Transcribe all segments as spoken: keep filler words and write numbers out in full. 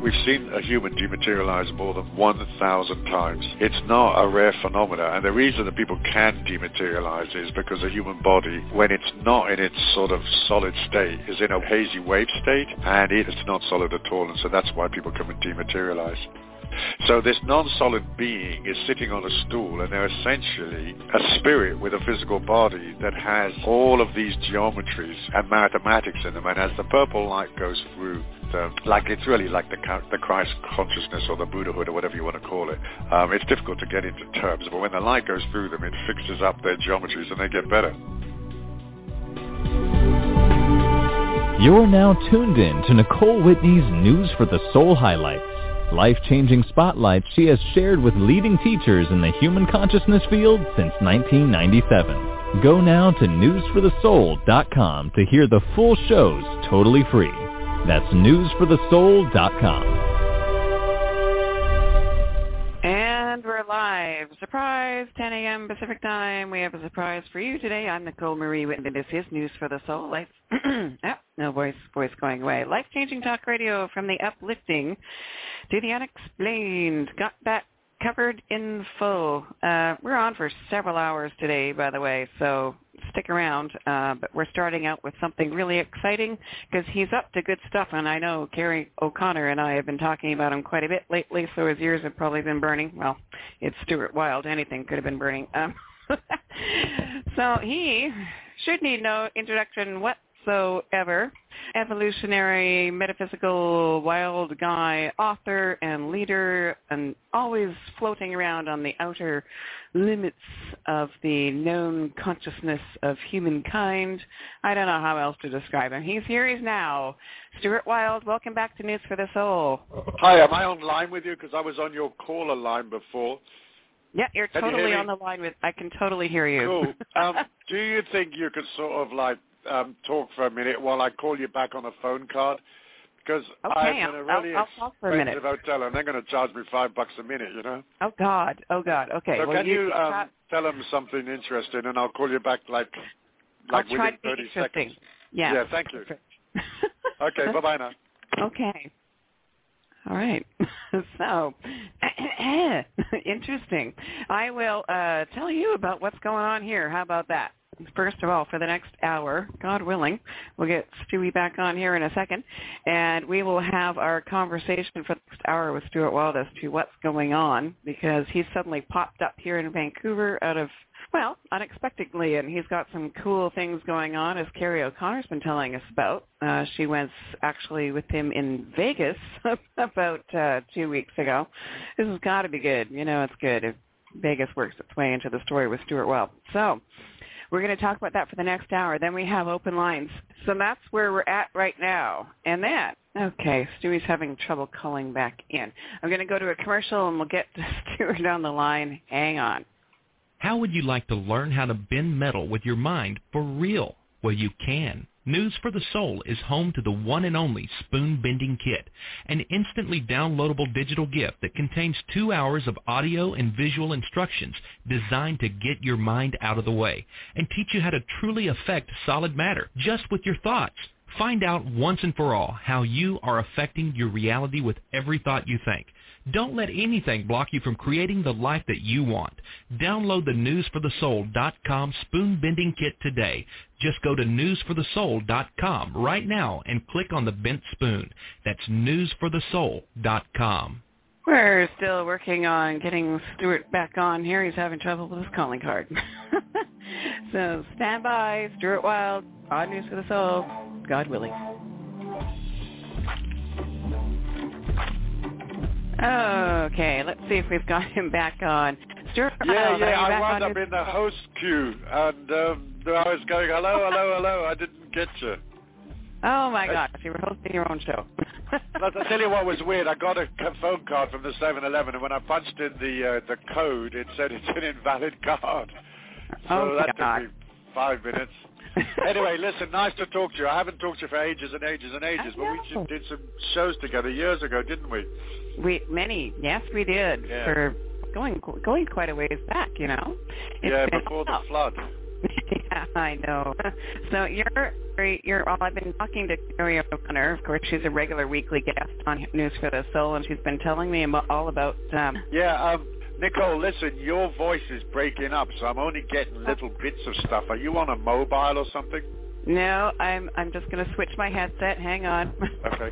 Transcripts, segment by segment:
We've seen a human dematerialize more than one thousand times. It's not a rare phenomenon, and the reason that people can dematerialize is because the human body, when it's not in its sort of solid state, is in a hazy wave state, and it's not solid at all, and so that's why people come and dematerialize. So this non-solid being is sitting on a stool, and they're essentially a spirit with a physical body that has all of these geometries and mathematics in them. And as the purple light goes through, the, like it's really like the, the Christ consciousness or the Buddhahood or whatever you want to call it. Um, it's difficult to get into terms, but when the light goes through them, it fixes up their geometries and they get better. You're now tuned in to Nicole Whitney's News for the Soul highlights. Life-changing spotlights she has shared with leading teachers in the human consciousness field since nineteen ninety-seven. Go now to news for the soul dot com to hear the full shows totally free. That's news for the soul dot com. And we're live. Surprise, ten a.m. Pacific time. We have a surprise for you today. I'm Nicole Marie Whitney. This is News for the Soul. Life. oh, no voice, voice going away. Life-changing talk radio from the uplifting to the unexplained. Got that covered in full. Uh, we're on for several hours today, by the way, so stick around. Uh, but we're starting out with something really exciting because he's up to good stuff, and I know Gary O'Connor and I have been talking about him quite a bit lately, so his ears have probably been burning. Well, it's Stuart Wilde. Anything could have been burning. Um, so he should need no introduction whatsoever. Evolutionary, metaphysical, wild guy, author and leader, and always floating around on the outer limits of the known consciousness of humankind. I don't know how else to describe him. He's here, he's now. Stuart Wilde, welcome back to News for the Soul. Hi, am I on line with you? Because I was on your caller line before. Yeah, you're Can totally you on the line with, I can totally hear you. Cool. Um, do you think you could sort of like um, talk for a minute while I call you back on a phone card? Because okay, I'm in a really I'll, I'll for a expensive hotel and they're going to charge me five bucks a minute, you know? Oh, God. Oh, God. Okay. So well, can you, you um, tell them something interesting and I'll call you back like, like I'll try within to be thirty interesting. seconds? Yeah. Yeah, thank you. Okay, bye-bye now. Okay. All right. So, interesting. I will uh, tell you about what's going on here. How about that? First of all, for the next hour, God willing, we'll get Stewie back on here in a second, and we will have our conversation for the next hour with Stuart Wilde as to what's going on, because he's suddenly popped up here in Vancouver out of, well, unexpectedly, and he's got some cool things going on, as Carrie O'Connor's been telling us about. Uh, she went actually with him in Vegas about uh, two weeks ago. This has got to be good. You know, it's good if Vegas works its way into the story with Stuart Wilde. So we're going to talk about that for the next hour. Then we have open lines. So that's where we're at right now. And then, okay, Stewie's having trouble calling back in. I'm going to go to a commercial, and we'll get Stuart on the line. Hang on. How would you like to learn how to bend metal with your mind for real? Well, you can. News for the Soul is home to the one and only Spoon Bending Kit, an instantly downloadable digital gift that contains two hours of audio and visual instructions designed to get your mind out of the way and teach you how to truly affect solid matter just with your thoughts. Find out once and for all how you are affecting your reality with every thought you think. Don't let anything block you from creating the life that you want. Download the news for the soul dot com Spoon Bending Kit today. Just go to news for the soul dot com right now and click on the bent spoon. That's news for the soul dot com. We're still working on getting Stuart back on here. He's having trouble with his calling card. So stand by. Stuart Wilde on News for the Soul. God willing. Okay, let's see if we've got him back on. Stuart Yeah, Wilde, yeah, are you I back wound on up your... in the host queue, and um, I was going, hello, hello, hello, I didn't get you. Oh, my gosh, you were hosting your own show. But I'll tell you what was weird. I got a phone card from the seven eleven, and when I punched in the uh, the code, it said it's an invalid card. So oh, my that God. took me five minutes. Anyway, listen, nice to talk to you. I haven't talked to you for ages and ages and ages, but we just did some shows together years ago, didn't we? We many, yes, we did. Yeah. For going going quite a ways back, you know. It's yeah, been, before the oh, flood. Yeah, I know. So you're, you're. Well, I've been talking to Carrie O'Connor. Of course, she's a regular weekly guest on News for the Soul, and she's been telling me about, all about. Um, yeah, um, Nicole, listen, your voice is breaking up, so I'm only getting little bits of stuff. Are you on a mobile or something? No, I'm. I'm just going to switch my headset. Hang on. Okay.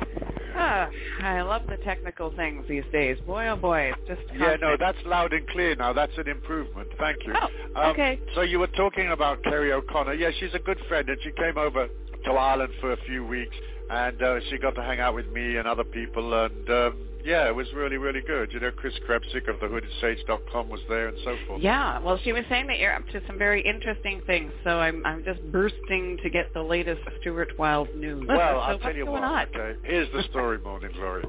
Ah, I love the technical things these days. Boy, oh boy, it's just constant. Yeah, no, that's loud and clear now. That's an improvement. Thank you. Oh, um, okay. So you were talking about Carrie O'Connor. Yeah, she's a good friend, and she came over to Ireland for a few weeks, and uh, she got to hang out with me and other people, and um, yeah, it was really, really good. You know, Chris Krebsick of the hooded sage dot com was there and so forth. Yeah, well, she was saying that you're up to some very interesting things, so I'm I'm just bursting to get the latest Stuart Wilde news. Well, so I'll what's tell you going what, on? okay? Here's the story, Morning Glory.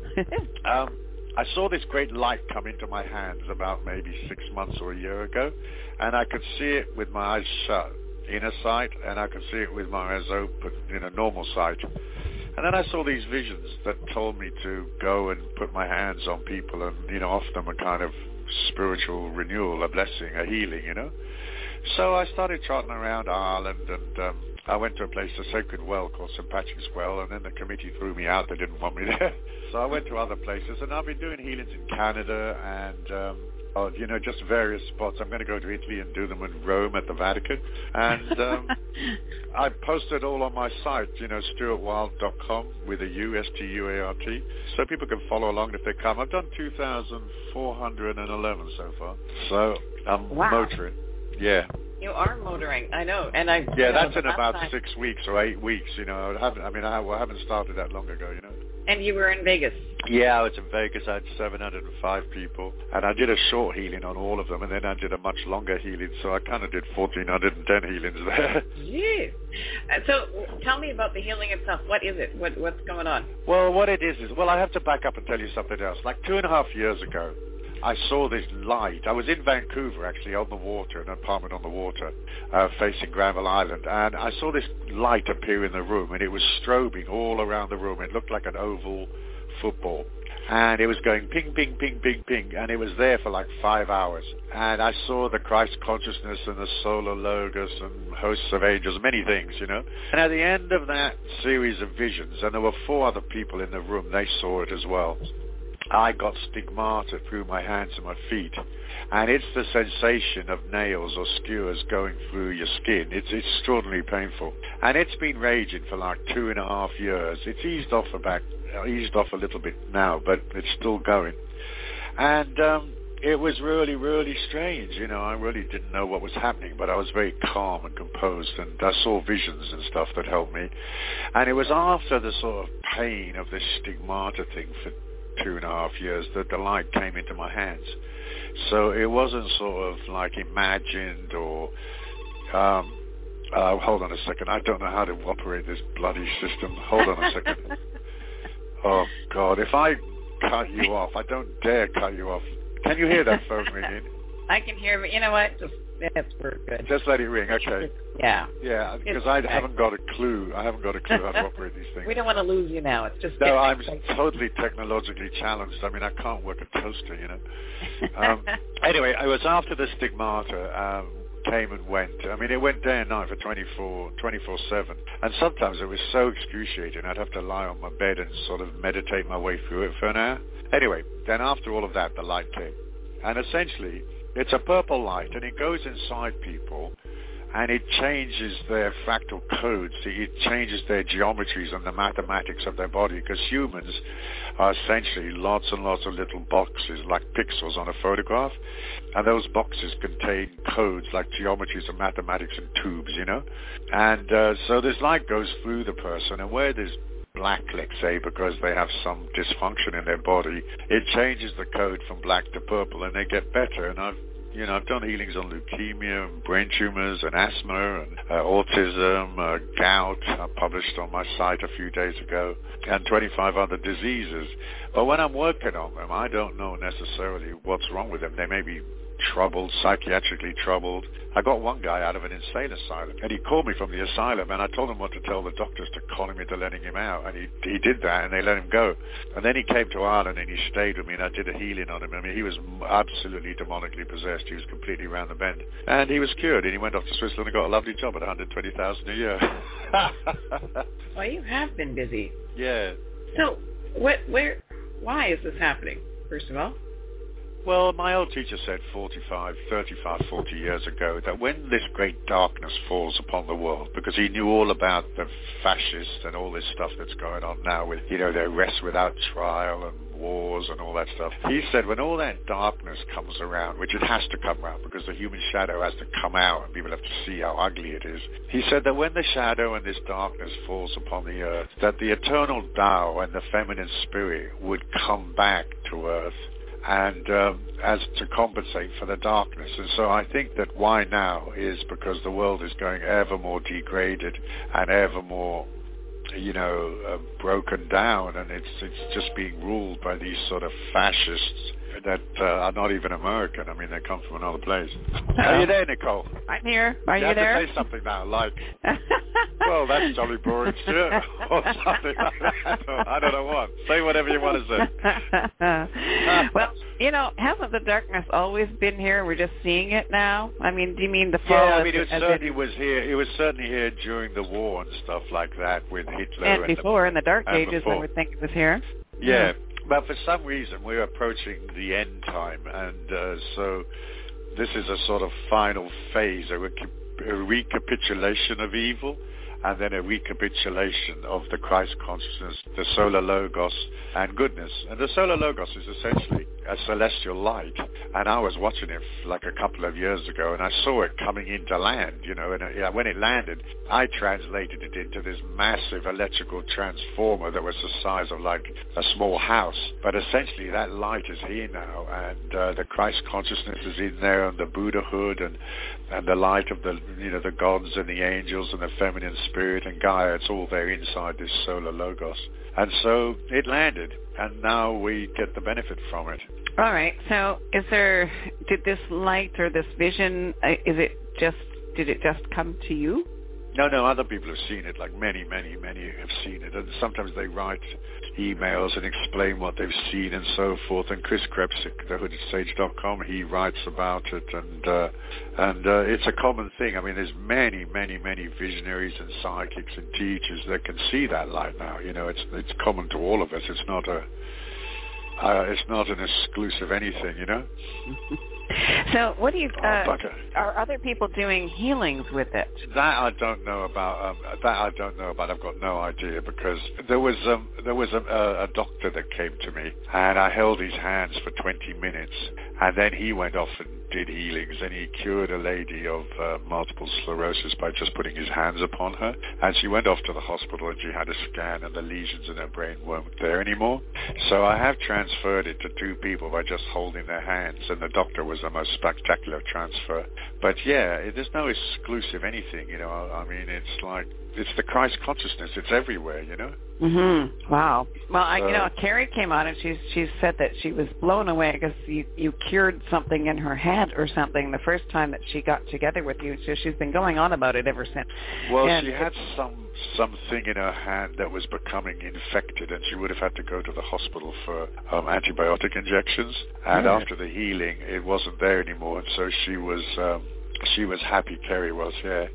um, I saw this great light come into my hands about maybe six months or a year ago, and I could see it with my eyes shut, inner sight, and I could see it with my eyes open, in a normal sight. And then I saw these visions that told me to go and put my hands on people and, you know, offer them a kind of spiritual renewal, a blessing, a healing, you know. So I started trotting around Ireland, and um, I went to a place, a sacred well called Saint Patrick's Well, and then the committee threw me out. They didn't want me there. So I went to other places, and I've been doing healings in Canada and, um, oh, you know, just various spots. I'm going to go to Italy and do them in Rome at the Vatican. And um, I posted all on my site, you know, stuart wilde dot com with a U, S T U A R T, so people can follow along if they come. I've done two thousand four hundred eleven so far. So I'm wow. motoring. Yeah. You are motoring, I know, and I. Yeah, you know, that's in about time. six weeks or eight weeks. You know, I haven't. I mean, I, I haven't started that long ago. You know. And you were in Vegas. Yeah, I was in Vegas. I had seven hundred five people, and I did a short healing on all of them, and then I did a much longer healing. So I kind of did fourteen hundred ten healings there. Jeez. Uh, so tell me about the healing itself. What is it? What, what's going on? Well, what it is is, well, I have to back up and tell you something else. Like two and a half years ago, I saw this light. I was in Vancouver, actually, on the water, an apartment on the water, uh, facing Granville Island, and I saw this light appear in the room, and it was strobing all around the room. It looked like an oval football, and it was going ping, ping, ping, ping, ping, and it was there for like five hours. And I saw the Christ consciousness and the solar logos and hosts of angels, many things, you know. And at the end of that series of visions, and there were four other people in the room, they saw it as well. I got stigmata through my hands and my feet, and it's the sensation of nails or skewers going through your skin. It's extraordinarily painful, and it's been raging for like two and a half years. It's eased off about, eased off a little bit now, but it's still going. And um, it was really, really strange. You know, I really didn't know what was happening, but I was very calm and composed, and I saw visions and stuff that helped me. And it was after the sort of pain of this stigmata thing for two and a half years that the light came into my hands. So it wasn't sort of like imagined or um uh, hold on a second, I don't know how to operate this bloody system. Hold on a second. Oh God, if I cut you off, I don't dare cut you off. Can you hear that phone ringing? I can hear, but you know what? Just that's very good. Just let it ring, okay. Yeah. Yeah, because I haven't got a clue. I haven't got a clue how to operate these things. We don't want to lose you now. It's just no. I'm totally technologically challenged. I mean, I can't work a toaster, you know. Um, anyway, it was after the stigmata um, came and went. I mean, it went day and night for twenty-four, twenty-four seven, and sometimes it was so excruciating. I'd have to lie on my bed and sort of meditate my way through it for an hour. Anyway, then after all of that, the light came, and essentially, it's a purple light, and it goes inside people, and it changes their fractal codes. It changes their geometries and the mathematics of their body, because humans are essentially lots and lots of little boxes, like pixels on a photograph, and those boxes contain codes like geometries and mathematics and tubes, you know. And uh, so this light goes through the person, and where there's black, let's say, because they have some dysfunction in their body, it changes the code from black to purple, and they get better. And I've, you know, I've done healings on leukemia and brain tumors and asthma and uh, autism, uh, gout. I published on my site a few days ago, and twenty-five other diseases. But when I'm working on them, I don't know necessarily what's wrong with them. They may be troubled, psychiatrically troubled. I got one guy out of an insane asylum, and he called me from the asylum, and I told him what to tell the doctors to call him into letting him out, and he he did that, and they let him go. And then he came to Ireland, and he stayed with me, and I did a healing on him. I mean, he was absolutely demonically possessed. He was completely round the bend. And he was cured, and he went off to Switzerland and got a lovely job at one hundred twenty thousand dollars a year. Well, you have been busy. Yeah. So, what, where, why is this happening, first of all? Well, my old teacher said forty-five, thirty-five, forty years ago that when this great darkness falls upon the world, because he knew all about the fascists and all this stuff that's going on now with, you know, their arrests without trial and wars and all that stuff. He said when all that darkness comes around, which it has to come around because the human shadow has to come out and people have to see how ugly it is. He said that when the shadow and this darkness falls upon the earth, that the eternal Tao and the feminine spirit would come back to earth and um, as to compensate for the darkness. And so I think that why now is because the world is going ever more degraded and ever more, you know, uh, broken down, and it's it's just being ruled by these sort of fascists that uh, are not even American. I mean, they come from another place. Oh. Are you there, Nicole? I'm here. Are you, you have there? to say something now, like, well, that's jolly boring shit, or something like that. I don't know what. Say whatever you want to say. Well, you know, hasn't the darkness always been here? We're just seeing it now? I mean, do you mean the fall? Yeah, I mean, it, it certainly it, was here. It was certainly here during the war and stuff like that with Hitler. And, and before, the, in the Dark Ages, before. I would think it was here. Yeah. Mm. But for some reason, we're approaching the end time, and uh, so this is a sort of final phase, a, rec- a recapitulation of evil, and then a recapitulation of the Christ consciousness, the solar logos, and goodness. And the solar logos is essentially a celestial light, and I was watching it like a couple of years ago, and I saw it coming into land, you know, and uh, when it landed, I translated it into this massive electrical transformer that was the size of like a small house. But essentially that light is here now, and uh, the Christ consciousness is in there, and the Buddhahood, and and the light of the, you know, the gods and the angels and the feminine spirit and Gaia, it's all there inside this solar logos. And so it landed, and now we get the benefit from it. All right. So is there, did this light or this vision, uh, is it just, did it just come to you? No, no, other people have seen it, like many, many, many have seen it. And sometimes they write emails and explain what they've seen and so forth. And Chris Krebsick, the hooded sage dot com, he writes about it. And uh, and uh, it's a common thing. I mean, there's many, many, many visionaries and psychics and teachers that can see that light now. You know, it's it's common to all of us. It's not a, uh, it's not an exclusive anything, you know? So what do you, uh, oh, are other people doing healings with it? That I don't know about. Um, that I don't know about. I've got no idea, because there was um, there was a, a, a doctor that came to me, and I held his hands for twenty minutes, and then he went off and did healings, and he cured a lady of uh, multiple sclerosis by just putting his hands upon her, and she went off to the hospital, and she had a scan, and the lesions in her brain weren't there anymore. So I have transferred it to two people by just holding their hands, and the doctor was the most spectacular transfer. But yeah, it, there's no exclusive anything, you know. I mean, it's like, it's the Christ consciousness. It's everywhere, you know. Mhm. Wow. Well, I, so, you know, Carrie came on and she's she said that she was blown away because you you cured something in her head or something the first time that she got together with you. So she's been going on about it ever since. Well, and she had some something in her hand that was becoming infected, and she would have had to go to the hospital for um, antibiotic injections. And yeah. after the healing, it wasn't there anymore, and so she was um, she was happy. Carrie was, yeah.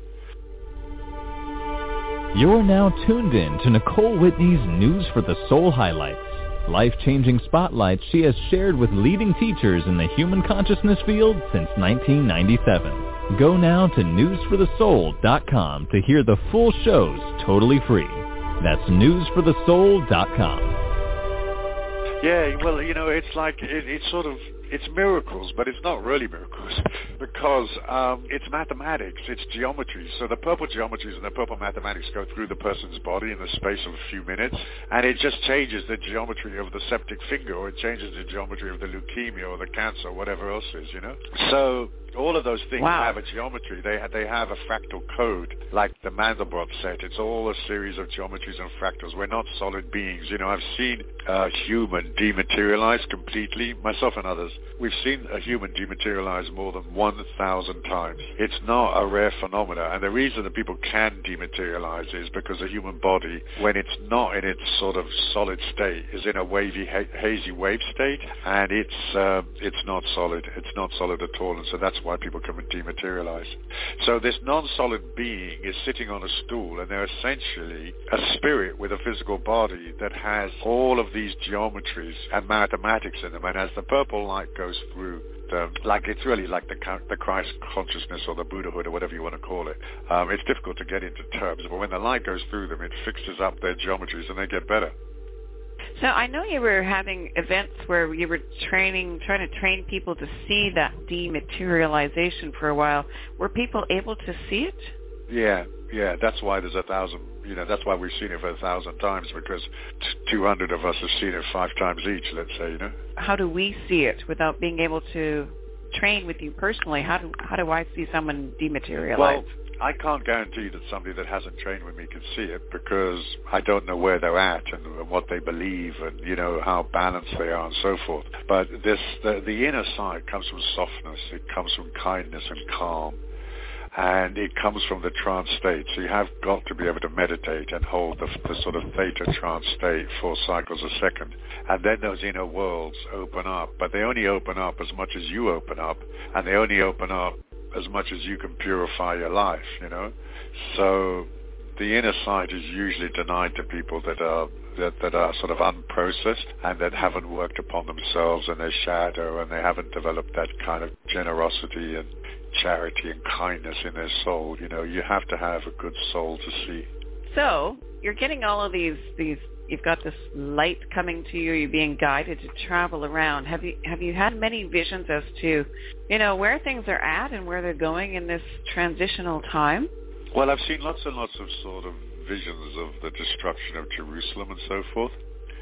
You're now tuned in to Nicole Whitney's News for the Soul highlights, life-changing spotlights she has shared with leading teachers in the human consciousness field since nineteen ninety-seven. Go now to news for the soul dot com to hear the full shows totally free. That's news for the soul dot com. Yeah, well, you know, it's like, it, it's sort of, it's miracles, but it's not really miracles, because um, it's mathematics, it's geometry. So the purple geometries and the purple mathematics go through the person's body in the space of a few minutes, and it just changes the geometry of the septic finger, or it changes the geometry of the leukemia or the cancer or whatever else is, you know? So all of those things wow. have a geometry. They have, they have a fractal code, like the Mandelbrot set. It's all a series of geometries and fractals. We're not solid beings. You know, I've seen uh, human dematerialize completely, myself and others. We've seen a human dematerialize more than one thousand times. It's not a rare phenomena, and the reason that people can dematerialize is because the human body, when it's not in its sort of solid state, is in a wavy, ha- hazy wave state, and it's uh, it's not solid. It's not solid at all, and so that's why people can dematerialize. So this non-solid being is sitting on a stool, and they're essentially a spirit with a physical body that has all of these geometries and mathematics in them, and as the purple light goes through, the, like it's really like the, the Christ consciousness or the Buddhahood or whatever you want to call it. Um, it's difficult to get into terms, but when the light goes through them, it fixes up their geometries and they get better. So I know you were having events where you were training, trying to train people to see that dematerialization for a while. Were people able to see it? Yeah, yeah. That's why there's a thousand. You know, that's why we've seen it for a thousand times, because two hundred of us have seen it five times each. Let's say, you know. How do we see it without being able to train with you personally? How do how do I see someone dematerialize? Well, I can't guarantee that somebody that hasn't trained with me can see it, because I don't know where they're at and, and what they believe and, you know, how balanced they are and so forth. But this, the, the inner side comes from softness. It comes from kindness and calm. And it comes from the trance state. So you have got to be able to meditate and hold the, the sort of theta trance state, four cycles a second. And then those inner worlds open up. But they only open up as much as you open up. And they only open up as much as you can purify your life, you know. So the inner side is usually denied to people that are that, that are sort of unprocessed and that haven't worked upon themselves and their shadow, and they haven't developed that kind of generosity and charity and kindness in their soul. You know, you have to have a good soul to see. So you're getting all of these these you've got this light coming to you, you're being guided to travel around. Have you have you had many visions as to, you know, where things are at and where they're going in this transitional time? Well, I've seen lots and lots of sort of visions of the destruction of Jerusalem and so forth.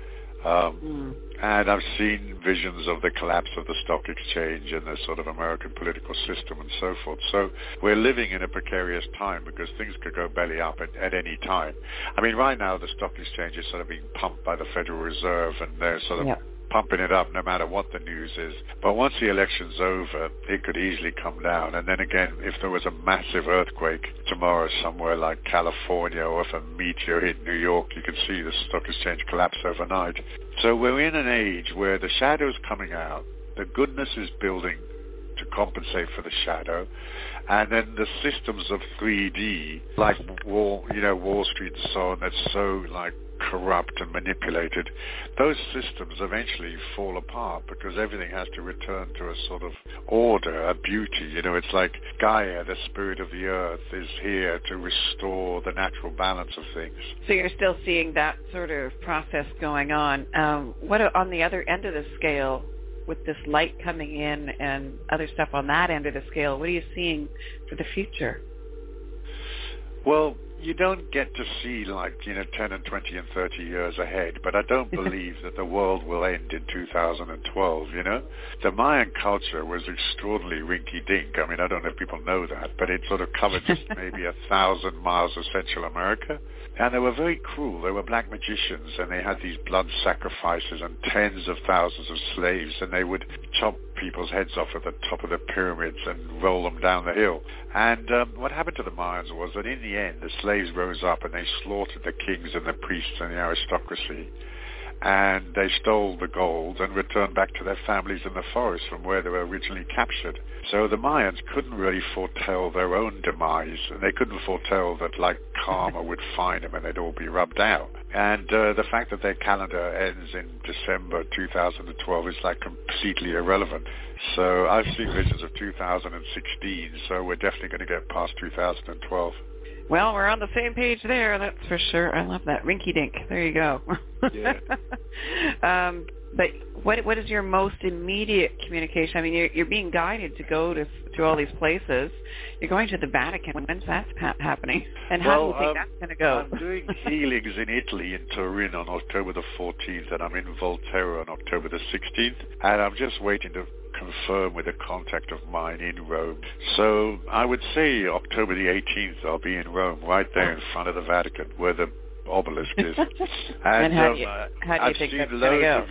Um, mm. And I've seen visions of the collapse of the stock exchange and the sort of American political system and so forth. So we're living in a precarious time because things could go belly up at, at any time. I mean, right now the stock exchange is sort of being pumped by the Federal Reserve, and they're sort of yeah. pumping it up no matter what the news is. But once the election's over, it could easily come down. And then again, if there was a massive earthquake tomorrow somewhere like California, or if a meteor hit New York, you could see the stock exchange collapse overnight. So we're in an age where the shadow's coming out, the goodness is building to compensate for the shadow, and then the systems of three D, like Wall, you know, Wall Street and so on, that's so like corrupt and manipulated, those systems eventually fall apart because everything has to return to a sort of order, a beauty. You know, it's like Gaia, the spirit of the earth, is here to restore the natural balance of things. So you're still seeing that sort of process going on. Um, what on the other end of the scale, with this light coming in and other stuff on that end of the scale, what are you seeing for the future? Well, you don't get to see like, you know, ten and twenty and thirty years ahead, but I don't believe that the world will end in two thousand twelve, you know. The Mayan culture was extraordinarily rinky-dink. I mean, I don't know if people know that, but it sort of covered just maybe a thousand miles of Central America. And they were very cruel. They were black magicians, and they had these blood sacrifices and tens of thousands of slaves, and they would chop people's heads off at the top of the pyramids and roll them down the hill. And um, what happened to the Mayans was that in the end, the slaves rose up and they slaughtered the kings and the priests and the aristocracy. And they stole the gold and returned back to their families in the forest from where they were originally captured. So the Mayans couldn't really foretell their own demise, and they couldn't foretell that, like, karma would find them and they'd all be rubbed out. And uh, the fact that their calendar ends in December two thousand twelve is, like, completely irrelevant. So I've seen visions of two thousand sixteen, so we're definitely going to get past two thousand twelve. Well, we're on the same page there, that's for sure. I love that. Rinky-dink. There you go. Yeah. um, but what what is your most immediate communication? I mean, you're, you're being guided to go to to all these places. You're going to the Vatican. When's that ha- happening? And how well, do you think um, that's going to go? I'm doing healings in Italy, in Turin, on October the fourteenth, and I'm in Volterra on October the sixteenth, and I'm just waiting to confirm with a contact of mine in Rome. So I would say October the eighteenth I'll be in Rome, right there in front of the Vatican, where the obelisk is. And, and how um, do you, how do you I've think seen that's loads going to go? of visions.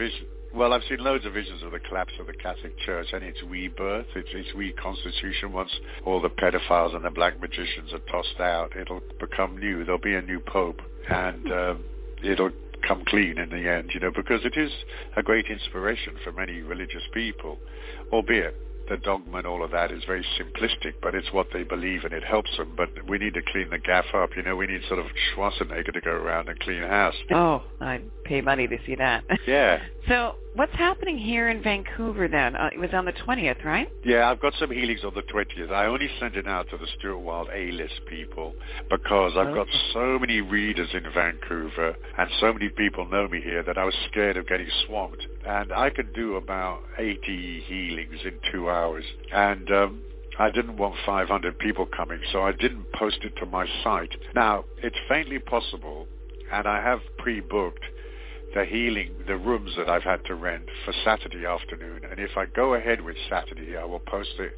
Well, I've seen loads of visions of the collapse of the Catholic Church and its rebirth, its, its reconstitution. Once all the pedophiles and the black magicians are tossed out, it'll become new. There'll be a new pope, and um, it'll come clean in the end, you know, because it is a great inspiration for many religious people, albeit the dogma and all of that is very simplistic, but it's what they believe and it helps them. But we need to clean the gaff up, you know. We need sort of Schwarzenegger to go around and clean house. Oh, I'd pay money to see that. Yeah. So what's happening here in Vancouver then? Uh, it was on the twentieth, right? Yeah, I've got some healings on the twentieth. I only sent it out to the Stuart Wilde A-list people because I've got so many readers in Vancouver and so many people know me here that I was scared of getting swamped. And I could do about eighty healings in two hours. And um, I didn't want five hundred people coming, so I didn't post it to my site. Now, it's faintly possible, and I have pre-booked the healing, the rooms that I've had to rent for Saturday afternoon. And if I go ahead with Saturday, I will post it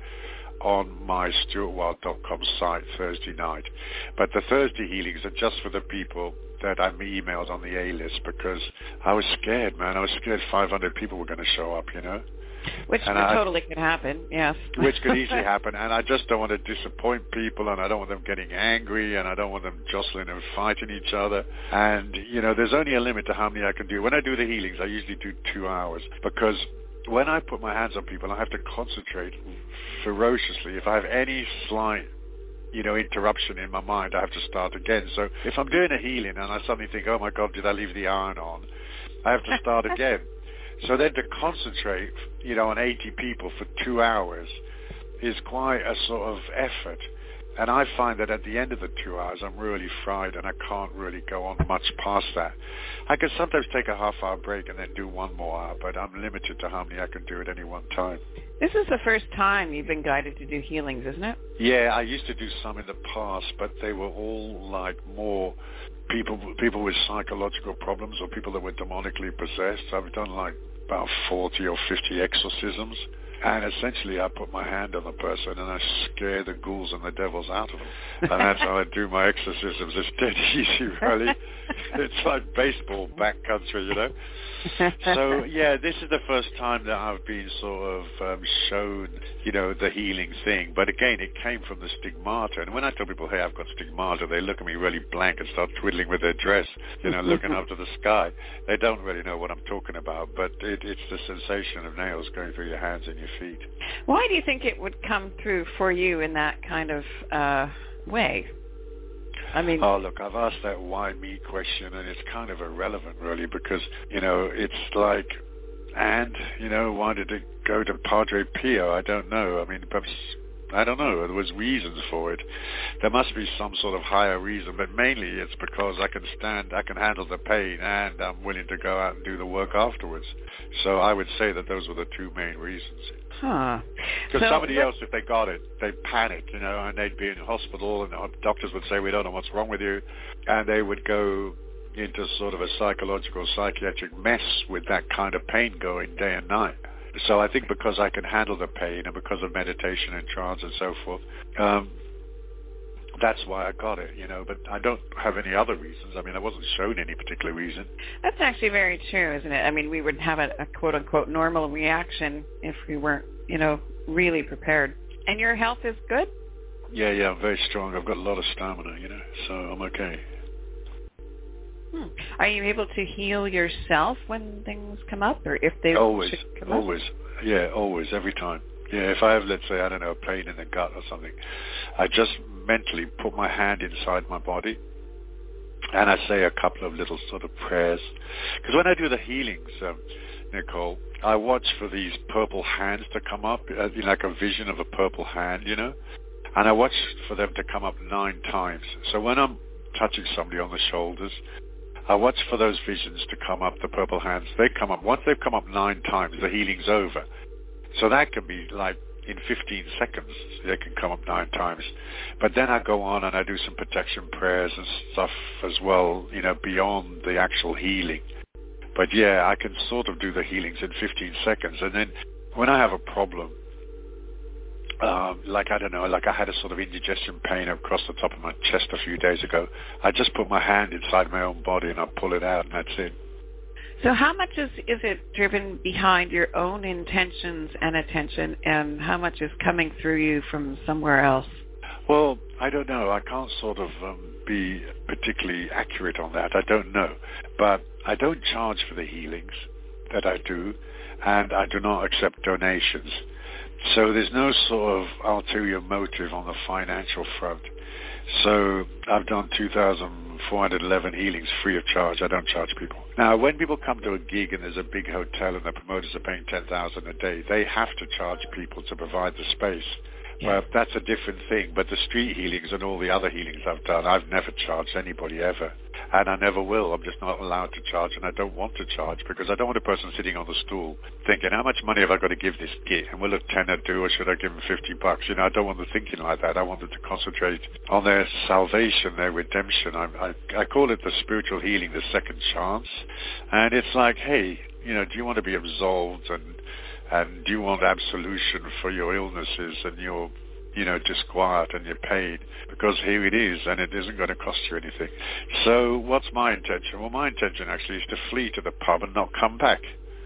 on my stuart wilde dot com site Thursday night. But the Thursday healings are just for the people that I emailed on the A-list because I was scared, man. I was scared five hundred people were going to show up, you know. Which and I, totally could happen, yes. Which could easily happen, and I just don't want to disappoint people, and I don't want them getting angry, and I don't want them jostling and fighting each other. And, you know, there's only a limit to how many I can do. When I do the healings, I usually do two hours because when I put my hands on people, I have to concentrate ferociously. If I have any slight, you know, interruption in my mind, I have to start again. So if I'm doing a healing and I suddenly think, oh, my God, did I leave the iron on? I have to start again. So then to concentrate, you know, on eighty people for two hours is quite a sort of effort. And I find that at the end of the two hours, I'm really fried and I can't really go on much past that. I can sometimes take a half-hour break and then do one more hour, but I'm limited to how many I can do at any one time. This is the first time you've been guided to do healings, isn't it? Yeah, I used to do some in the past, but they were all like more people people with psychological problems or people that were demonically possessed. I've done like about forty or fifty exorcisms. And essentially I put my hand on the person and I scare the ghouls and the devils out of them. And that's how I do my exorcisms. It's dead easy, really. It's like baseball backcountry, you know. So, yeah, this is the first time that I've been sort of um, shown, you know, the healing thing. But again, it came from the stigmata. And when I tell people, hey, I've got stigmata, they look at me really blank and start twiddling with their dress, you know, looking up to the sky. They don't really know what I'm talking about. But it, it's the sensation of nails going through your hands and your feet. Why do you think it would come through for you in that kind of uh, way? I mean, oh, look, I've asked that why me question, and it's kind of irrelevant, really, because, you know, it's like, and, you know, why did it go to Padre Pio? I don't know. I mean, perhaps, I don't know. There was reasons for it. There must be some sort of higher reason, but mainly it's because I can stand, I can handle the pain, and I'm willing to go out and do the work afterwards. So I would say that those were the two main reasons. Huh. Because so, somebody else, if they got it, they'd panic, you know, and they'd be in hospital, and doctors would say, we don't know what's wrong with you, and they would go into sort of a psychological, psychiatric mess with that kind of pain going day and night. So I think because I can handle the pain and because of meditation and trance and so forth, um, that's why I got it, you know, but I don't have any other reasons. I mean, I wasn't shown any particular reason. That's actually very true, isn't it? I mean, we would have a, a quote-unquote normal reaction if we weren't, you know, really prepared. And your health is good? Yeah, yeah, I'm very strong. I've got a lot of stamina, you know, so I'm okay. Hmm. Are you able to heal yourself when things come up, or if they always, come always, up? yeah, always, every time. Yeah, if I have, let's say, I don't know, a pain in the gut or something, I just mentally put my hand inside my body and I say a couple of little sort of prayers. Because when I do the healings, um, Nicole, I watch for these purple hands to come up, uh, like a vision of a purple hand, you know, and I watch for them to come up nine times. So when I'm touching somebody on the shoulders, I watch for those visions to come up, the purple hands. They come up. Once they've come up nine times, the healing's over. So that can be like in fifteen seconds, they can come up nine times. But then I go on and I do some protection prayers and stuff as well, you know, beyond the actual healing. But yeah, I can sort of do the healings in fifteen seconds. And then when I have a problem, um, like, I don't know, like I had a sort of indigestion pain across the top of my chest a few days ago, I just put my hand inside my own body and I pull it out and that's it. So how much is, is it driven behind your own intentions and attention, and how much is coming through you from somewhere else? Well, I don't know. I can't sort of um, be particularly accurate on that. I don't know. But I don't charge for the healings that I do, and I do not accept donations. So there's no sort of ulterior motive on the financial front. So I've done two thousand four hundred eleven healings free of charge. I don't charge people. Now, when people come to a gig and there's a big hotel and the promoters are paying ten thousand dollars a day, they have to charge people to provide the space. Yeah. Well, that's a different thing. But the street healings and all the other healings I've done, I've never charged anybody ever. And I never will. I'm just not allowed to charge, and I don't want to charge because I don't want a person sitting on the stool thinking, how much money have I got to give this git? And will a tenner do, or should I give them fifty bucks? You know, I don't want them thinking like that. I want them to concentrate on their salvation, their redemption. I, I, I call it the spiritual healing, the second chance. And it's like, hey, you know, do you want to be absolved, and and do you want absolution for your illnesses and your, you know, disquiet and your pain? Because here it is, and it isn't going to cost you anything. So what's my intention? Well, my intention actually is to flee to the pub and not come back.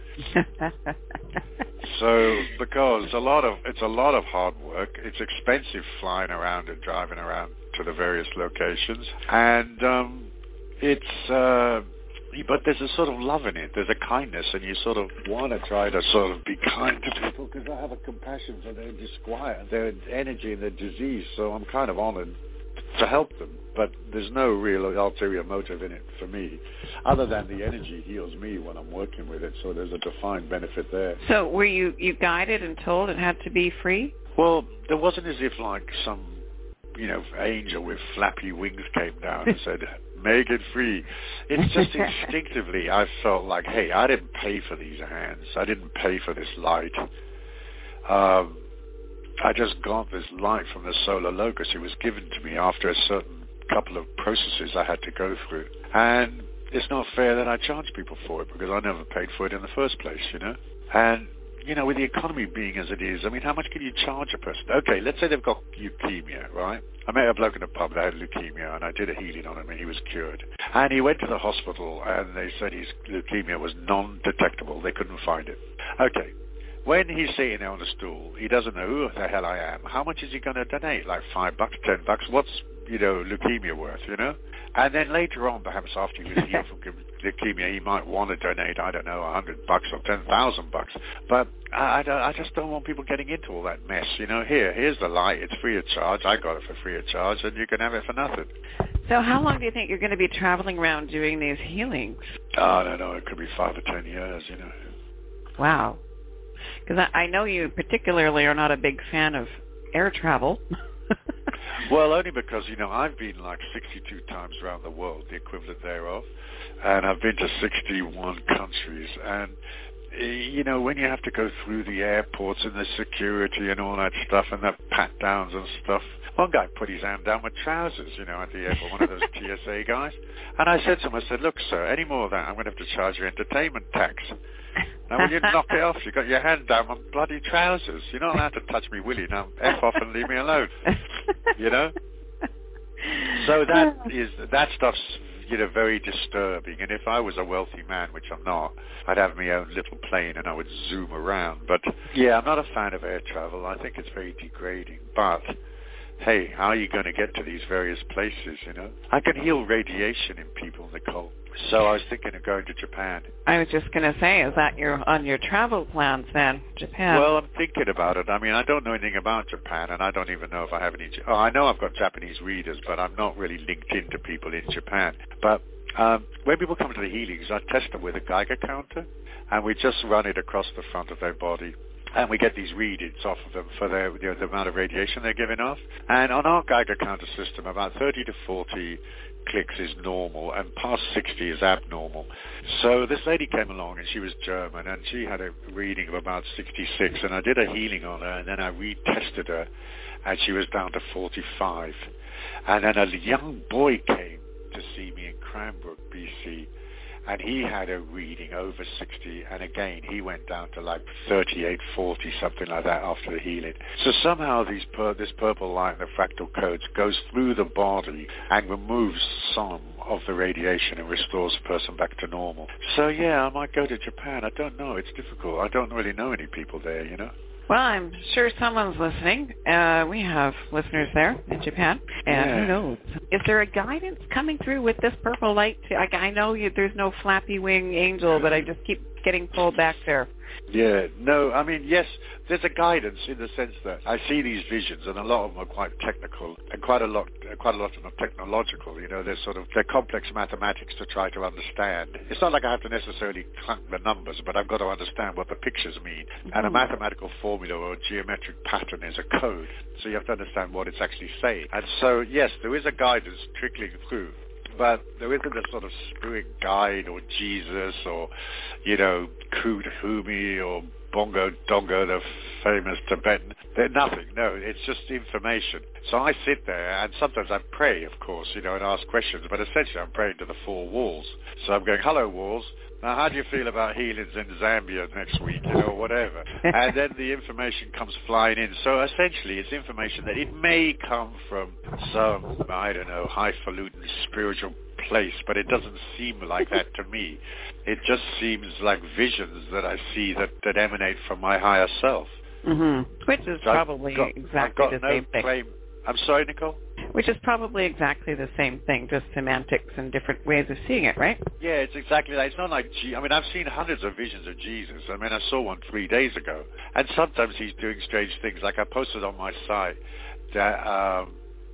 So, because a lot of it's a lot of hard work. It's expensive flying around and driving around to the various locations, and um, it's. Uh, But there's a sort of love in it. There's a kindness, and you sort of want to try to sort of be kind to people because I have a compassion for their disquiet, their energy, and their disease. So I'm kind of honored to help them. But there's no real ulterior motive in it for me, other than the energy heals me when I'm working with it. So there's a defined benefit there. So were you, you guided and told it had to be free? Well, there wasn't as if like some, you know, angel with flappy wings came down and said, make it free. It's just instinctively I felt like, hey, I didn't pay for these hands. I didn't pay for this light. Um, I just got this light from the solar locus. It was given to me after a certain couple of processes I had to go through. And it's not fair that I charge people for it because I never paid for it in the first place, you know. And you know, with the economy being as it is, I mean, how much can you charge a person? Okay, let's say they've got leukemia, right? I met a bloke in a pub that had leukemia, and I did a healing on him, and he was cured. And he went to the hospital, and they said his leukemia was non-detectable. They couldn't find it. Okay. When he's sitting there on the stool, he doesn't know who the hell I am. How much is he going to donate? Like five bucks, ten bucks? What's, you know, leukemia worth, you know? And then later on, perhaps after he was healed from leukemia, he might want to donate, I don't know, a hundred bucks or ten thousand bucks. But I, I, don't, I just don't want people getting into all that mess. You know, here, here's the light. It's free of charge. I got it for free of charge, and you can have it for nothing. So how long do you think you're going to be traveling around doing these healings? Oh, I don't know. It could be five or ten years, you know. Wow. Because I, I know you particularly are not a big fan of air travel. Well, only because, you know, I've been like sixty-two times around the world, the equivalent thereof, and I've been to sixty-one countries. And, you know, when you have to go through the airports and the security and all that stuff and the pat-downs and stuff, one guy put his hand down with trousers, you know, at the airport, one of those T S A guys. And I said to him, I said, look, sir, any more of that, I'm going to have to charge you entertainment tax. Now, will you knock it off? You've got your hand down on bloody trousers. You're not allowed to touch me, will you? Now, F off and leave me alone. You know? So that is, that stuff's, you know, very disturbing. And if I was a wealthy man, which I'm not, I'd have my own little plane and I would zoom around. But, yeah, I'm not a fan of air travel. I think it's very degrading. But, hey, how are you going to get to these various places, you know? I can heal radiation in people, Nicole. So I was thinking of going to Japan. I was just going to say, is that your on your travel plans then, Japan? Well, I'm thinking about it. I mean, I don't know anything about Japan, and I don't even know if I have any... Oh, I know I've got Japanese readers, but I'm not really linked into people in Japan. But um, when people come to the healings, I test them with a Geiger counter, and we just run it across the front of their body. And we get these readings off of them for their, you know, the amount of radiation they're giving off. And on our Geiger counter system, about thirty to forty clicks is normal, and past sixty is abnormal. So this lady came along, and she was German, and she had a reading of about sixty-six, and I did a healing on her, and then I retested her, and she was down to forty-five. And then a young boy came to see me in Cranbrook, B C, and he had a reading over sixty, and again, he went down to like thirty-eight, forty, something like that after the healing. So somehow these pur- this purple light and the fractal codes goes through the body and removes some of the radiation and restores the person back to normal. So yeah, I might go to Japan. I don't know. It's difficult. I don't really know any people there, you know. Well, I'm sure someone's listening. Uh, we have listeners there in Japan, and yeah. who knows? Is there a guidance coming through with this purple light? Like, I know you, there's no flappy wing angel, but I just keep getting pulled back there. Yeah, no, I mean, yes, there's a guidance in the sense that I see these visions, and a lot of them are quite technical, and quite a lot, quite a lot of them are technological. You know, they're sort of they're complex mathematics to try to understand. It's not like I have to necessarily clunk the numbers, but I've got to understand what the pictures mean. Mm-hmm. And a mathematical formula or a geometric pattern is a code, so you have to understand what it's actually saying. And so, yes, there is a guidance trickling through. But there isn't a sort of spirit guide or Jesus or, you know, Koot Humi or Bongo Dongo, the famous Tibetan. They're nothing. No, it's just information. So I sit there, and sometimes I pray, of course, you know, and ask questions. But essentially I'm praying to the four walls. So I'm going, hello, walls. Now, how do you feel about healings in Zambia next week, you know, whatever? And then the information comes flying in. So essentially, it's information that it may come from some, I don't know, highfalutin spiritual place, but it doesn't seem like that to me. It just seems like visions that I see that, that emanate from my higher self. Mm-hmm. Which is so probably got, exactly the no same thing. Claim. I'm sorry, Nicole? Which is probably exactly the same thing, just semantics and different ways of seeing it, right? Yeah, it's exactly that. It's not like, Je- I mean, I've seen hundreds of visions of Jesus. I mean, I saw one three days ago. And sometimes he's doing strange things. Like I posted on my site that um,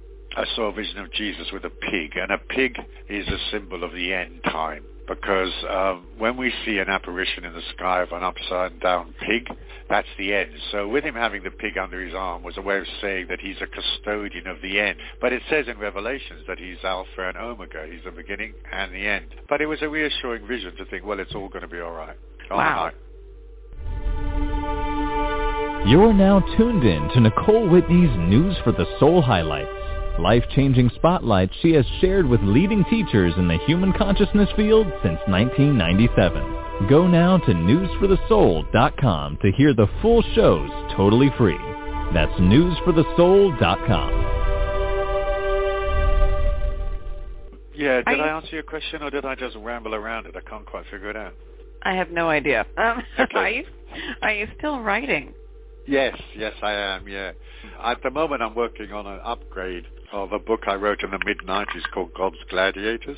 I saw a vision of Jesus with a pig. And a pig is a symbol of the end time. Because um, when we see an apparition in the sky of an upside-down pig, that's the end. So with him having the pig under his arm was a way of saying that he's a custodian of the end. But it says in Revelations that he's Alpha and Omega. He's the beginning and the end. But it was a reassuring vision to think, well, it's all going to be all right. All wow. right. You're now tuned in to Nicole Whitney's News for the Soul highlights. Life-changing spotlights she has shared with leading teachers in the human consciousness field since nineteen ninety-seven. Go now to news for the soul dot com to hear the full shows totally free. That's news for the soul dot com. Yeah, did I, I answer your question, or did I just ramble around it? I can't quite figure it out. I have no idea. Um, okay. are you, are you still writing? Yes, yes, I am, yeah. At the moment, I'm working on an upgrade of a book I wrote in the mid nineties called God's Gladiators.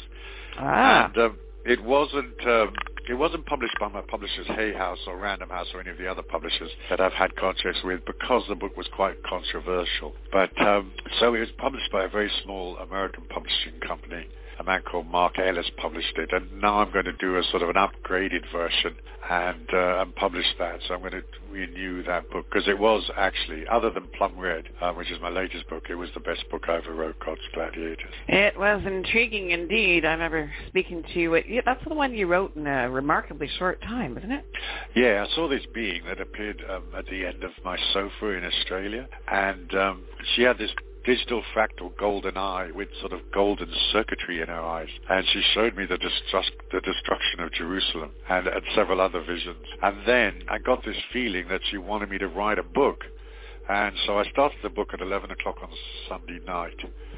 Ah. And um, it wasn't um, it wasn't published by my publishers Hay House or Random House or any of the other publishers that I've had contracts with because the book was quite controversial. But um, so it was published by a very small American publishing company. A man called Mark Ellis published it, and now I'm going to do a sort of an upgraded version and, uh, and publish that. So I'm going to renew that book because it was actually, other than Plum Red, uh, which is my latest book, it was the best book I ever wrote, God's Gladiators. It was intriguing indeed. I remember speaking to you. Yeah, that's the one you wrote in a remarkably short time, isn't it? Yeah, I saw this being that appeared um, at the end of my sofa in Australia, and um, she had this digital fractal golden eye with sort of golden circuitry in her eyes. And she showed me the, destruct, the destruction of Jerusalem and, and several other visions. And then I got this feeling that she wanted me to write a book. And so I started the book at eleven o'clock on Sunday night.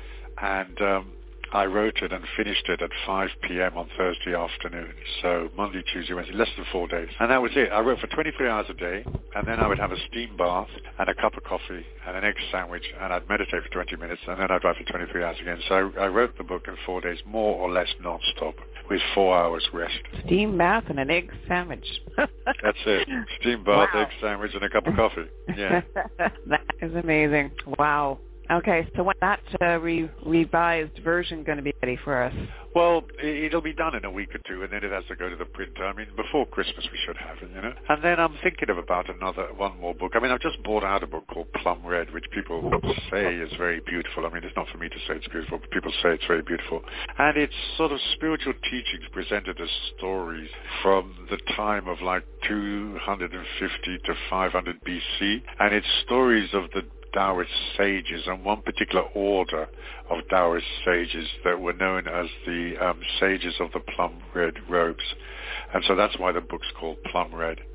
And um, I wrote it and finished it at five p.m. on Thursday afternoon. So Monday, Tuesday, Wednesday, less than four days. And that was it. I wrote for twenty-three hours a day, and then I would have a steam bath and a cup of coffee and an egg sandwich, and I'd meditate for twenty minutes, and then I'd write for twenty-three hours again. So I, I wrote the book in four days, more or less non-stop, with four hours rest. Steam bath and an egg sandwich. That's it. Steam bath, wow. egg sandwich, and a cup of coffee. Yeah. That is amazing. Wow. Okay, so when that uh, re- revised version going to be ready for us? Well, it'll be done in a week or two, and then it has to go to the printer. I mean, before Christmas we should have it, you know. And then I'm thinking of about another, one more book. I mean, I've just bought out a book called Plum Red, which people say is very beautiful. I mean, it's not for me to say it's beautiful, but people say it's very beautiful. And it's sort of spiritual teachings presented as stories from the time of like two hundred fifty to five hundred B C, and it's stories of the Taoist sages and one particular order of Taoist sages that were known as the um, sages of the plum red robes. And so that's why the book's called Plum Red.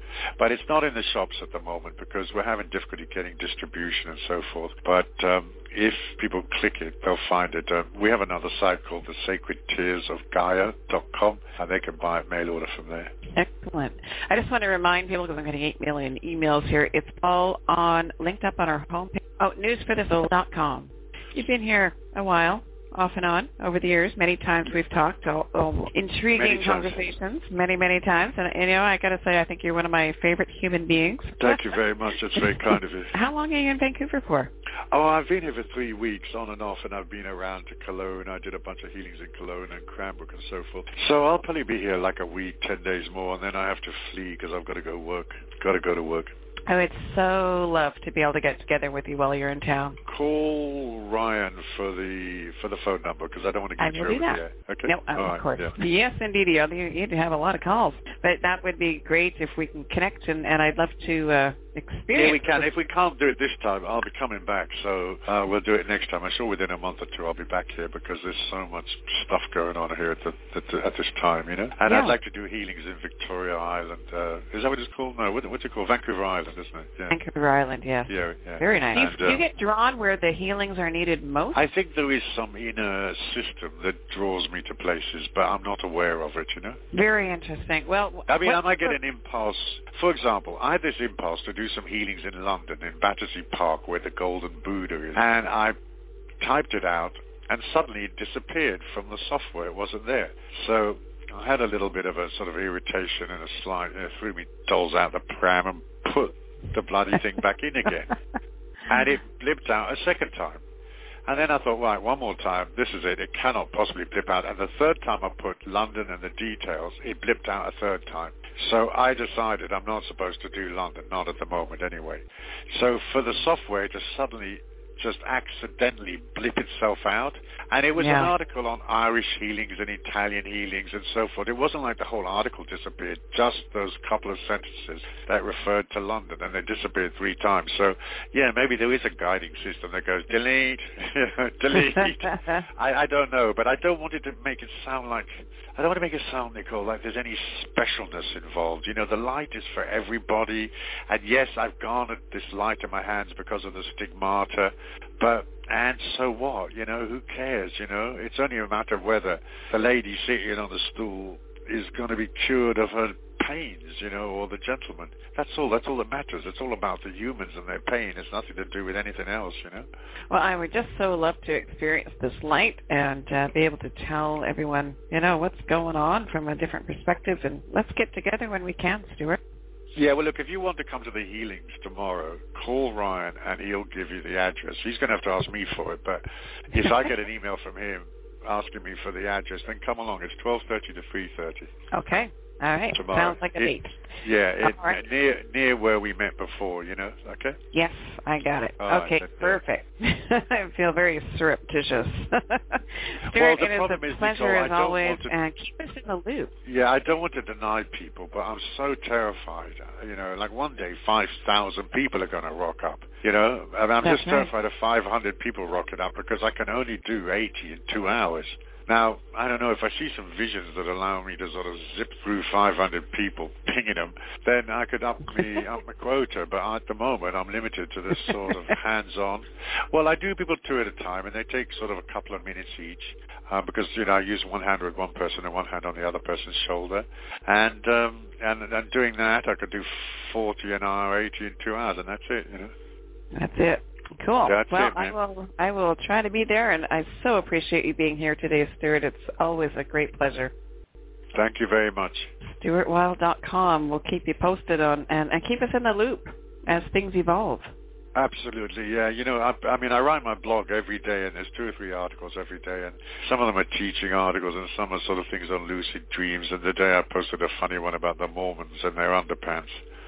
But it's not in the shops at the moment because we're having difficulty getting distribution and so forth. But um, if people click it, they'll find it. Uh, we have another site called the Sacred Tears of Gaia dot com, and they can buy it mail order from there. Excellent. I just want to remind people, because I'm getting eight million emails here, it's all on linked up on our homepage. Oh, news for the soul dot com. You've been here a while, off and on, over the years. Many times we've talked, all, all intriguing many conversations, many, many times. And, and, you know, I got to say, I think you're one of my favorite human beings. Thank you very much. That's very kind of you. How long are you in Vancouver for? Oh, I've been here for three weeks, on and off, and I've been around to Cologne. I did a bunch of healings in Cologne and Cranbrook and so forth. So I'll probably be here like a week, ten days more, and then I have to flee because I've got to go work. Got to go to work. I would so love to be able to get together with you while you're in town. Call Ryan for the for the phone number because I don't want to get you over here. Okay. No, oh, of right, course. Yeah. Yes, indeed. You you have a lot of calls, but that would be great if we can connect, and, and I'd love to uh, experience. Yeah, we can. If we can't do it this time, I'll be coming back, so uh, we'll do it next time. I'm sure within a month or two I'll be back here because there's so much stuff going on here at, the, at, the, at this time, you know. And yeah. I'd like to do healings in Victoria Island. Uh, is that what it's called? No, what, what's it called? Vancouver Island, isn't it? Yeah. Vancouver Island, yes. Yeah, yeah. Very nice. And, do, you, do you get drawn where the healings are needed most? I think there is some inner system that draws me to places, but I'm not aware of it, you know. Very interesting. Well, I mean, what, I might get an impulse. For example, I had this impulse to do some healings in London, in Battersea Park, where the Golden Buddha is. And I typed it out, and suddenly it disappeared from the software. It wasn't there. So I had a little bit of a sort of irritation and a slight, uh, threw me dolls out the pram and put the bloody thing back in again. And it blipped out a second time. And then I thought, right, one more time, this is it. It cannot possibly blip out. And the third time I put London and the details, it blipped out a third time. So I decided I'm not supposed to do London, not at the moment anyway. So for the software to suddenly just accidentally blip itself out. And it was yeah. an article on Irish healings and Italian healings and so forth. It wasn't like the whole article disappeared, just those couple of sentences that referred to London, and they disappeared three times. So, yeah, maybe there is a guiding system that goes, delete, delete. I, I don't know, but I don't want it to make it sound like, I don't want to make it sound, Nicole, like there's any specialness involved. You know, the light is for everybody, and yes, I've garnered this light in my hands because of the stigmata, but, and so what, you know, who cares, you know? It's only a matter of whether the lady sitting on the stool is going to be cured of her pains, you know, or the gentleman. That's all, that's all that matters. It's all about the humans and their pain. It's nothing to do with anything else, you know? Well, I would just so love to experience this light and uh, be able to tell everyone, you know, what's going on from a different perspective, and let's get together when we can, Stuart. Yeah, well, look, if you want to come to the healings tomorrow, call Ryan and he'll give you the address. He's going to have to ask me for it, but if I get an email from him asking me for the address, then come along. It's twelve thirty to three thirty. Okay. All right. Tomorrow. Sounds like a date. Yeah, it, right. near near where we met before, you know, okay? Yes, I got it. All okay, right, perfect. I feel very surreptitious. Stuart, well, the it is problem a is, pleasure Nicole, as I don't always, want to, and keep us in the loop. Yeah, I don't want to deny people, but I'm so terrified. You know, like one day five thousand people are going to rock up, you know? And I'm That's just right. terrified of five hundred people rocking up because I can only do eighty in two hours. Now, I don't know, if I see some visions that allow me to sort of zip through five hundred people, pinging them, then I could up me up my quota. But at the moment, I'm limited to this sort of hands-on. Well, I do people two at a time, and they take sort of a couple of minutes each uh, because, you know, I use one hand with one person and one hand on the other person's shoulder. And, um, and, and doing that, I could do forty an hour, eighty in two hours, and that's it, you know. That's it. Cool. That's well, it, I man. will. I will try to be there, and I so appreciate you being here today, Stuart. It's always a great pleasure. Thank you very much. Stuart Wild dot com. We'll keep you posted on and, and keep us in the loop as things evolve. Absolutely, yeah. You know, I, I mean, I write my blog every day, and there's two or three articles every day, and some of them are teaching articles, and some are sort of things on lucid dreams. And today I posted a funny one about the Mormons and their underpants.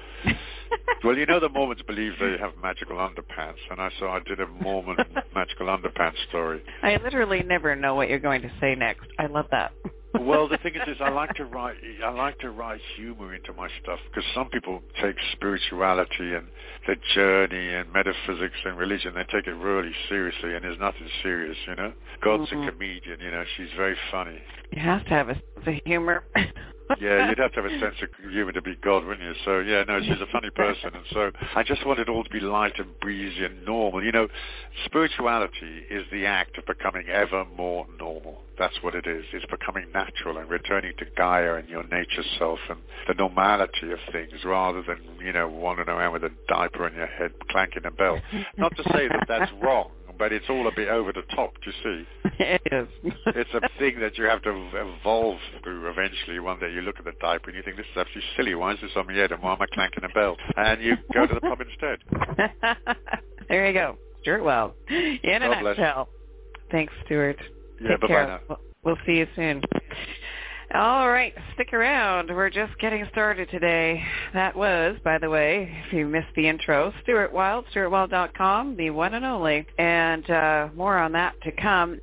Well, you know, the Mormons believe they have magical underpants, and I so I did a Mormon magical underpants story. I literally never know what you're going to say next. I love that. Well, the thing is, is I like to write. I like to write humor into my stuff because some people take spirituality and the journey and metaphysics and religion. They take it really seriously, and there's nothing serious, you know. God's mm-hmm. a comedian, you know. She's very funny. You have to have a sense of humor. Yeah, you'd have to have a sense of humor to be God, wouldn't you? So, yeah, no, she's a funny person. And so I just want it all to be light and breezy and normal. You know, spirituality is the act of becoming ever more normal. That's what it is. It's becoming natural and returning to Gaia and your nature self and the normality of things rather than, you know, wandering around with a diaper on your head, clanking a bell. Not to say that that's wrong, but it's all a bit over the top, do you see? It is. It's a thing that you have to evolve through eventually. One day you look at the diaper and you think, this is absolutely silly. Why is this on my head and why am I clanking a bell? And you go to the pub instead. There you go. Stuart Wells. In a God bless. nutshell. Thanks, Stuart. Yeah, Take bye-bye care. now. We'll, we'll see you soon. All right, stick around. We're just getting started today. That was, by the way, if you missed the intro, Stuart Wild, stuart wild dot com, the one and only. And uh, more on that to come.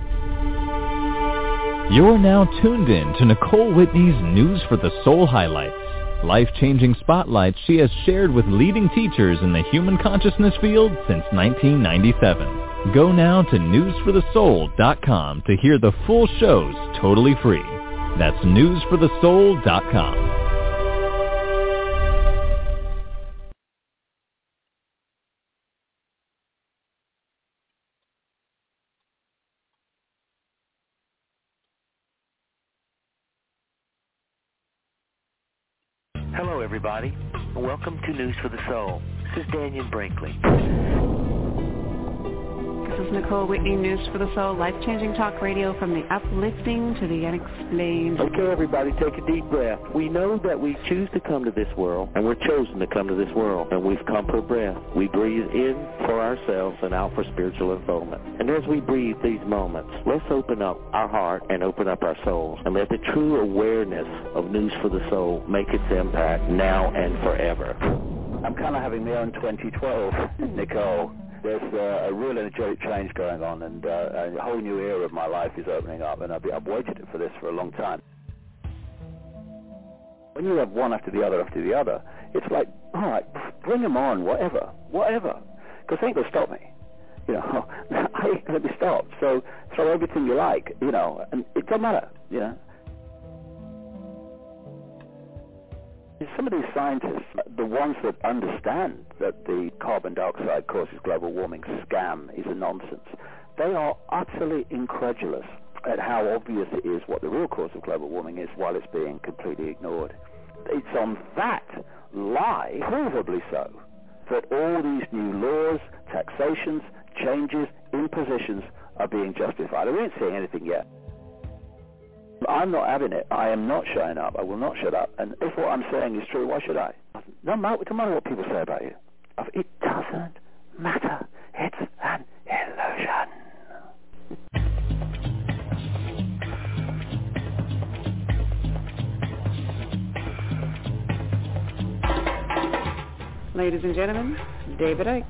You're now tuned in to Nicole Whitney's News for the Soul highlights. Life-changing spotlights she has shared with leading teachers in the human consciousness field since nineteen ninety-seven. Go now to news for the soul dot com to hear the full shows totally free. That's news for the soul dot com. Hello, everybody. Welcome to News for the Soul. This is Daniel Brinkley. This is Nicole Whitney, News for the Soul, life-changing talk radio from the uplifting to the unexplained. Okay, everybody, take a deep breath. We know that we choose to come to this world, and we're chosen to come to this world, and we've come for breath. We breathe in for ourselves and out for spiritual unfoldment. And as we breathe these moments, let's open up our heart and open up our souls, and let the true awareness of News for the Soul make its impact now and forever. I'm kind of having my own twenty twelve, Nicole. There's uh, a real energetic change going on, and uh, a whole new era of my life is opening up, and I've, been, I've waited for this for a long time. When you have one after the other after the other, it's like, all right, bring them on, whatever, whatever, because they ain't going to stop me. You know, I ain't going to be stopped, so throw everything you like, you know, and it doesn't matter, you know. Some of these scientists, the ones that understand that the carbon dioxide causes global warming scam is a nonsense, they are utterly incredulous at how obvious it is what the real cause of global warming is while it's being completely ignored. It's on that lie, provably so, that all these new laws, taxations, changes, impositions are being justified. We ain't seeing anything yet. I'm not having it. I am not shutting up. I will not shut up. And if what I'm saying is true, why should I? No matter, no matter what people say about you. It doesn't matter. It's an illusion. Ladies and gentlemen, David Icke.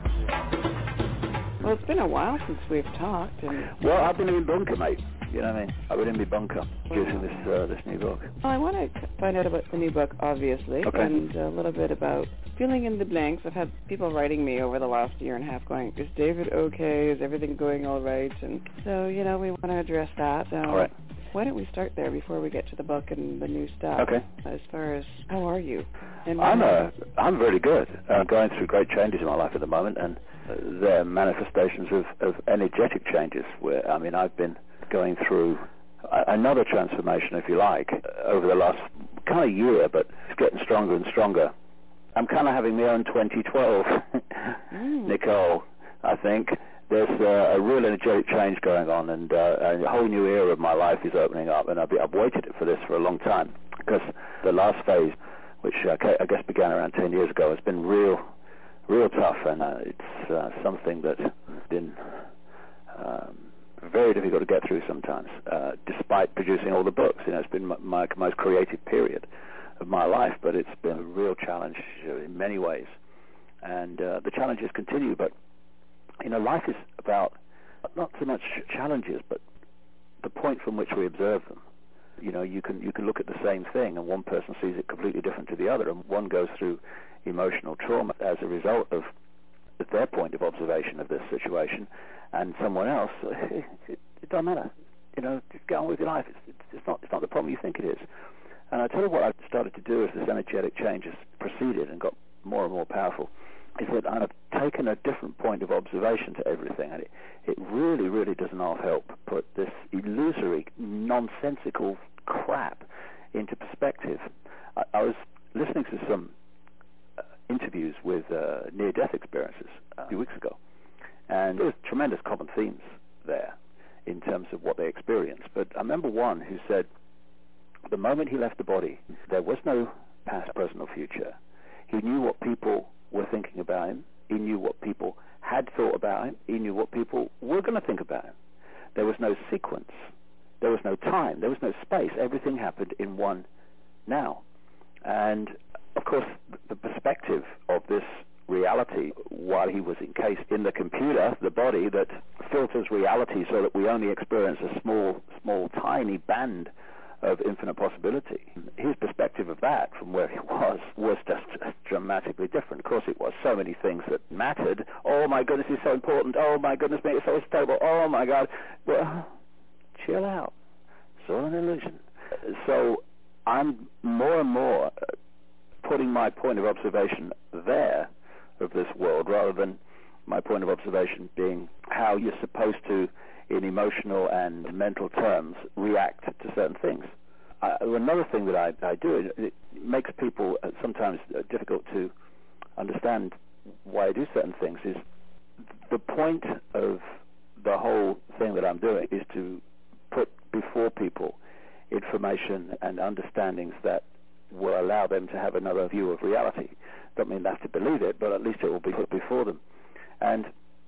Well, it's been a while since we've talked. And well, I've been in bunker, mate. You know what I mean? I've been in my bunker producing this uh, this new book. Well, I want to find out about the new book, obviously, okay. and a little bit about filling in the blanks. I've had people writing me over the last year and a half going, is David okay? Is everything going all right? And so, you know, we want to address that. So all right. Why don't we start there before we get to the book and the new stuff? Okay. As far as, how are you? And I'm uh, I'm very good. I'm going through great changes in my life at the moment, and uh, they're manifestations of, of energetic changes. Where I mean, I've been going through another transformation, if you like, over the last kind of year, but it's getting stronger and stronger. I'm kind of having my own twenty twelve, mm. Nicole, I think. There's uh, a real energetic change going on, and uh, a whole new era of my life is opening up, and I've, been, I've waited for this for a long time, because the last phase, which uh, I guess began around ten years ago, has been real, real tough, and uh, it's uh, something that's been um, very difficult to get through sometimes, uh, despite producing all the books. You know, it's been my, my most creative period of my life, but it's been a real challenge in many ways, and uh, the challenges continue. But you know, life is about not so much challenges, but the point from which we observe them. You know, you can you can look at the same thing, and one person sees it completely different to the other, and one goes through emotional trauma as a result of their point of observation of this situation, and someone else, it, it, it doesn't matter. You know, just get on with your life. It's, it's, it's not it's not the problem you think it is. And I tell you what I've started to do as this energetic change has proceeded and got more and more powerful, is that I've taken a different point of observation to everything, and it, it really, really does not help put this illusory, nonsensical crap into perspective. I, I was listening to some uh, interviews with uh, near-death experiences uh, a few weeks ago, and there was tremendous common themes there in terms of what they experienced. But I remember one who said the moment he left the body, there was no past, present, or future. He knew what people were thinking about him. He knew what people had thought about him. He knew what people were going to think about him. There was no sequence. There was no time. There was no space. Everything happened in one now. And, of course, the perspective of this reality, while he was encased in the computer, the body that filters reality so that we only experience a small, small, tiny band of infinite possibility. His perspective of that from where he was was just dramatically different. Of course it was. So many things that mattered. Oh my goodness, it's so important. Oh my goodness me, it's so stable. Oh my God. Well, chill out. It's all an illusion. So I'm more and more putting my point of observation there of this world rather than my point of observation being how you're supposed to, in emotional and mental terms, react to certain things. Uh, another thing that I, I do, it, it makes people uh, sometimes uh, difficult to understand why I do certain things, is the point of the whole thing that I'm doing is to put before people information and understandings that will allow them to have another view of reality. Don't mean they have to believe it, but at least it will be put before them. And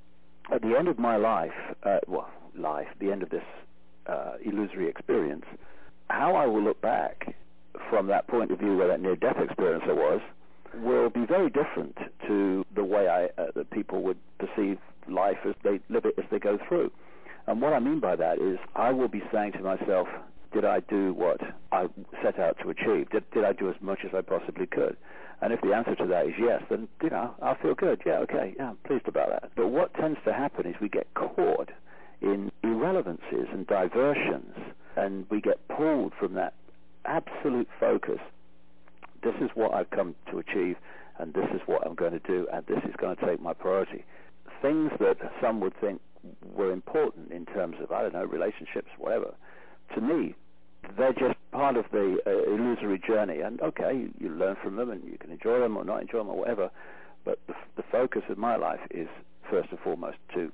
at the end of my life, uh, well, life, the end of this uh, illusory experience, how I will look back from that point of view where that near-death experience I was will be very different to the way I, uh, that people would perceive life as they live it as they go through. And what I mean by that is I will be saying to myself, did I do what I set out to achieve? Did, did I do as much as I possibly could? And if the answer to that is yes, then, you know, I'll feel good. Yeah, okay, yeah, I'm pleased about that. But what tends to happen is we get caught in irrelevancies and diversions, and we get pulled from that absolute focus. This is what I've come to achieve, and this is what I'm going to do, and this is going to take my priority. Things that some would think were important in terms of, I don't know, relationships, whatever, to me, they're just part of the uh, illusory journey. And okay, you, you learn from them, and you can enjoy them or not enjoy them or whatever, but the, the focus of my life is, first and foremost, to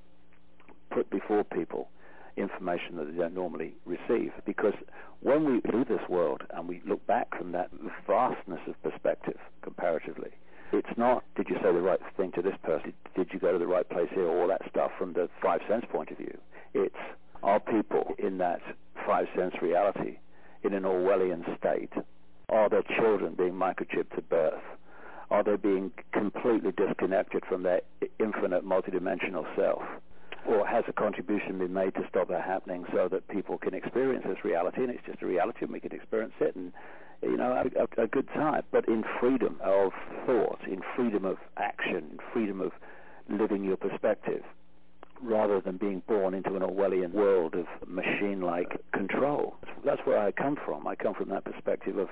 put before people information that they don't normally receive. Because when we leave this world and we look back from that vastness of perspective comparatively, it's not, did you say the right thing to this person? Did you go to the right place here? All that stuff from the five sense point of view. It's, are people in that five sense reality in an Orwellian state? Are their children being microchipped at birth? Are they being completely disconnected from their infinite multidimensional self? Or has a contribution been made to stop that happening so that people can experience this reality, and it's just a reality and we can experience it and, you know, have a, a good time, but in freedom of thought, in freedom of action, in freedom of living your perspective, rather than being born into an Orwellian world of machine-like control. That's where I come from. I come from that perspective of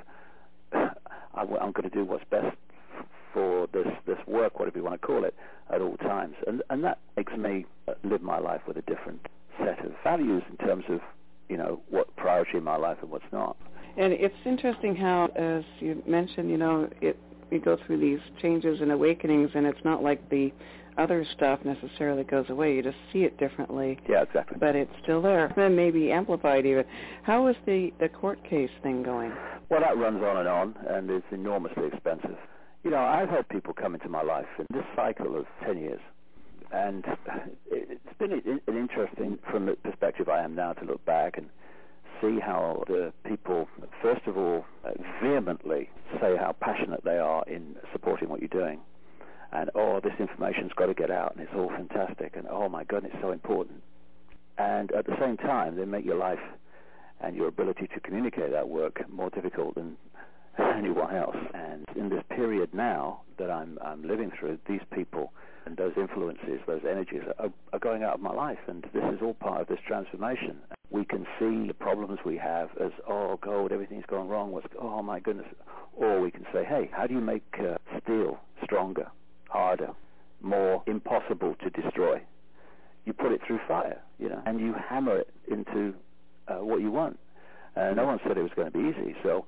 I'm going to do what's best for this, this work, whatever you want to call it, at all times. And, and that makes me live my life with a different set of values in terms of, you know, what priority in my life and what's not. And it's interesting how, as you mentioned, you know, it we go through these changes and awakenings, and it's not like the other stuff necessarily goes away. You just see it differently. Yeah, exactly. But it's still there. Then maybe amplified even. How is the, the court case thing going? Well, that runs on and on, and it's enormously expensive. You know, I've had people come into my life in this cycle of ten years, and it's been an interesting, from the perspective I am now, to look back and see how the people, first of all, vehemently say how passionate they are in supporting what you're doing. And, oh, this information's got to get out, and it's all fantastic, and, oh, my goodness, it's so important. And at the same time, they make your life and your ability to communicate that work more difficult than anyone else. And in this period now that I'm, I'm living through, these people and those influences, those energies are, are going out of my life, and this is all part of this transformation. we can see the problems we have as, oh, God, everything's gone wrong. What's, oh, my goodness. Or we can say, hey, how do you make uh, steel stronger, harder, more impossible to destroy? You put it through fire, you know, and you hammer it into uh, what you want. Uh, no one said it was going to be easy. So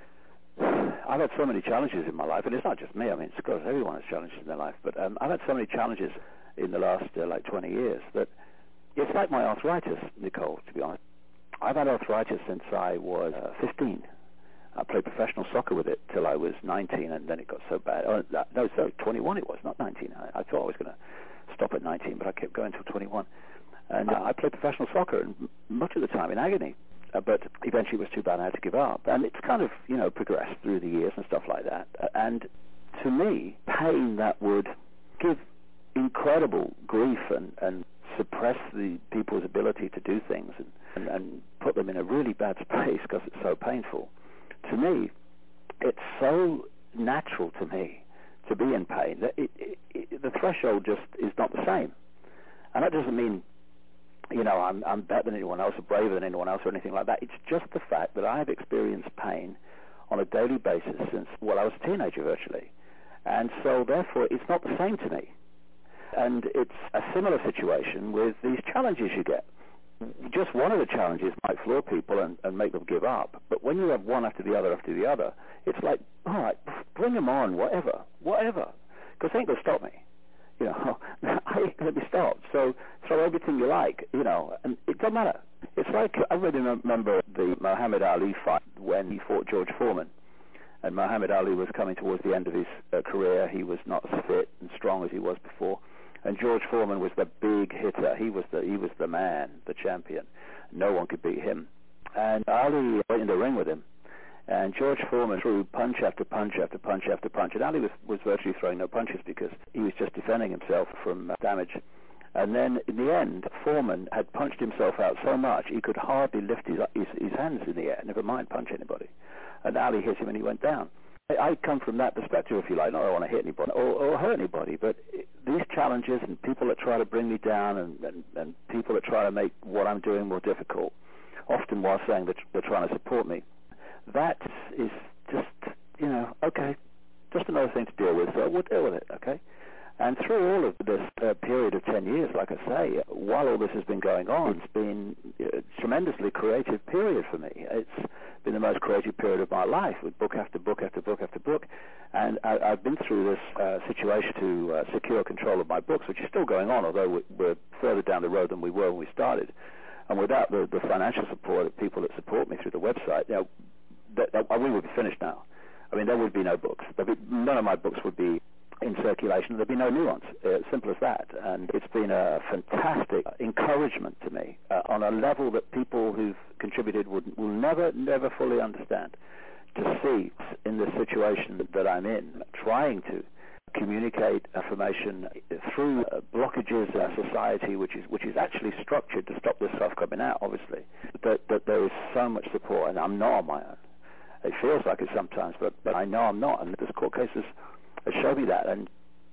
I've had so many challenges in my life, and it's not just me. I mean, of course, everyone has challenges in their life. But um, I've had so many challenges in the last, uh, like, twenty years that it's like my arthritis, Nicole, to be honest. I've had arthritis since I was uh, fifteen. I played professional soccer with it till I was nineteen, and then it got so bad. Oh, no, sorry, twenty-one it was, not nineteen. I, I thought I was going to stop at nineteen, but I kept going till twenty-one. And uh, I played professional soccer, and much of the time in agony. Uh, but eventually it was too bad I had to give up. And it's kind of, you know, progressed through the years and stuff like that. Uh, and to me, pain that would give incredible grief and, and suppress the people's ability to do things and, and, and put them in a really bad space because it's so painful. To me, it's so natural to me to be in pain that it, it, it, the threshold just is not the same. And that doesn't mean, you know, I'm, I'm better than anyone else or braver than anyone else or anything like that. It's just the fact that I have experienced pain on a daily basis since, well, I was a teenager virtually. And so, therefore, it's not the same to me. And it's a similar situation with these challenges you get. Just one of the challenges might floor people and, and make them give up. But when you have one after the other after the other, it's like, all right, bring them on, whatever, whatever. Because they ain't going to stop me. You know, I ain't going to be stopped. So throw everything you like, you know, and it doesn't matter. It's like, I really remember the Muhammad Ali fight when he fought George Foreman. And Muhammad Ali was coming towards the end of his uh, career. He was not as fit and strong as he was before. And George Foreman was the big hitter. He was the he was the man, the champion. No one could beat him. And Ali went in the ring with him. And George Foreman threw punch after punch after punch after punch. And Ali was, was virtually throwing no punches because he was just defending himself from uh, damage. And then in the end, Foreman had punched himself out so much he could hardly lift his, his, his hands in the air, never mind punch anybody. And Ali hit him and he went down. I, I come from that perspective, if you like. Not that I want to hit anybody or, or hurt anybody, but it, these challenges and people that try to bring me down and, and, and people that try to make what I'm doing more difficult, often while saying that they're trying to support me, that is just, you know, okay, just another thing to deal with, so we'll deal with it, okay? And through all of this uh, period of ten years, like I say, while all this has been going on, it's been a tremendously creative period for me. It's been the most creative period of my life, with book after book after book after book. And I, I've been through this uh, situation to uh, secure control of my books, which is still going on, although we're further down the road than we were when we started. And without the, the financial support of people that support me through the website, you know, that, that, we would be finished now. I mean, there would be no books. There'd be, none of my books would be in circulation. There'd be no new ones. Uh, simple as that. And it's been a fantastic encouragement to me uh, on a level that people who've contributed would, will never, never fully understand. To see in the situation that I'm in, trying to communicate information through uh, blockages in our society, which is which is actually structured to stop this stuff coming out, obviously, that, that there is so much support, and I'm not on my own. It feels like it sometimes, but, but I know I'm not, and this court case has, has showed me that, and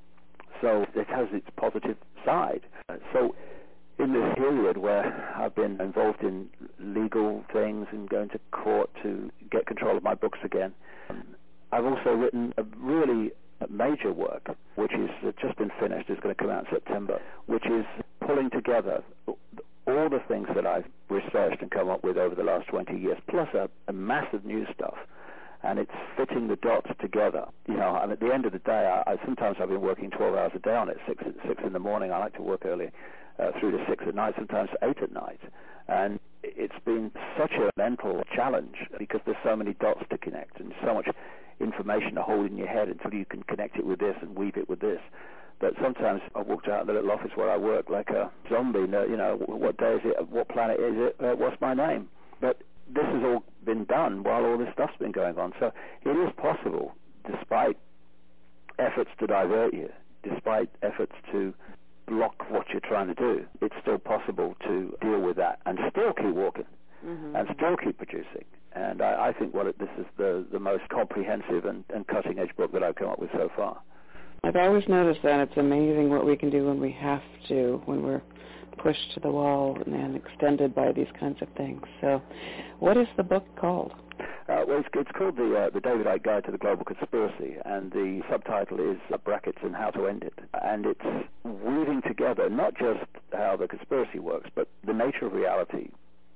so it has its positive side. So in this period where I've been involved in legal things and going to court to get control of my books again, I've also written a really major work, which is just been finished, is going to come out in September, which is pulling together all the things that I've researched and come up with over the last twenty years, plus a, a massive new stuff, and it's fitting the dots together. You know, and at the end of the day, I, I sometimes I've been working twelve hours a day on it, six six in the morning. I like to work early uh, through to six at night, sometimes eight at night, and it's been such a mental challenge because there's so many dots to connect and so much information to hold in your head until you can connect it with this and weave it with this. But sometimes I walked out of the little office where I work like a zombie. You know, what day is it? What planet is it? Uh, what's my name? But this has all been done while all this stuff's been going on. So it is possible, despite efforts to divert you, despite efforts to block what you're trying to do, it's still possible to deal with that and still keep walking mm-hmm. and still keep producing. And I, I think what it, this is the, the most comprehensive and, and cutting-edge book that I've come up with so far. I've always noticed that it's amazing what we can do when we have to, when we're pushed to the wall and extended by these kinds of things. So what is the book called? Uh, well, it's, it's called the uh, the David Icke Guide to the Global Conspiracy, and the subtitle is uh, Brackets and How to End It. And it's weaving together not just how the conspiracy works, but the nature of reality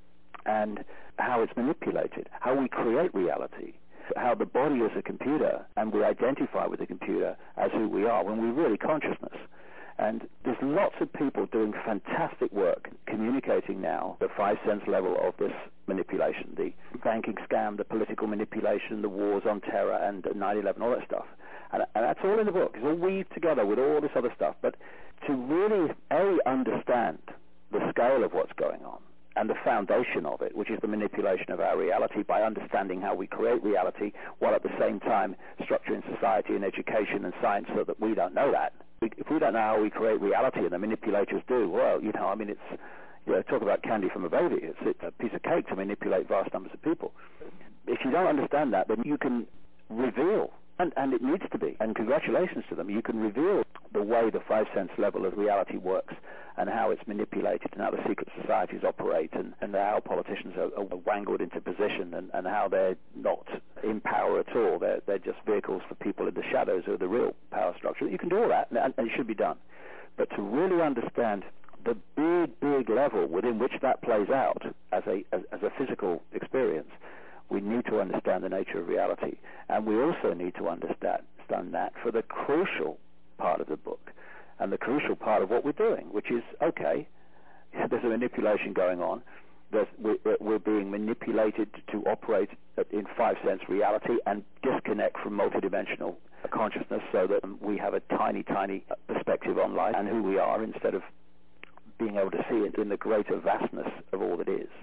and how it's manipulated, how we create reality, how the body is a computer, and we identify with the computer as who we are when we're really consciousness. And there's lots of people doing fantastic work communicating now the five sense level of this manipulation, the banking scam, the political manipulation, the wars on terror, and nine eleven, all that stuff. And, and that's all in the book. It's all weaved together with all this other stuff. But to really, A, understand the scale of what's going on and the foundation of it, which is the manipulation of our reality by understanding how we create reality, while at the same time structuring society and education and science so that we don't know that. If we don't know how we create reality, and the manipulators do, well, you know, I mean, it's, you know, talk about candy from a baby. It's, it's a piece of cake to manipulate vast numbers of people. If you don't understand that, then you can reveal, and, and it needs to be, and congratulations to them, you can reveal the way the five sense level of reality works and how it's manipulated and how the secret societies operate and, and how politicians are, are wangled into position and, and how they're not in power at all. They're, they're just vehicles for people in the shadows of the real power structure. You can do all that, and, and it should be done. But to really understand the big, big level within which that plays out as a, as, as a physical experience, we need to understand the nature of reality. And we also need to understand, understand that for the crucial part of the book, and the crucial part of what we're doing, which is, okay, there's a manipulation going on. There's, we're, we're being manipulated to operate in five-sense reality and disconnect from multidimensional consciousness so that we have a tiny, tiny perspective on life and who we are instead of being able to see it in the greater vastness of all that is.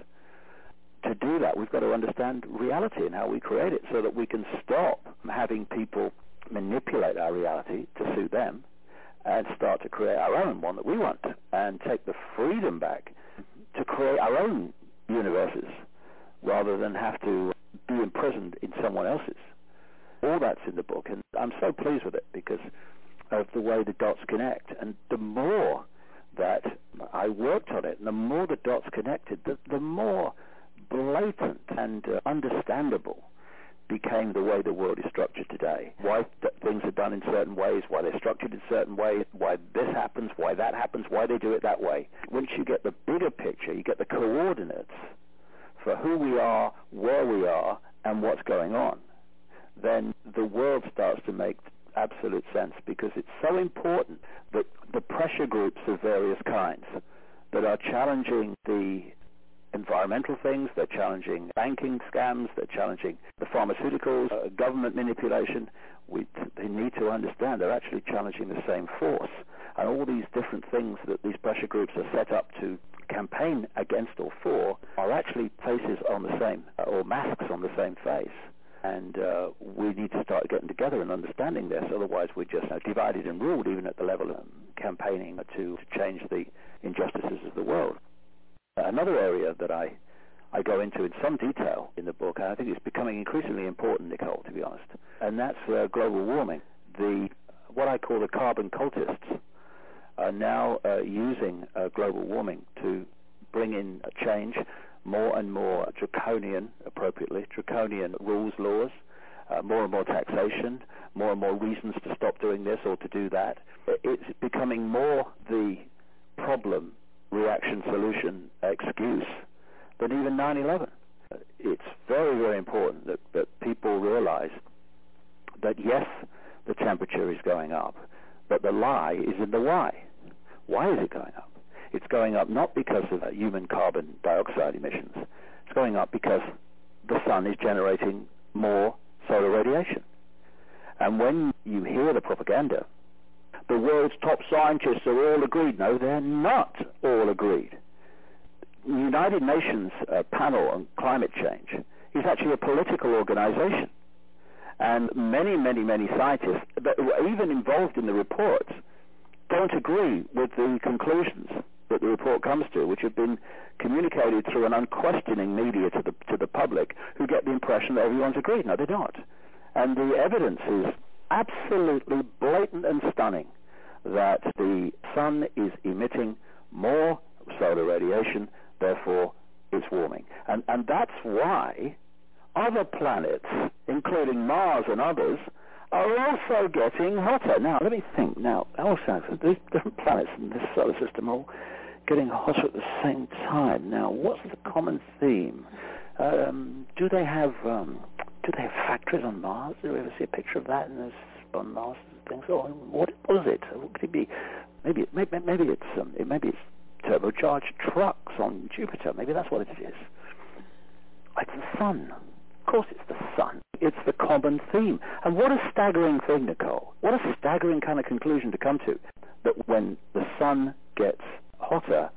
To do that, we've got to understand reality and how we create it so that we can stop having people manipulate our reality to suit them and start to create our own one that we want and take the freedom back to create our own universes rather than have to be imprisoned in someone else's. All that's in the book, and I'm so pleased with it because of the way the dots connect. And the more that I worked on it, and the more the dots connected, the, the more blatant and uh, understandable became the way the world is structured today. Why th- things are done in certain ways, why they're structured in certain ways, why this happens, why that happens, why they do it that way. Once you get the bigger picture, you get the coordinates for who we are, where we are, and what's going on, then the world starts to make absolute sense, because it's so important that the pressure groups of various kinds that are challenging the environmental things, they're challenging banking scams, they're challenging the pharmaceuticals, uh, government manipulation. We t- they need to understand they're actually challenging the same force. And all these different things that these pressure groups are set up to campaign against or for are actually faces on the same, uh, or masks on the same face. And uh, we need to start getting together and understanding this, otherwise we're just uh, divided and ruled, even at the level of um, campaigning to, to change the injustices of the world. Another area that I, I go into in some detail in the book, and I think it's becoming increasingly important, Nicole, to be honest, and that's uh, global warming. The what I call the carbon cultists are now uh, using uh, global warming to bring in a change, more and more draconian, appropriately, draconian rules, laws, uh, more and more taxation, more and more reasons to stop doing this or to do that. It's becoming more the problem, reaction, solution, excuse than even nine eleven. It's very, very important that, that people realize that, yes, the temperature is going up, but the lie is in the why. Why is it going up? It's going up not because of uh, human carbon dioxide emissions. It's going up because the sun is generating more solar radiation. And when you hear the propaganda, the world's top scientists are all agreed. No, they're not all agreed. The United Nations uh, panel on climate change is actually a political organization. And many, many, many scientists that were even involved in the reports don't agree with the conclusions that the report comes to, which have been communicated through an unquestioning media to the, to the public, who get the impression that everyone's agreed. No, they're not. And the evidence is absolutely blatant and stunning that the sun is emitting more solar radiation, therefore it's warming. And, and that's why other planets, including Mars and others, are also getting hotter. Now, let me think. Now, also, these different planets in this solar system are all getting hotter at the same time. Now, what's the common theme? Um, do they have um, do they have factories on Mars? Do we ever see a picture of that in this, on Mars and things? Or what was it? What could it be? Maybe maybe maybe it's um, it, maybe it's turbocharged trucks on Jupiter. Maybe that's what it is. It's the sun. Of course, it's the sun. It's the common theme. And what a staggering thing, Nicole. What a staggering kind of conclusion to come to, that when the sun gets hotter,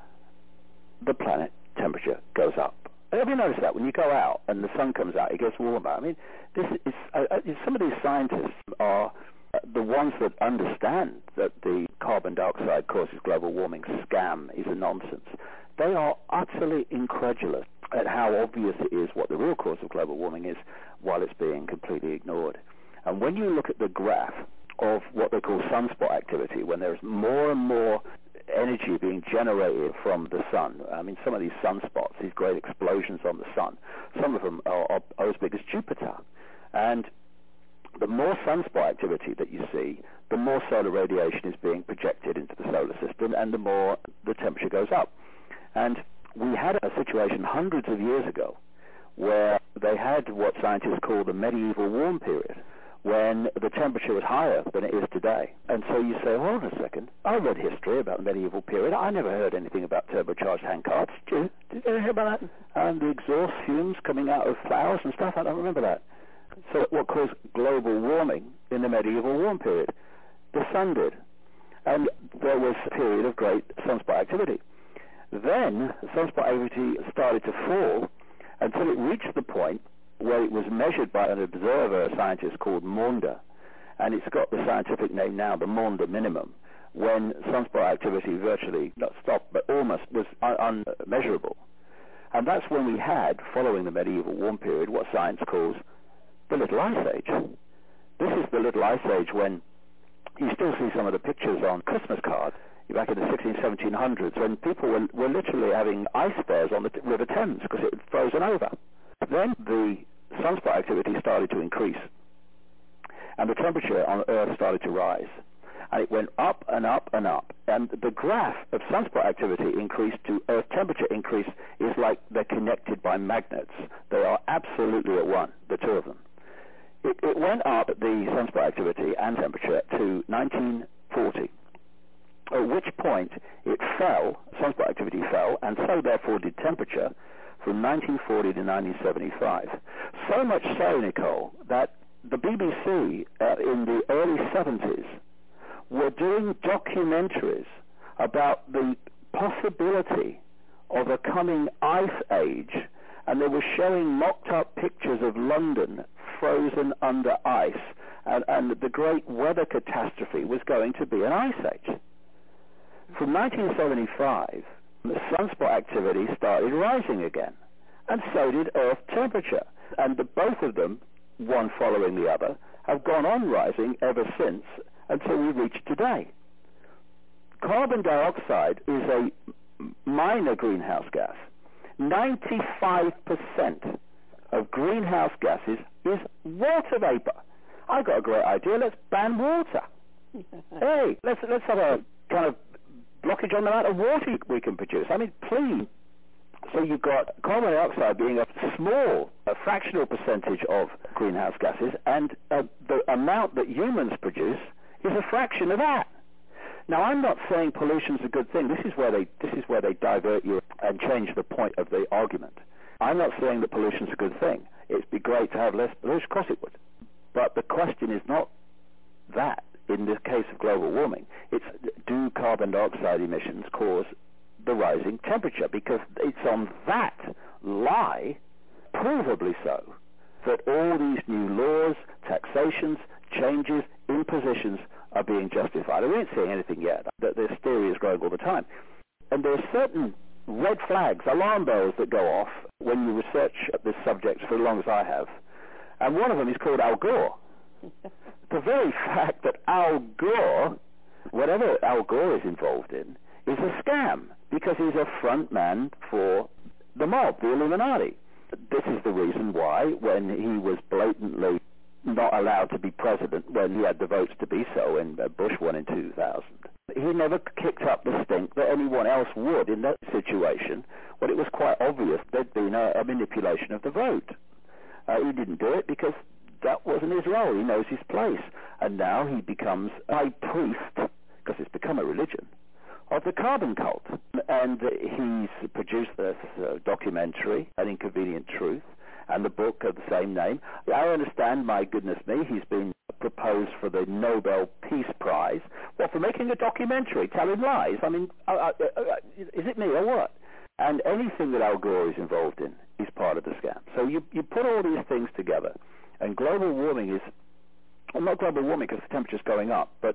the planet temperature goes up. Have you noticed that? When you go out and the sun comes out, it gets warmer. I mean, this is uh, uh, some of these scientists are uh, the ones that understand that the carbon dioxide causes global warming scam is a nonsense. They are utterly incredulous at how obvious it is what the real cause of global warming is, while it's being completely ignored. And when you look at the graph of what they call sunspot activity, when there's more and more energy being generated from the sun, I mean, some of these sunspots, these great explosions on the sun, some of them are, are, are as big as Jupiter. And the more sunspot activity that you see, the more solar radiation is being projected into the solar system, and the more the temperature goes up. And we had a situation hundreds of years ago where they had what scientists call the medieval warm period, when the temperature was higher than it is today. And so you say, hold on a second, I read history about the medieval period. I never heard anything about turbocharged handcarts. Did you? Did you hear about that? And the exhaust fumes coming out of flowers and stuff? I don't remember that. So what caused global warming in the medieval warm period? The sun did. And there was a period of great sunspot activity. Then sunspot activity started to fall until it reached the point where it was measured by an observer, a scientist called Maunder, and it's got the scientific name now, the Maunder minimum, when sunspot activity virtually not stopped, but almost was un- unmeasurable. And that's when we had, following the medieval warm period, what science calls the Little Ice Age. This is the Little Ice Age when you still see some of the pictures on Christmas cards back in the sixteen, seventeen hundreds, when people were, were literally having ice fairs on the t- River Thames because it had frozen over. Then the sunspot activity started to increase, and the temperature on Earth started to rise. And it went up and up and up. And the graph of sunspot activity increase to Earth temperature increase is like they're connected by magnets. They are absolutely at one, the two of them. It, it went up, the sunspot activity and temperature, to nineteen forty. At which point it fell, sunspot activity fell, and so therefore did temperature, from nineteen forty to nineteen seventy-five. So much so, Nicole, that the B B C uh, in the early seventies were doing documentaries about the possibility of a coming ice age, and they were showing mocked-up pictures of London frozen under ice, and, and the great weather catastrophe was going to be an ice age. From nineteen seventy-five, the sunspot activity started rising again, and so did Earth temperature. And the, both of them, one following the other, have gone on rising ever since until we reach today. Carbon dioxide is a minor greenhouse gas. ninety-five percent of greenhouse gases is water vapor. I got a great idea. Let's ban water. Hey, let's let's have a kind of blockage on the amount of water we can produce. I mean, please. So you've got carbon dioxide being a small, a fractional percentage of greenhouse gases, and uh, the amount that humans produce is a fraction of that. Now, I'm not saying pollution's a good thing. This is where they this is where they divert you and change the point of the argument. I'm not saying that pollution's a good thing. It'd be great to have less pollution. Of course it would. But the question is not that. In this case of global warming, it's do carbon dioxide emissions cause the rising temperature? Because it's on that lie, provably so, that all these new laws, taxations, changes, impositions are being justified. And we ain't seeing anything yet. This theory is growing all the time. And there are certain red flags, alarm bells that go off when you research this subject for as long as I have. And one of them is called Al Gore. the very fact that Al Gore, whatever Al Gore is involved in, is a scam, because he's a front man for the mob, the Illuminati. This is the reason why, when he was blatantly not allowed to be president, when he had the votes to be so, and Bush won in two thousand, he never kicked up the stink that anyone else would in that situation, when it was quite obvious there'd been a, a manipulation of the vote. Uh, he didn't do it because that wasn't his role. He knows his place. And now he becomes a high priest, because it's become a religion, of the carbon cult. And he's produced this uh, documentary, An Inconvenient Truth, and the book of the same name. I understand, my goodness me, he's been proposed for the Nobel Peace Prize. Well, for making a documentary, telling lies. I mean, uh, uh, uh, is it me or what? And anything that Al Gore is involved in is part of the scam. So you, you put all these things together, and global warming is, well, not global warming because the temperature's going up, but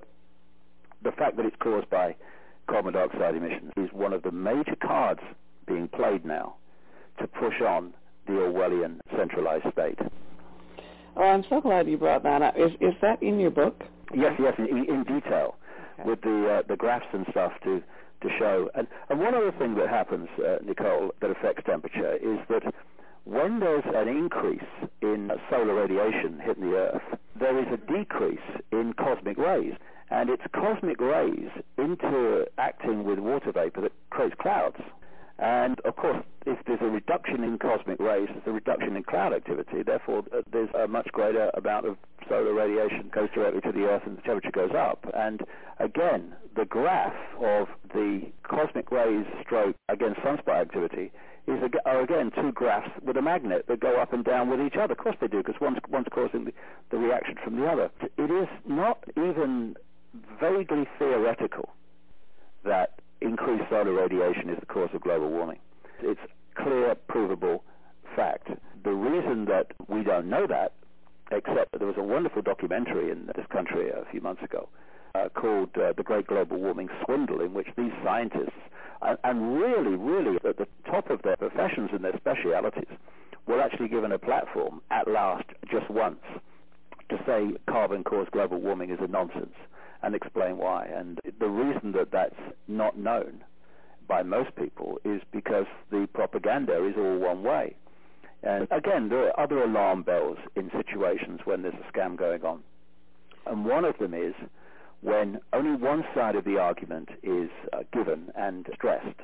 the fact that it's caused by carbon dioxide emissions is one of the major cards being played now to push on the Orwellian centralized state. Oh, I'm so glad you brought that up. Is is that in your book? Yes, yes, in, in detail, okay. with the uh, the graphs and stuff to to show. And, and one other thing that happens, uh, Nicole, that affects temperature is that when there's an increase in solar radiation hitting the Earth, there is a decrease in cosmic rays. And it's cosmic rays interacting with water vapor that creates clouds. And, of course, if there's a reduction in cosmic rays, there's a reduction in cloud activity. Therefore, uh, there's a much greater amount of solar radiation goes directly to the Earth and the temperature goes up. And, again, the graph of the cosmic rays stroke against sunspot activity is, are, again, two graphs with a magnet that go up and down with each other. Of course they do, because one's, one's causing the, the reaction from the other. It is not even vaguely theoretical that increased solar radiation is the cause of global warming. It's clear, provable fact. The reason that we don't know that, except that there was a wonderful documentary in this country a few months ago uh, called uh, The Great Global Warming Swindle, in which these scientists, and, and really, really at the top of their professions and their specialities, were actually given a platform at last, just once, to say carbon caused global warming is a nonsense, and explain why. And the reason that that's not known by most people is because the propaganda is all one way. And again, there are other alarm bells in situations when there's a scam going on. And one of them is when only one side of the argument is uh, given and stressed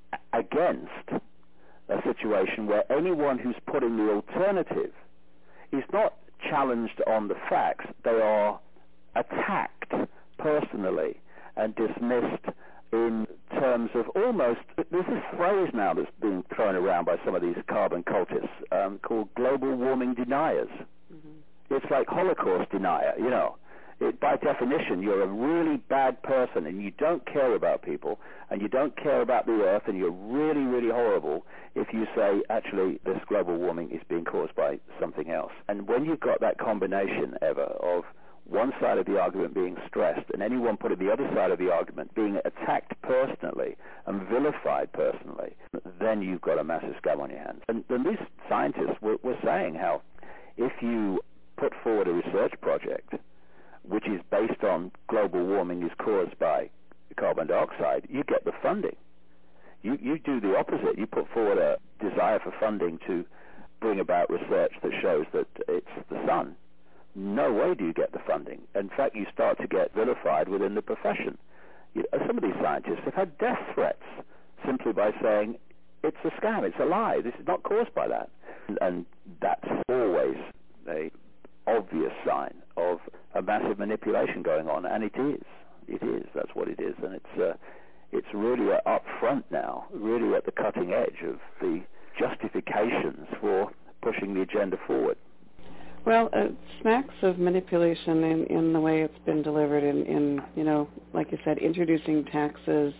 against a situation where anyone who's putting the alternative is not challenged on the facts, they are attacked personally and dismissed in terms of almost, there's this phrase now that's being thrown around by some of these carbon cultists um, called global warming deniers. Mm-hmm. It's like Holocaust denier, you know. It, by definition, you're a really bad person and you don't care about people and you don't care about the Earth and you're really, really horrible if you say, actually, this global warming is being caused by something else. And when you've got that combination, Eva, of one side of the argument being stressed and anyone putting the other side of the argument being attacked personally and vilified personally, then you've got a massive scam on your hands. And, and these scientists were, were saying how if you put forward a research project which is based on global warming is caused by carbon dioxide, you get the funding. You, you do the opposite. You put forward a desire for funding to bring about research that shows that it's the sun. No way do you get the funding. In fact, you start to get vilified within the profession. You, some of these scientists have had death threats simply by saying, it's a scam, it's a lie, this is not caused by that. And, and that's always a obvious sign of a massive manipulation going on, and it is. It is. That's what it is, and it's uh, it's really uh, up front now, really at the cutting edge of the justifications for pushing the agenda forward. Well, it smacks of manipulation in, in the way it's been delivered in, in, you know, like you said, introducing taxes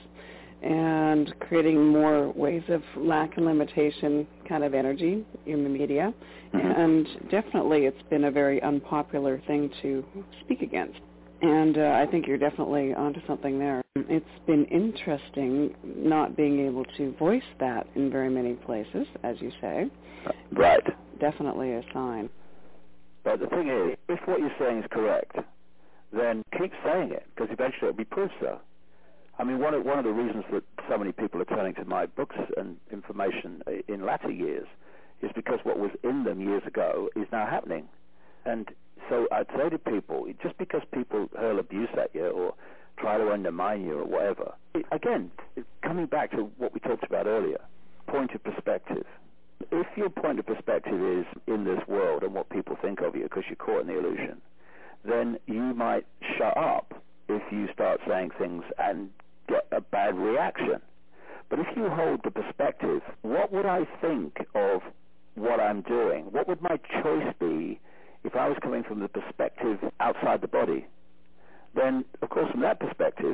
and creating more ways of lack and limitation kind of energy in the media. Mm-hmm. And definitely it's been a very unpopular thing to speak against. And uh, I think you're definitely onto something there. It's been interesting not being able to voice that in very many places, as you say. Right. Definitely a sign. But the thing is, if what you're saying is correct, then keep saying it, because eventually it'll be proved so. I mean, one of, one of the reasons that so many people are turning to my books and information in latter years is because what was in them years ago is now happening. And so I'd say to people, just because people hurl abuse at you or try to undermine you or whatever, it, again, coming back to what we talked about earlier, point of perspective. If your point of perspective is in this world and what people think of you because you're caught in the illusion, then you might shut up if you start saying things and get a bad reaction. But if you hold the perspective, what would I think of what I'm doing? What would my choice be if I was coming from the perspective outside the body? Then, of course, from that perspective,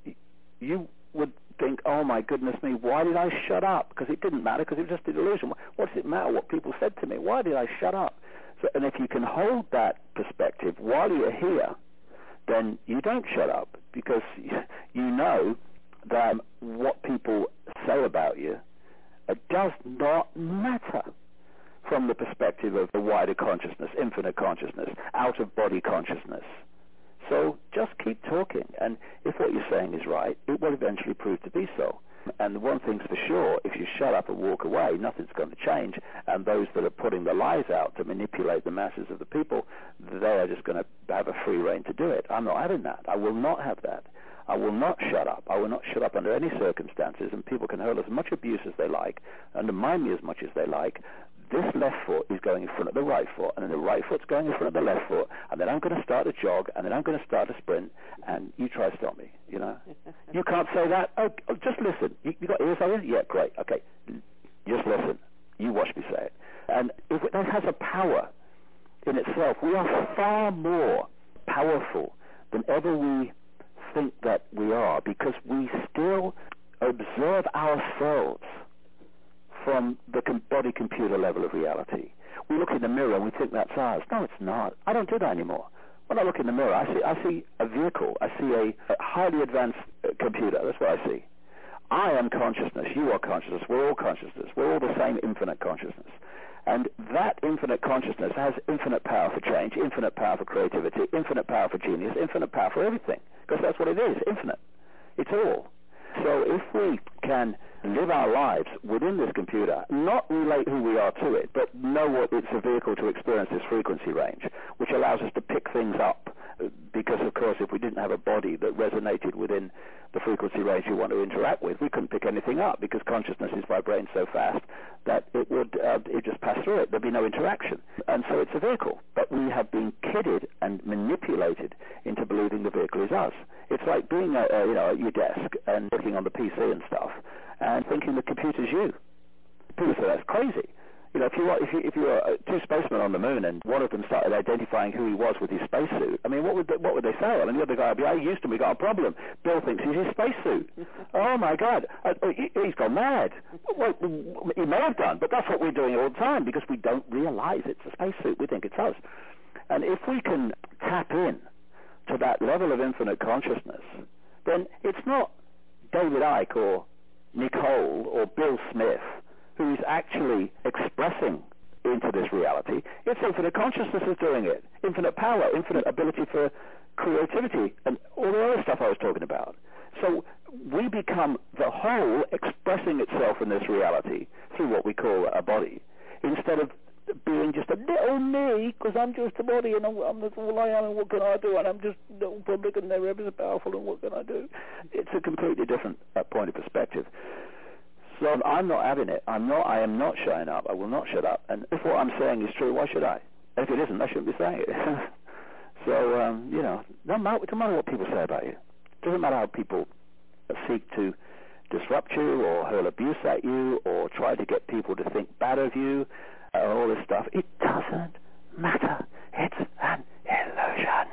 you would think, oh my goodness me, why did I shut up? Because it didn't matter, because it was just an illusion. What does it matter what people said to me? Why did I shut up? So, and if you can hold that perspective while you're here, then you don't shut up, because you know that what people say about you does not matter from the perspective of the wider consciousness, infinite consciousness, out-of-body consciousness. So just keep talking, and if what you're saying is right, it will eventually prove to be so. And one thing's for sure, if you shut up and walk away, nothing's going to change, and those that are putting the lies out to manipulate the masses of the people, they are just going to have a free rein to do it. I'm not having that. I will not have that. I will not shut up. I will not shut up under any circumstances, and people can hurl as much abuse as they like, undermine me as much as they like. This left foot is going in front of the right foot, and then the right foot's going in front of the left foot, and then I'm going to start a jog, and then I'm going to start a sprint, and you try to stop me, you know. You can't say that. Oh, just listen. You, you got ears, have you? Yeah, great. Okay. Just listen. You watch me say it. And if it, that has a power in itself. We are far more powerful than ever we think that we are, because we still observe ourselves from the com- body computer level of reality. We look in the mirror and we think that's ours. No, it's not. I don't do that anymore. When I look in the mirror, I see I see a vehicle. I see a, a highly advanced uh, computer. That's what I see. I am consciousness. You are consciousness. We're all consciousness. We're all the same infinite consciousness. And that infinite consciousness has infinite power for change, infinite power for creativity, infinite power for genius, infinite power for everything. Because that's what it is, infinite. It's all. So if we can live our lives within this computer, not relate who we are to it, but know what it's a vehicle to experience this frequency range, which allows us to pick things up, because, of course, if we didn't have a body that resonated within the frequency range you want to interact with, we couldn't pick anything up, because consciousness is vibrating so fast that it would uh, it just pass through it. There'd be no interaction. And so it's a vehicle. But we have been kidded and manipulated into believing the vehicle is us. It's like being uh, uh, you know, at your desk and looking on the P C and stuff and thinking the computer's you. People say that's crazy. You know, if you were, if you if you were uh, two spacemen on the moon and one of them started identifying who he was with his spacesuit, I mean, what would they, what would they say? Well, and the other guy would be, "Hey, Houston, we got a problem. Bill thinks he's his spacesuit." Oh my God, uh, he, he's gone mad. Well, he may have done, but that's what we're doing all the time, because we don't realize it's a spacesuit. We think it's us. And if we can tap in to that level of infinite consciousness, then it's not David Icke or Nicole or Bill Smith who is actually expressing into this reality. It's infinite consciousness is doing it. Infinite power, infinite ability for creativity, and all the other stuff I was talking about. So we become the whole expressing itself in this reality through what we call a body, instead of being just a little me, because I'm just a body and I'm, I'm that's all I am, and what can I do, and I'm just little public and they're ever so powerful, and what can I do? It's a completely different uh, point of perspective. So I'm not having it. I'm not. I am not shutting up. I will not shut up. And if what I'm saying is true, why should I? If it isn't, I shouldn't be saying it. So um, you know, no matter, no matter what people say about you, it doesn't matter how people seek to disrupt you or hurl abuse at you or try to get people to think bad of you, uh, all this stuff. It doesn't matter. It's an illusion.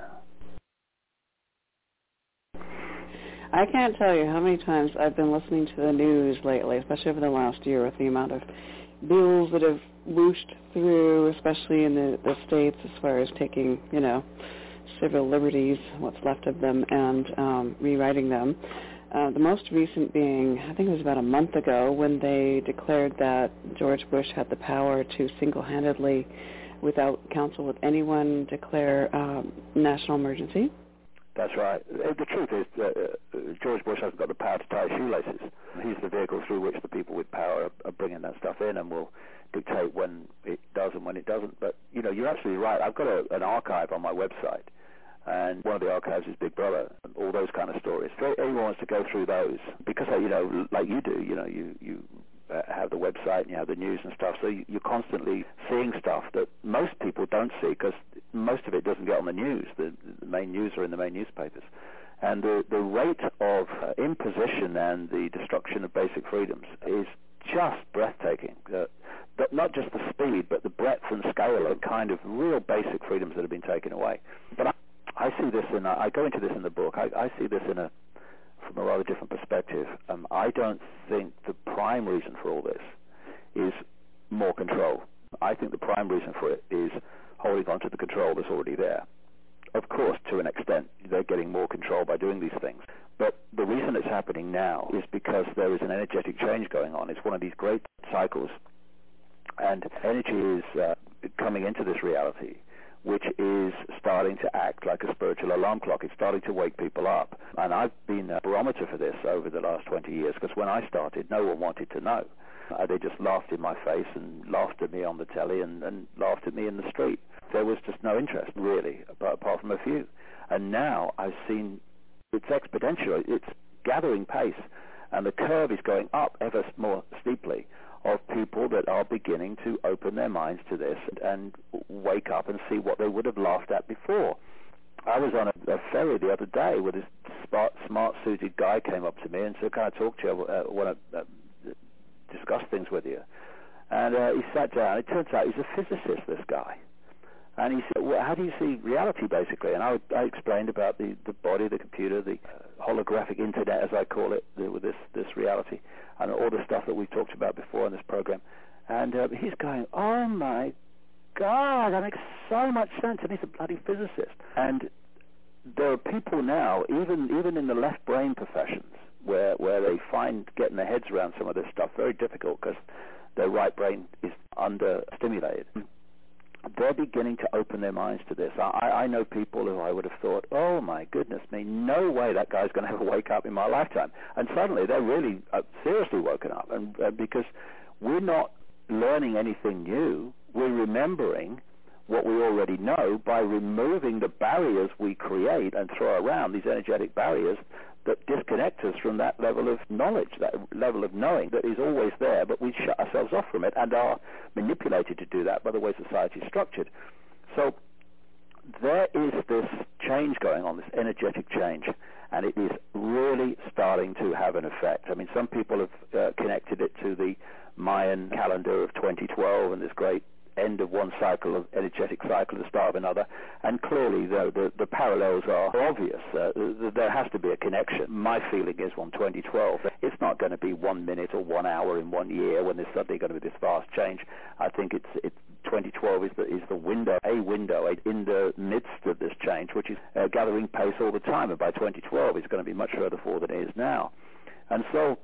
I can't tell you how many times I've been listening to the news lately, especially over the last year, with the amount of bills that have whooshed through, especially in the, the states, as far as taking, you know, civil liberties, what's left of them, and um, rewriting them. Uh, the most recent being, I think it was about a month ago, when they declared that George Bush had the power to single-handedly without counsel with anyone, declare um, national emergency? That's right. The truth is that uh, George Bush hasn't got the power to tie shoelaces. He's the vehicle through which the people with power are, are bringing that stuff in and will dictate when it does and when it doesn't. But, you know, you're absolutely right. I've got a, an archive on my website, and one of the archives is Big Brother, and all those kind of stories. If anyone wants to go through those, because, you know, like you do, you know, you... you Uh, have the website and you have the news and stuff, so you, you're constantly seeing stuff that most people don't see because most of it doesn't get on the news. The, the main news are in the main newspapers. And the, the rate of uh, imposition and the destruction of basic freedoms is just breathtaking. Uh, but not just the speed, but the breadth and scale of kind of real basic freedoms that have been taken away. But I, I see this in, I go into this in the book, I, I see this in a from a rather different perspective. Um, I don't think the prime reason for all this is more control. I think the prime reason for it is holding on to the control that's already there. Of course, to an extent, they're getting more control by doing these things. But the reason it's happening now is because there is an energetic change going on. It's one of these great cycles. And energy is uh, coming into this reality, which is starting to act like a spiritual alarm clock. It's starting to wake people up. And I've been a barometer for this over the last twenty years, because when I started, no one wanted to know. Uh, they just laughed in my face and laughed at me on the telly and, and laughed at me in the street. There was just no interest, really, apart, apart from a few. And now I've seen it's exponential. It's gathering pace, and the curve is going up ever more steeply, of people that are beginning to open their minds to this and wake up and see what they would have laughed at before. I was on a, a ferry the other day where this smart, smart-suited guy came up to me and said, "Can I talk to you? I uh, want to uh, discuss things with you." And uh, he sat down. It turns out he's a physicist, this guy. And he said, "Well, how do you see reality, basically?" And I, I explained about the, the body, the computer, the uh, holographic internet, as I call it, the, with this, this reality, and all the stuff that we've talked about before in this program. And uh, he's going, "Oh, my God, that makes so much sense." And he's a bloody physicist. And there are people now, even even in the left brain professions, where, where they find getting their heads around some of this stuff very difficult because their right brain is under-stimulated. They're beginning to open their minds to this. I, I know people who I would have thought, "Oh my goodness me, no way that guy's going to ever wake up in my lifetime." And suddenly they're really uh, seriously woken up, and uh, because we're not learning anything new, we're remembering what we already know by removing the barriers we create and throw around, these energetic barriers that disconnect us from that level of knowledge, that level of knowing that is always there, but we shut ourselves off from it and are manipulated to do that by the way society is structured. So there is this change going on, this energetic change, and it is really starting to have an effect. I mean, some people have uh, connected it to the Mayan calendar of twenty twelve and this great end of one cycle of energetic cycle, the start of another, and clearly the, the, the parallels are obvious. Uh, there has to be a connection. My feeling is on twenty twelve, it's not going to be one minute or one hour in one year when there's suddenly going to be this vast change. I think it's, it's twenty twelve is the, is the window, a window in the midst of this change, which is uh, gathering pace all the time, and by twenty twelve it's going to be much further forward than it is now. And so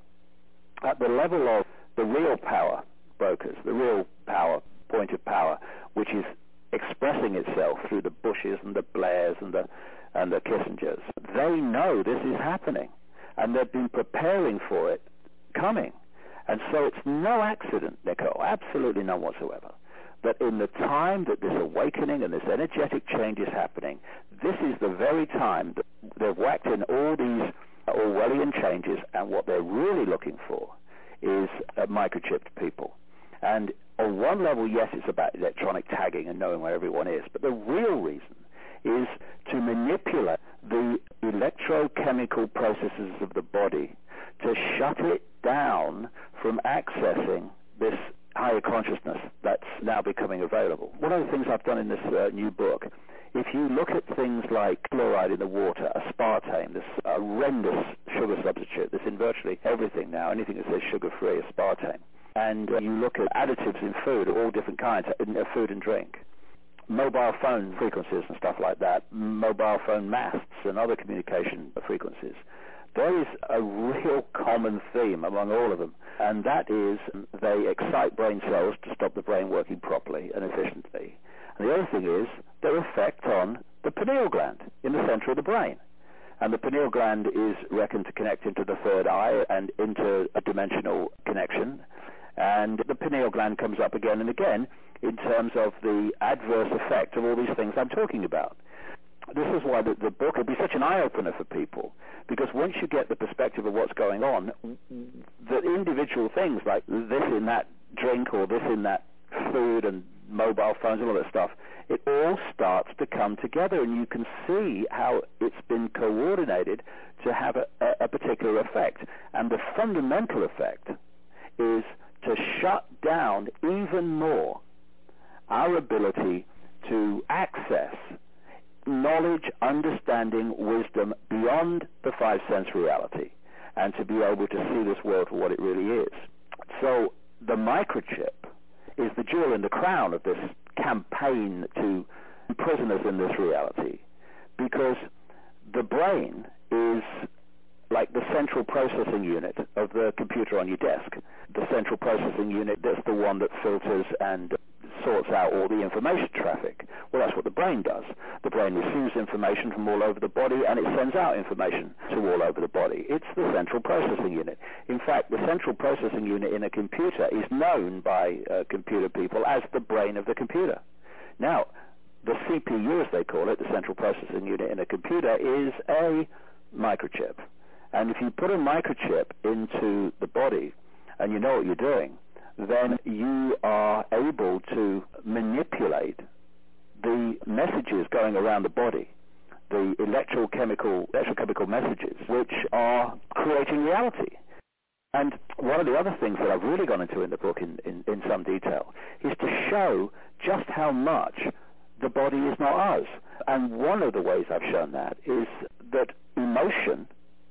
at the level of the real power brokers, the real power point of power, which is expressing itself through the Bushes and the Blairs and the and the Kissingers, they know this is happening, and they've been preparing for it coming. And so it's no accident, Nicole, absolutely none whatsoever, that in the time that this awakening and this energetic change is happening, this is the very time that they've whacked in all these Orwellian changes, and what they're really looking for is uh, microchipped people. And on one level, yes, it's about electronic tagging and knowing where everyone is, but the real reason is to manipulate the electrochemical processes of the body to shut it down from accessing this higher consciousness that's now becoming available. One of the things I've done in this uh, new book, if you look at things like fluoride in the water, aspartame, this horrendous sugar substitute that's in virtually everything now, anything that says sugar-free, aspartame, and uh, you look at additives in food of all different kinds, in uh, food and drink, mobile phone frequencies and stuff like that, mobile phone masts and other communication frequencies, there is a real common theme among all of them, and that is they excite brain cells to stop the brain working properly and efficiently, And the other thing is their effect on the pineal gland in the center of the brain. And the pineal gland is reckoned to connect into the third eye and into a dimensional connection. And the pineal gland comes up again and again in terms of the adverse effect of all these things I'm talking about. This is why the, the book will be such an eye-opener for people, because once you get the perspective of what's going on, the individual things like this in that drink or this in that food and mobile phones and all that stuff, it all starts to come together, and you can see how it's been coordinated to have a, a, a particular effect. And the fundamental effect is to shut down even more our ability to access knowledge, understanding, wisdom beyond the five sense reality, and to be able to see this world for what it really is. So the microchip is the jewel in the crown of this campaign to imprison us in this reality, because the brain is like the central processing unit of the computer on your desk. The central processing unit, that's the one that filters and sorts out all the information traffic. Well, that's what the brain does. The brain receives information from all over the body, and it sends out information to all over the body. It's the central processing unit. In fact, the central processing unit in a computer is known by uh, computer people as the brain of the computer. Now, the C P U, as they call it, the central processing unit in a computer, is a microchip. And if you put a microchip into the body and you know what you're doing, then you are able to manipulate the messages going around the body, the electrochemical, electrochemical messages, which are creating reality. And one of the other things that I've really gone into in the book in, in, in some detail is to show just how much the body is not us. And one of the ways I've shown that is that emotion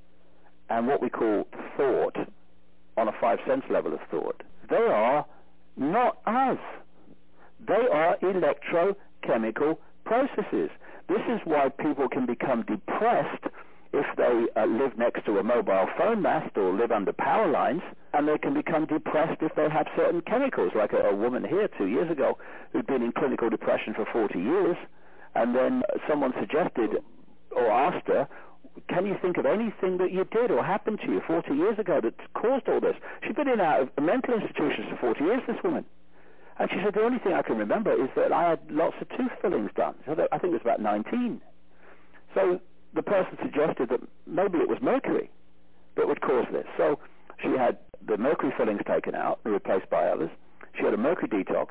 and what we call thought, on a five-sense level of thought, they are not us. They are electrochemical processes. This is why people can become depressed if they uh, live next to a mobile phone mast or live under power lines, and they can become depressed if they have certain chemicals, like a, a woman here two years ago who'd been in clinical depression for forty years, and then someone suggested or asked her, can you think of anything that you did or happened to you forty years ago that caused all this? She'd been in and out of mental institutions for forty years, this woman. And she said, the only thing I can remember is that I had lots of tooth fillings done. So I think it was about nineteen. So the person suggested that maybe it was mercury that would cause this. So she had the mercury fillings taken out and replaced by others. She had a mercury detox.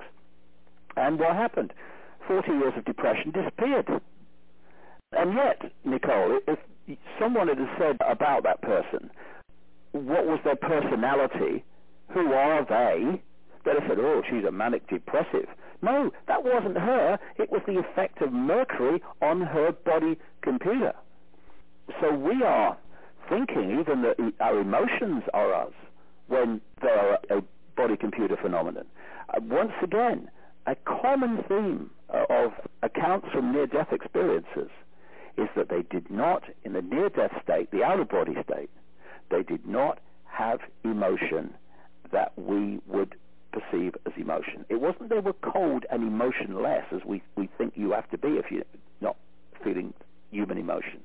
And what happened? forty years of depression disappeared. And yet, Nicole, if someone had said about that person, what was their personality, who are they, they'd have said, oh, she's a manic depressive. No, that wasn't her. It was the effect of mercury on her body computer. So we are thinking even that our emotions are us when they are a body-computer phenomenon. Uh, once again, a common theme uh, of accounts from near-death experiences is that they did not, in the near-death state, the out-of-body state, they did not have emotion that we would perceive as emotion. It wasn't they were cold and emotionless, as we, we think you have to be if you're not feeling human emotion.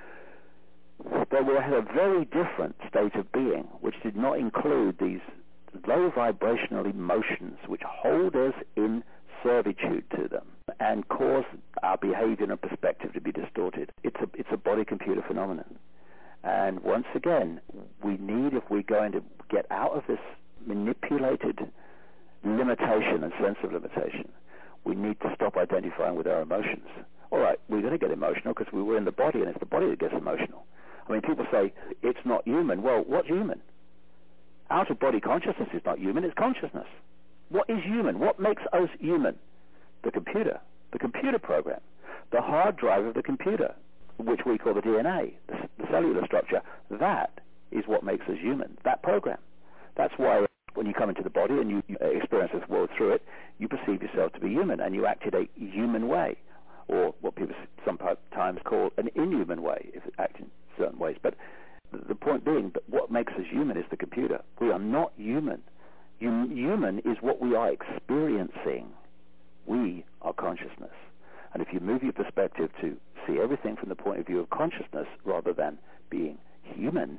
They were at a very different state of being, which did not include these low vibrational emotions which hold us in servitude to them and cause our behavior and perspective to be distorted. It's a, it's a body-computer phenomenon. And once again, we need, if we're going to get out of this manipulated limitation and sense of limitation, we need to stop identifying with our emotions. All right, we're going to get emotional because we were in the body, and it's the body that gets emotional. I mean, people say, it's not human. Well, what's human? Out-of-body consciousness is not human, it's consciousness. What is human? What makes us human? The computer, the computer program, the hard drive of the computer, which we call the D N A, the, the cellular structure. That is what makes us human, that program. That's why when you come into the body and you, you experience this world through it, you perceive yourself to be human, and you act in a human way, or what people sometimes call an inhuman way, if it acts in certain ways. But the point being that what makes us human is the computer. We are not human. Hum- human is what we are experiencing. We are consciousness. And if you move your perspective to see everything from the point of view of consciousness rather than being human,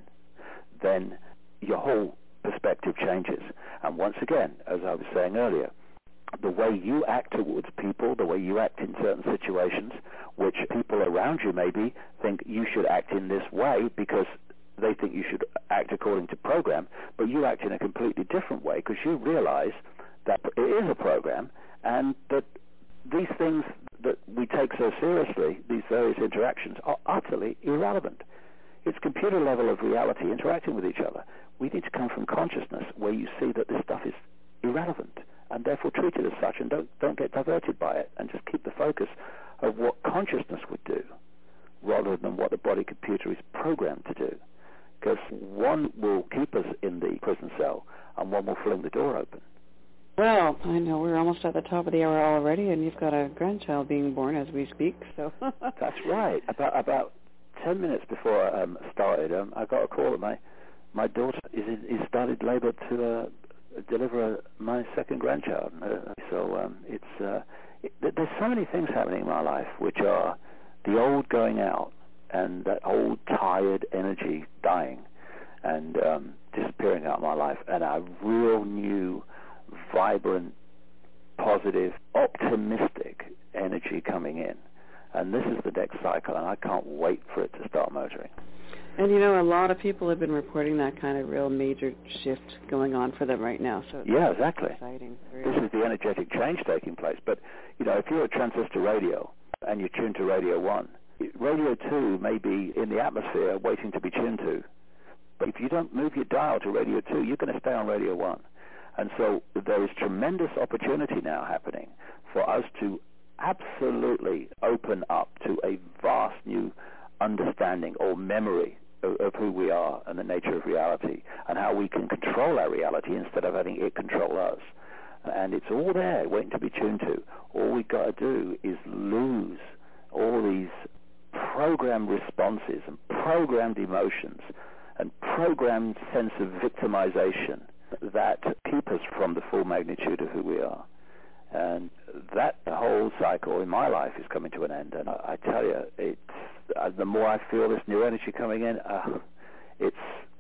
then your whole perspective changes. And once again, as I was saying earlier, the way you act towards people, the way you act in certain situations, which people around you maybe think you should act in this way because they think you should act according to program, but you act in a completely different way because you realize that it is a program and that these things that we take so seriously, these various interactions, are utterly irrelevant. It's computer level of reality interacting with each other. We need to come from consciousness where you see that this stuff is irrelevant and therefore treat it as such and don't, don't get diverted by it and just keep the focus of what consciousness would do rather than what the body computer is programmed to do. Because one will keep us in the prison cell and one will fling the door open. Well, I know we're almost at the top of the hour already, and you've got a grandchild being born as we speak. So that's right. About about ten minutes before I um, started, um, I got a call that my my daughter is in, is started labour to uh, deliver a, my second grandchild. Uh, so um, it's uh, it, there's so many things happening in my life which are the old going out and that old tired energy dying and um, disappearing out of my life, and a real new, vibrant, positive, optimistic energy coming in. And this is the next cycle, and I can't wait for it to start motoring. And, you know, a lot of people have been reporting that kind of real major shift going on for them right now. So it's yeah, exactly. Exciting. This is the energetic change taking place. But, you know, if you're a transistor radio and you tune to Radio one, Radio two may be in the atmosphere waiting to be tuned to. But if you don't move your dial to Radio two, you're going to stay on Radio one. And so there is tremendous opportunity now happening for us to absolutely open up to a vast new understanding or memory of, of who we are and the nature of reality and how we can control our reality instead of having it control us. And it's all there waiting to be tuned to. All we've got to do is lose all these programmed responses and programmed emotions and programmed sense of victimization that keep us from the full magnitude of who we are. And that whole cycle in my life is coming to an end. And I, I tell you, it's, uh, the more I feel this new energy coming in, uh, it's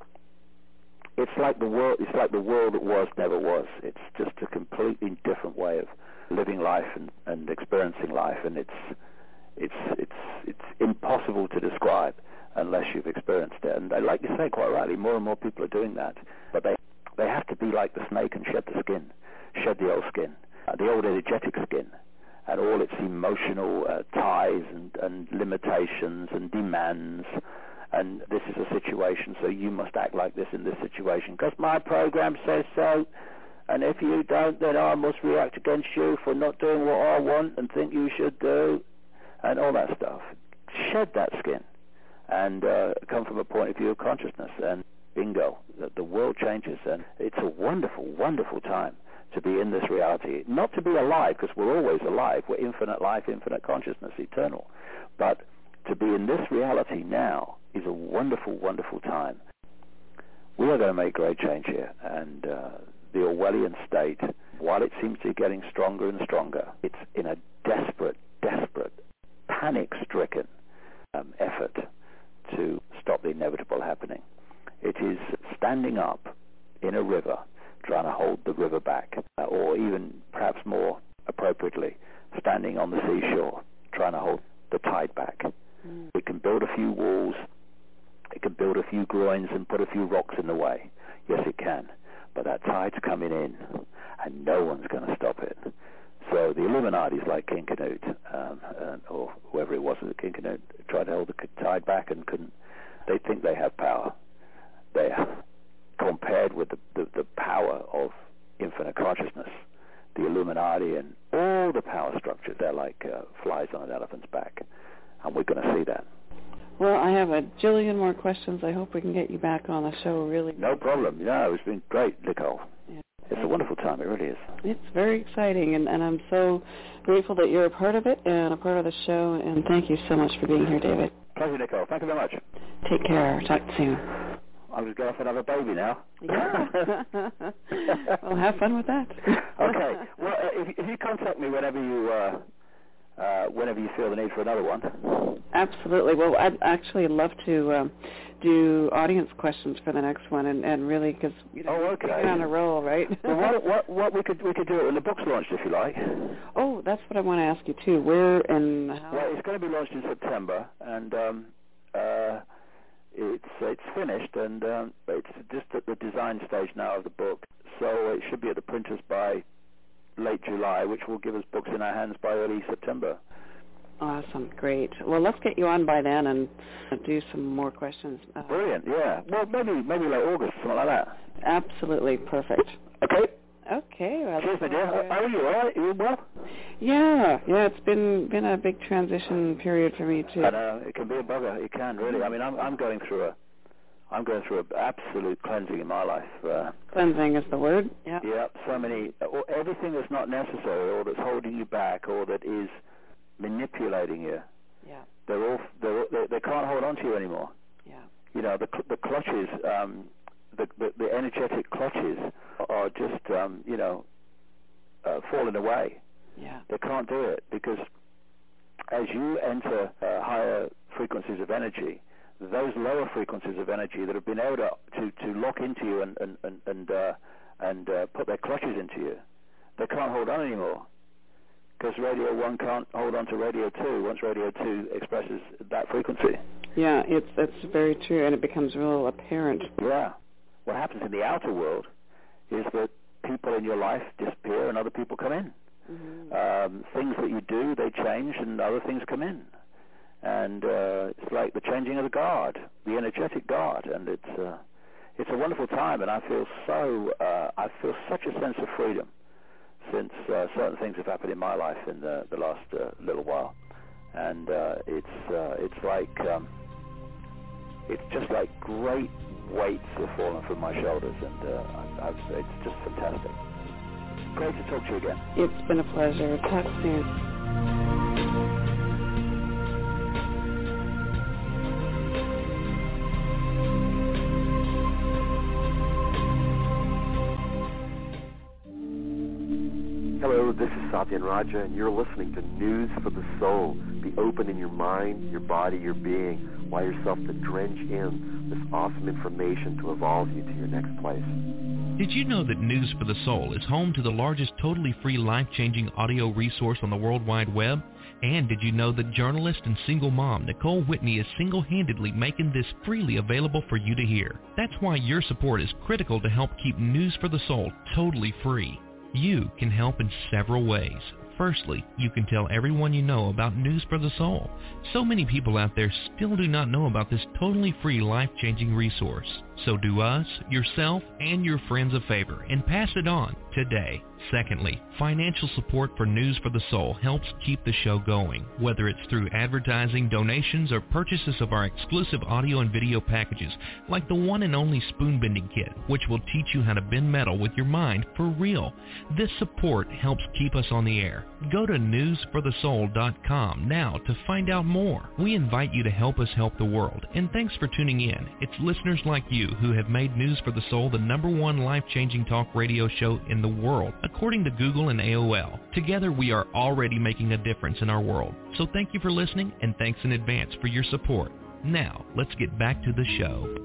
it's like the world. It's like the world that was never was. It's just a completely different way of living life and, and experiencing life. And it's it's it's it's impossible to describe unless you've experienced it. And like you say, quite rightly, more and more people are doing that. But they they have to be like the snake and shed the skin, shed the old skin. Uh, the old energetic skin and all its emotional uh, ties and, and limitations and demands, and this is a situation, so you must act like this in this situation because my program says so, and if you don't, then I must react against you for not doing what I want and think you should do, and all that stuff. Shed that skin and uh, come from a point of view of consciousness, and bingo, the, the world changes, and it's a wonderful, wonderful time to be in this reality. Not to be alive, because we're always alive. We're infinite life, infinite consciousness, eternal. But to be in this reality now is a wonderful, wonderful time. We are going to make great change here. And uh, the Orwellian state, while it seems to be getting stronger and stronger, it's in a desperate, desperate, panic-stricken um, effort to stop the inevitable happening. It is standing up in a river, trying to hold the river back, uh, or even perhaps more appropriately, standing on the seashore, trying to hold the tide back. Mm. It can build a few walls, it can build a few groins and put a few rocks in the way. Yes, it can. But that tide's coming in, and no one's going to stop it. So the Illuminati's like King Canute, um, uh, or whoever it was that King Canute tried to hold the tide back and couldn't. They think they have power. They have. Compared with the, the, the power of infinite consciousness, the Illuminati and all the power structures, they're like uh, flies on an elephant's back. And we're going to see that. Well, I have a jillion more questions. I hope we can get you back on the show, really. No problem. Yeah, it's been great, Nicole. Yeah. It's a wonderful time. It really is. It's very exciting, and, and I'm so grateful that you're a part of it and a part of the show. And thank you so much for being here, David. Pleasure, Nicole. Thank you very much. Take care. Talk soon. I was going off and have a baby now. Yeah. Well, have fun with that. Okay. Well, uh, if, if you contact me whenever you uh, uh, whenever you feel the need for another one. Absolutely. Well, I'd actually love to um, do audience questions for the next one, and, and really, because you know, oh, okay. you're on a roll, right? Well, what, what, what we could we could do it when the book's launched, if you like. Oh, that's what I want to ask you too. Where and how? Well, it's going to be launched in September, and um, uh, it's it's finished, and um, it's just at the design stage now of the book. So it should be at the printers by late July, which will give us books in our hands by early September. Awesome, great. Well, let's get you on by then and do some more questions. Uh, Brilliant, yeah. Well, maybe maybe late August, something like that. Absolutely, perfect. Okay. Okay. Well, cheers, my dear. How are you? All right? You well? Yeah, yeah. It's been been a big transition period for me too. I know it can be a bugger. It can really. I mean, I'm I'm going through a I'm going through an absolute cleansing in my life. Uh, cleansing is the word. Yeah. Yeah. So many, or everything that's not necessary, or that's holding you back, or that is manipulating you. Yeah. They're all they're, all, they they can't hold on to you anymore. Yeah. You know, the the clutches, um, the, the the energetic clutches are just um, you know uh, falling away. Yeah. They can't do it because as you enter uh, higher frequencies of energy, those lower frequencies of energy that have been able to to, to lock into you and and and and, uh, and uh, put their clutches into you, they can't hold on anymore. Because radio one can't hold on to radio two once radio two expresses that frequency. Yeah, it's that's very true, and it becomes real apparent. Yeah. What happens in the outer world is that people in your life disappear and other people come in. Mm-hmm. Um, things that you do, they change, and other things come in. And uh, it's like the changing of the guard, the energetic guard, and it's uh, it's a wonderful time, and I feel so uh, I feel such a sense of freedom since uh, certain things have happened in my life in the, the last uh, little while, and uh, it's uh, it's like um, it's just like great weights have fallen from my shoulders, and uh, I, I've, it's just fantastic. Great to talk to you again. It's been a pleasure. Talk soon. Hello, this is Satyan Raja, and you're listening to News for the Soul. Be open in your mind, your body, your being. Allow yourself to drench in this awesome information to evolve you to your next place. Did you know that News for the Soul is home to the largest totally free life-changing audio resource on the World Wide Web? And did you know that journalist and single mom Nicole Whitney is single-handedly making this freely available for you to hear? That's why your support is critical to help keep News for the Soul totally free. You can help in several ways. Firstly, you can tell everyone you know about News for the Soul. So many people out there still do not know about this totally free life-changing resource. So do us, yourself, and your friends a favor and pass it on today. Secondly, financial support for News for the Soul helps keep the show going, whether it's through advertising, donations, or purchases of our exclusive audio and video packages, like the one and only Spoon Bending Kit, which will teach you how to bend metal with your mind for real. This support helps keep us on the air. Go to news for the soul dot com now to find out more. We invite you to help us help the world, and thanks for tuning in. It's listeners like you who have made News for the Soul the number one life-changing talk radio show in the world, according to Google and A O L. Together, we are already making a difference in our world. So thank you for listening, and thanks in advance for your support. Now, let's get back to the show.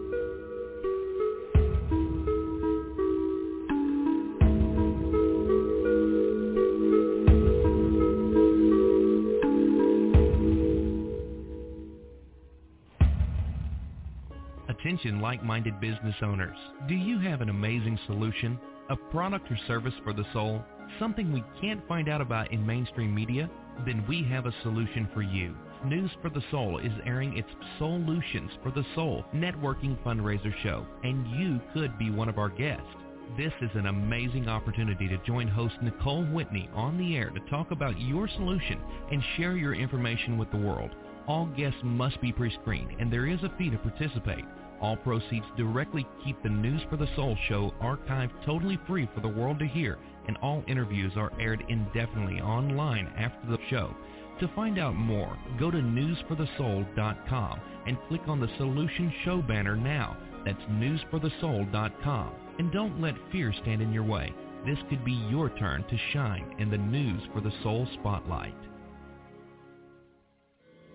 Attention like-minded business owners. Do you have an amazing solution? A product or service for the soul? Something we can't find out about in mainstream media? Then we have a solution for you. News for the Soul is airing its Solutions for the Soul networking fundraiser show, and you could be one of our guests. This is an amazing opportunity to join host Nicole Whitney on the air to talk about your solution and share your information with the world. All guests must be pre-screened, and there is a fee to participate. All proceeds directly keep the News for the Soul show archived totally free for the world to hear, and all interviews are aired indefinitely online after the show. To find out more, go to news for the soul dot com and click on the Solution Show banner now. That's news for the soul dot com. And don't let fear stand in your way. This could be your turn to shine in the News for the Soul spotlight.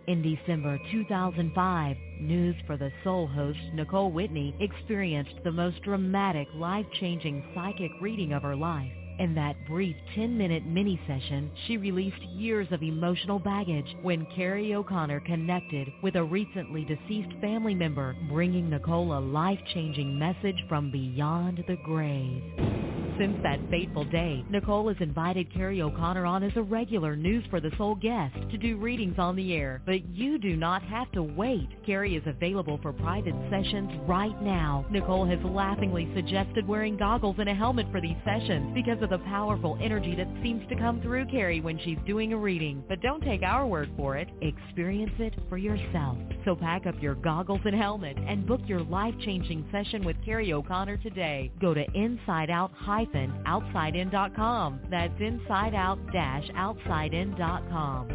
In December two thousand five, News for the Soul host Nicole Whitney experienced the most dramatic, life-changing psychic reading of her life. In that brief ten-minute mini-session, she released years of emotional baggage when Carrie O'Connor connected with a recently deceased family member, bringing Nicole a life-changing message from beyond the grave. Since that fateful day, Nicole has invited Carrie O'Connor on as a regular News for the Soul guest to do readings on the air. But you do not have to wait. Carrie is available for private sessions right now. Nicole has laughingly suggested wearing goggles and a helmet for these sessions because of the powerful energy that seems to come through Carrie when she's doing a reading. But don't take our word for it. Experience it for yourself. So pack up your goggles and helmet and book your life-changing session with Carrie O'Connor today. Go to inside out dash outside in dot com. That's inside out dash outside in dot com.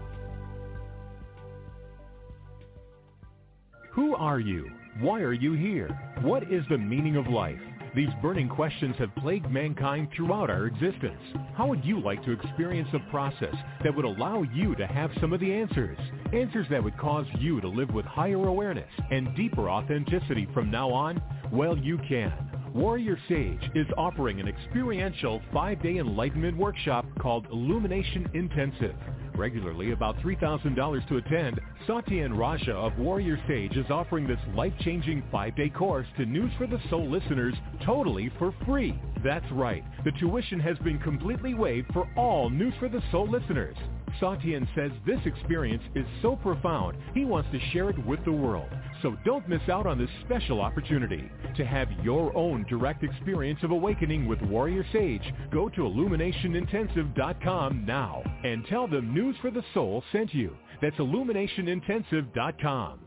Who are you? Why are you here? What is the meaning of life? These burning questions have plagued mankind throughout our existence. How would you like to experience a process that would allow you to have some of the answers? Answers that would cause you to live with higher awareness and deeper authenticity from now on? Well, you can. Warrior Sage is offering an experiential five-day enlightenment workshop called Illumination Intensive. Regularly about three thousand dollars to attend, Satya Raja of Warrior Sage is offering this life-changing five-day course to News for the Soul listeners totally for free. That's right. The tuition has been completely waived for all News for the Soul listeners. Satyan says this experience is so profound, he wants to share it with the world. So don't miss out on this special opportunity. To have your own direct experience of awakening with Warrior Sage, go to illumination intensive dot com now and tell them News for the Soul sent you. That's illumination intensive dot com.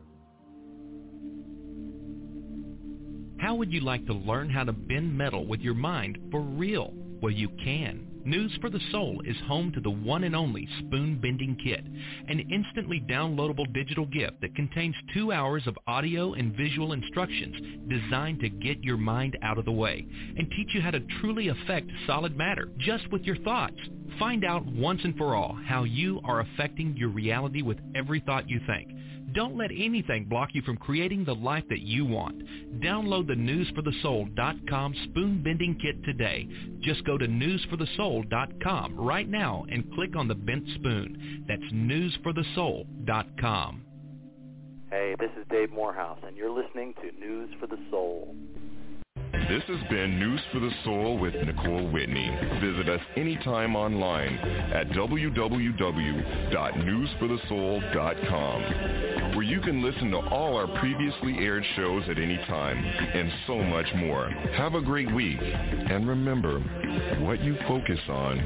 How would you like to learn how to bend metal with your mind for real? Well, you can. News for the Soul is home to the one and only Spoon Bending Kit, an instantly downloadable digital gift that contains two hours of audio and visual instructions designed to get your mind out of the way and teach you how to truly affect solid matter just with your thoughts. Find out once and for all how you are affecting your reality with every thought you think. Don't let anything block you from creating the life that you want. Download the news for the soul dot com Spoon Bending Kit today. Just go to news for the soul dot com right now and click on the bent spoon. That's news for the soul dot com. Hey, this is Dave Morehouse, and you're listening to News for the Soul. This has been News for the Soul with Nicole Whitney. Visit us anytime online at w w w dot news for the soul dot com, where you can listen to all our previously aired shows at any time, and so much more. Have a great week, and remember, what you focus on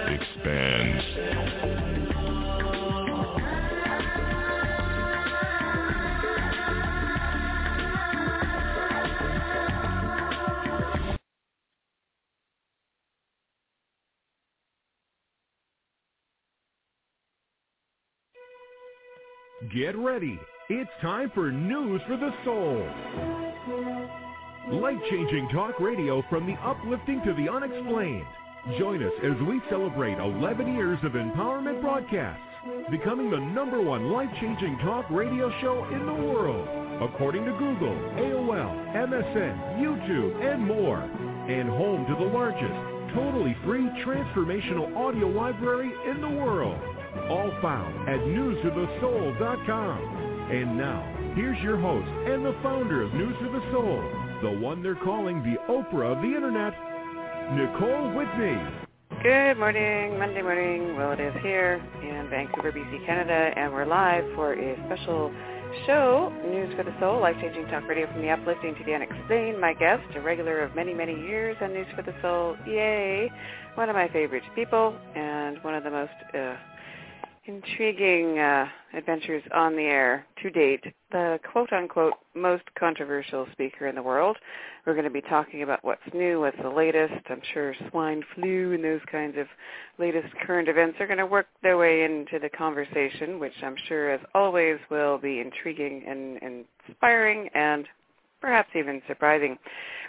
expands. Get ready. It's time for News for the Soul. Life-changing talk radio from the uplifting to the unexplained. Join us as we celebrate eleven years of empowerment broadcasts, becoming the number one life-changing talk radio show in the world, according to Google, A O L, M S N, YouTube, and more. And home to the largest, totally free transformational audio library in the world. All found at news for the soul dot com. And now, here's your host and the founder of News for the Soul, the one they're calling the Oprah of the Internet, Nicole Whitney. Good morning, Monday morning. Well, it is here in Vancouver, B C, Canada, and we're live for a special show, News for the Soul, life-changing talk radio from the uplifting to the unexplained. My guest, a regular of many, many years on News for the Soul, yay, one of my favorite people and one of the most uh, intriguing uh, adventures on the air to date, the quote-unquote most controversial speaker in the world. We're going to be talking about what's new, what's the latest. I'm sure swine flu and those kinds of latest current events are going to work their way into the conversation, which I'm sure, as always, will be intriguing and, and inspiring and perhaps even surprising.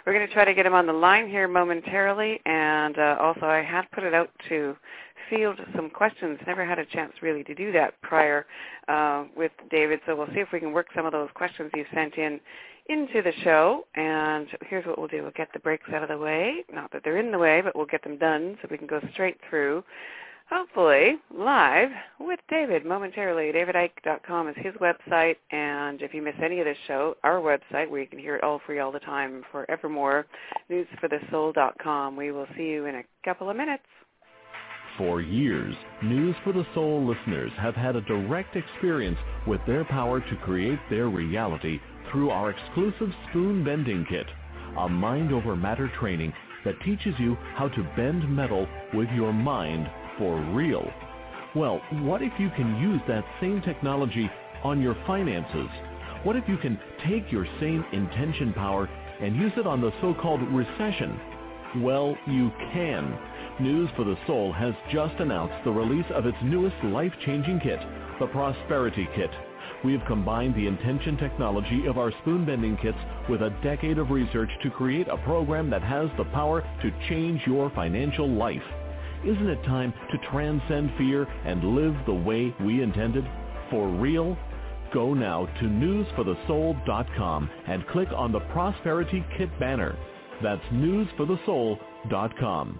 We're going to try to get him on the line here momentarily, and uh, also I had put it out to field some questions. Never had a chance really to do that prior uh, with David, so we'll see if we can work some of those questions you sent in into the show. And here's what we'll do. We'll get the breaks out of the way. Not that they're in the way, but we'll get them done so we can go straight through, hopefully live with David momentarily. david icke dot com is his website, and if you miss any of this show, our website where you can hear it all free all the time forevermore, news for the soul dot com. We will see you in a couple of minutes. For years, News for the Soul listeners have had a direct experience with their power to create their reality through our exclusive Spoon Bending Kit, a mind-over-matter training that teaches you how to bend metal with your mind for real. Well, what if you can use that same technology on your finances? What if you can take your same intention power and use it on the so-called recession? Well, you can. News for the Soul has just announced the release of its newest life-changing kit, the Prosperity Kit. We have combined the intention technology of our spoon bending kits with a decade of research to create a program that has the power to change your financial life. Isn't it time to transcend fear and live the way we intended? For real? Go now to news for the soul dot com and click on the Prosperity Kit banner. That's news for the soul dot com.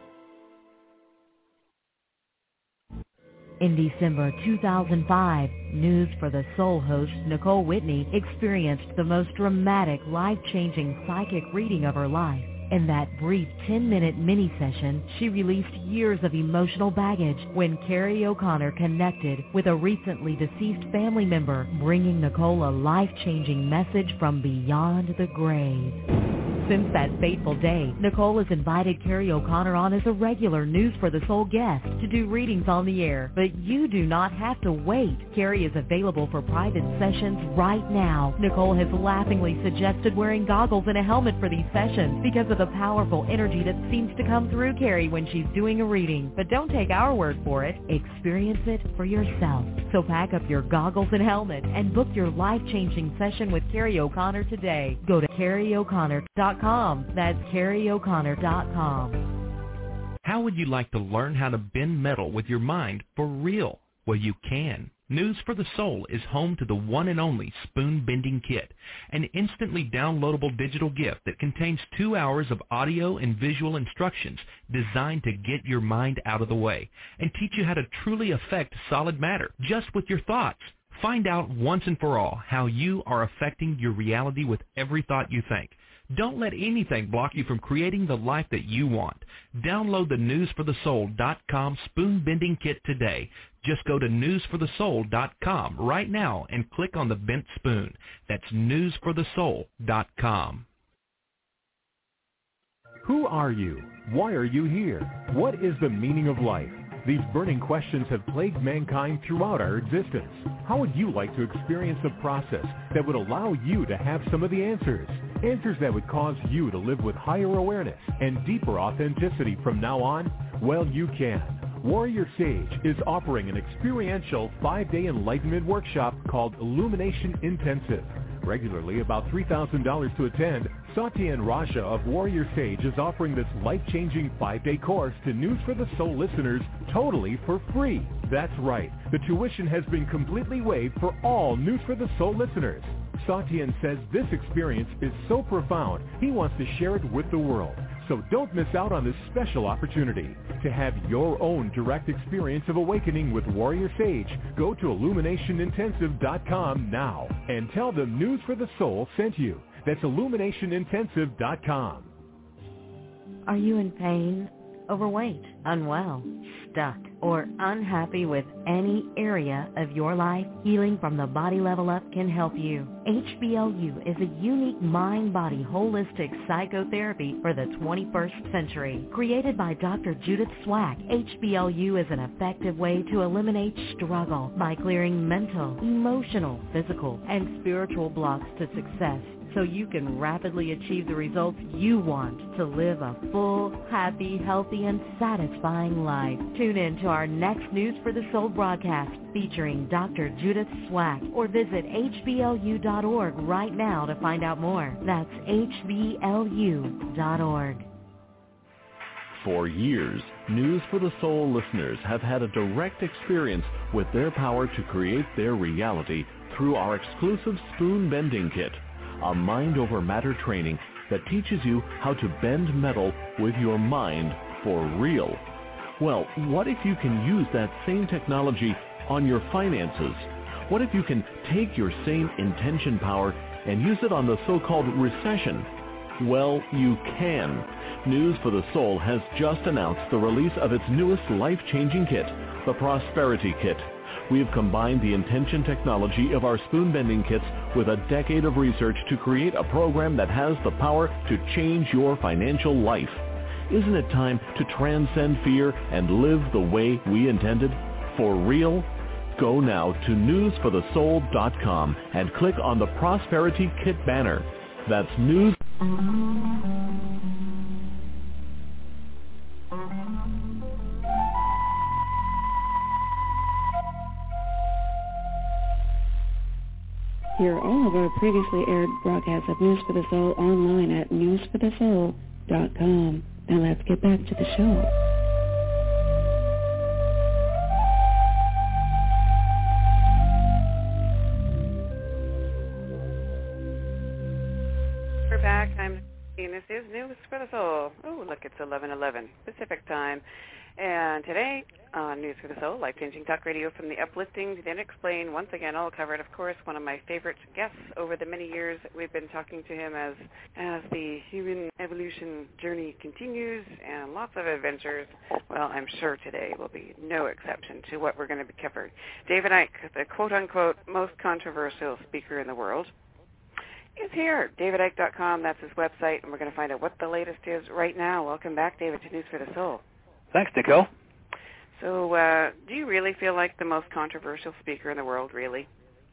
In December two thousand five, News for the Soul host Nicole Whitney experienced the most dramatic, life-changing psychic reading of her life. In that brief ten-minute mini-session, she released years of emotional baggage when Carrie O'Connor connected with a recently deceased family member, bringing Nicole a life-changing message from beyond the grave. Since that fateful day, Nicole has invited Carrie O'Connor on as a regular News for the Soul guest to do readings on the air. But you do not have to wait. Carrie is available for private sessions right now. Nicole has laughingly suggested wearing goggles and a helmet for these sessions because of the powerful energy that seems to come through Carrie when she's doing a reading. But don't take our word for it. Experience it for yourself. So pack up your goggles and helmet and book your life-changing session with Carrie O'Connor today. Go to carrie o'connor dot com. That's carrie o'connor dot com. How would you like to learn how to bend metal with your mind for real? Well, you can. News for the Soul is home to the one and only Spoon Bending Kit, an instantly downloadable digital gift that contains two hours of audio and visual instructions designed to get your mind out of the way and teach you how to truly affect solid matter just with your thoughts. Find out once and for all how you are affecting your reality with every thought you think. Don't let anything block you from creating the life that you want. Download the news for the soul dot com Spoon Bending Kit today. Just go to news for the soul dot com right now and click on the bent spoon. That's news for the soul dot com. Who are you? Why are you here? What is the meaning of life? These burning questions have plagued mankind throughout our existence. How would you like to experience a process that would allow you to have some of the answers? Answers that would cause you to live with higher awareness and deeper authenticity from now on? Well, you can. Warrior Sage is offering an experiential five-day enlightenment workshop called Illumination Intensive. Regularly about three thousand dollars to attend, Satya Raja of Warrior Sage is offering this life-changing five-day course to News for the Soul listeners totally for free. That's right. The tuition has been completely waived for all News for the Soul listeners. Satyan says this experience is so profound, he wants to share it with the world. So don't miss out on this special opportunity. To have your own direct experience of awakening with Warrior Sage, go to illumination intensive dot com now and tell them News for the Soul sent you. That's illumination intensive dot com. Are you in pain, overweight, unwell, stuck, or unhappy with any area of your life? Healing from the Body Level Up can help you. H B L U is a unique mind-body holistic psychotherapy for the twenty-first century. Created by Doctor Judith Swack, H B L U is an effective way to eliminate struggle by clearing mental, emotional, physical, and spiritual blocks to success. so you can rapidly achieve the results you want to live a full, happy, healthy, and satisfying life. Tune in to our next News for the Soul broadcast featuring Doctor Judith Swack, or visit H B L U dot org right now to find out more. That's H B L U dot org. For years, News for the Soul listeners have had a direct experience with their power to create their reality through our exclusive Spoon Bending Kit, a mind-over-matter training that teaches you how to bend metal with your mind for real. Well, what if you can use that same technology on your finances? What if you can take your same intention power and use it on the so-called recession? Well, you can. News for the Soul has just announced the release of its newest life-changing kit, the Prosperity Kit. We have combined the intention technology of our spoon bending kits with a decade of research to create a program that has the power to change your financial life. Isn't it time to transcend fear and live the way we intended? For real? Go now to news for the soul dot com and click on the Prosperity Kit banner. That's news. Hear all of our previously aired broadcasts of News for the Soul online at news for the soul dot com. Now let's get back to the show. We're back. I'm and this is News for the Soul. Oh, look, it's eleven eleven Pacific time. And today on News for the Soul, life-changing talk radio from the uplifting to the unexplained, once again all covered, of course, one of my favorite guests over the many years we've been talking to him as as the human evolution journey continues and lots of adventures. Well, I'm sure today will be no exception to what we're going to be covering. David Icke, the quote-unquote most controversial speaker in the world, is here. david icke dot com, that's his website, and we're going to find out what the latest is right now. Welcome back, David, to News for the Soul. Thanks, Nicole. So uh, do you really feel like the most controversial speaker in the world, really?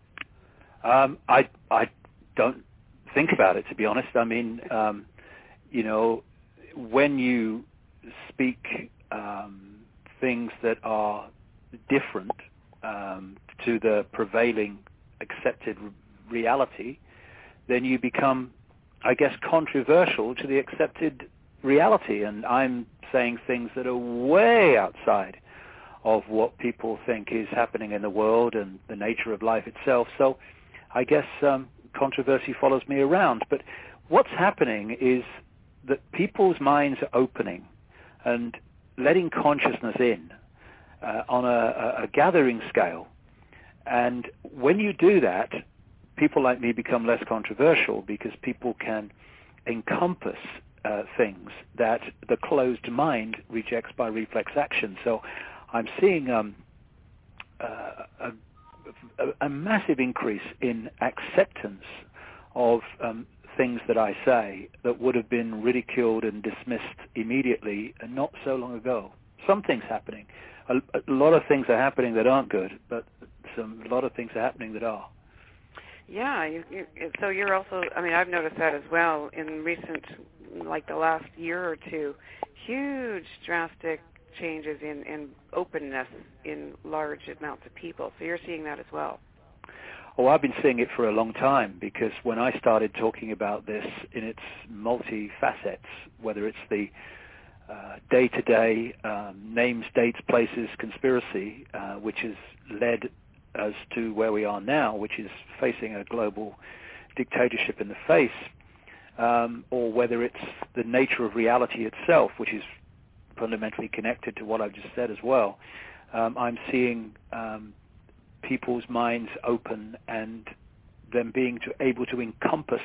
Um, I I don't think about it, to be honest. I mean, um, you know, when you speak um, things that are different um, to the prevailing accepted reality, then you become, I guess, controversial to the accepted reality. And I'm saying things that are way outside of what people think is happening in the world and the nature of life itself. So I guess um, controversy follows me around. But what's happening is that people's minds are opening and letting consciousness in uh, on a, a gathering scale. And when you do that, people like me become less controversial because people can encompass uh, things that the closed mind rejects by reflex action. So I'm seeing um, uh, a, a, a massive increase in acceptance of um, things that I say that would have been ridiculed and dismissed immediately and not so long ago. Something's happening. A, a lot of things are happening that aren't good, but some, a lot of things are happening that are. Yeah, you, you, so you're also, I mean, I've noticed that as well in recent, like the last year or two, huge drastic changes in, in openness in large amounts of people. So you're seeing that as well. Oh, I've been seeing it for a long time because when I started talking about this in its multi-facets, whether it's the uh, day-to-day um, names, dates, places conspiracy, uh, which has led as to where we are now, which is facing a global dictatorship in the face, um, or whether it's the nature of reality itself, which is fundamentally connected to what I've just said as well. Um, I'm seeing um, people's minds open and them being to, able to encompass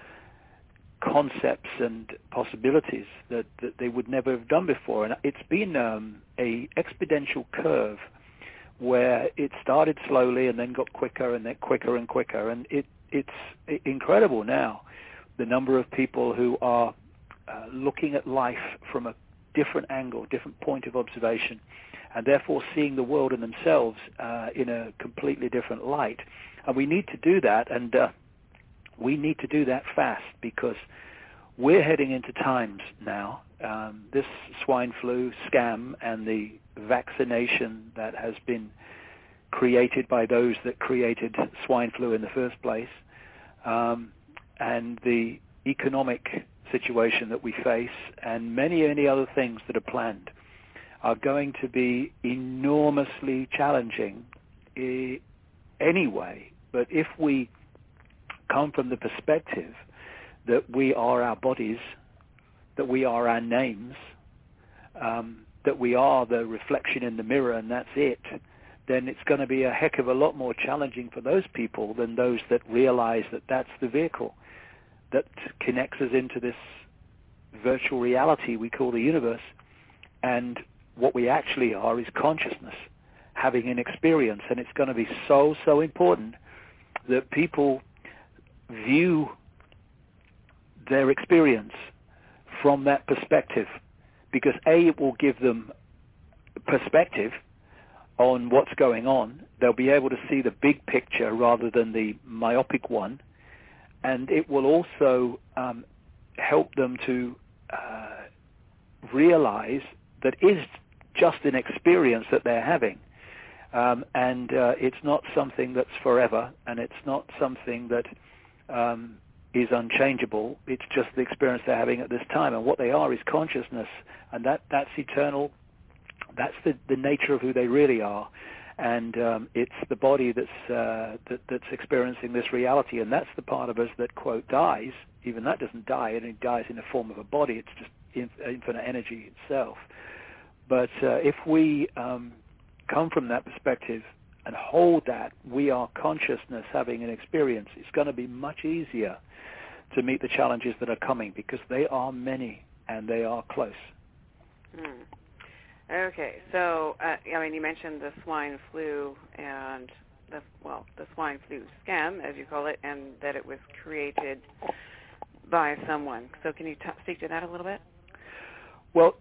concepts and possibilities that, that they would never have done before. And it's been um, a exponential curve where it started slowly and then got quicker and then quicker and quicker. And it, it's incredible now, the number of people who are uh, looking at life from a different angle, different point of observation, and therefore seeing the world and themselves uh, in a completely different light. And we need to do that. And uh, we need to do that fast because we're heading into times now. Um, this swine flu scam and the vaccination that has been created by those that created swine flu in the first place, um, and the economic situation that we face, and many, many other things that are planned, are going to be enormously challenging eh, anyway. But if we come from the perspective that we are our bodies, that we are our names, um, that we are the reflection in the mirror and that's it, then it's going to be a heck of a lot more challenging for those people than those that realize that that's the vehicle that connects us into this virtual reality we call the universe. And what we actually are is consciousness, having an experience. And it's going to be so, so important that people view their experience from that perspective, because A, it will give them perspective on what's going on. They'll be able to see the big picture rather than the myopic one, and it will also um, help them to uh, realize that is just an experience that they're having, um, and uh, it's not something that's forever, and it's not something that um, is unchangeable. It's just the experience they're having at this time, and what they are is consciousness, and that that's eternal. That's the, the nature of who they really are, and um, it's the body that's uh, that, that's experiencing this reality, and that's the part of us that, quote, dies. Even that doesn't die, and it dies in the form of a body. It's just infinite energy itself. But uh, if we um, come from that perspective and hold that we are consciousness having an experience, it's going to be much easier to meet the challenges that are coming, because they are many and they are close. Mm. Okay, so uh, I mean, you mentioned the swine flu and the well, the swine flu scam, as you call it, and that it was created by someone. So, can you t- speak to that a little bit? Well,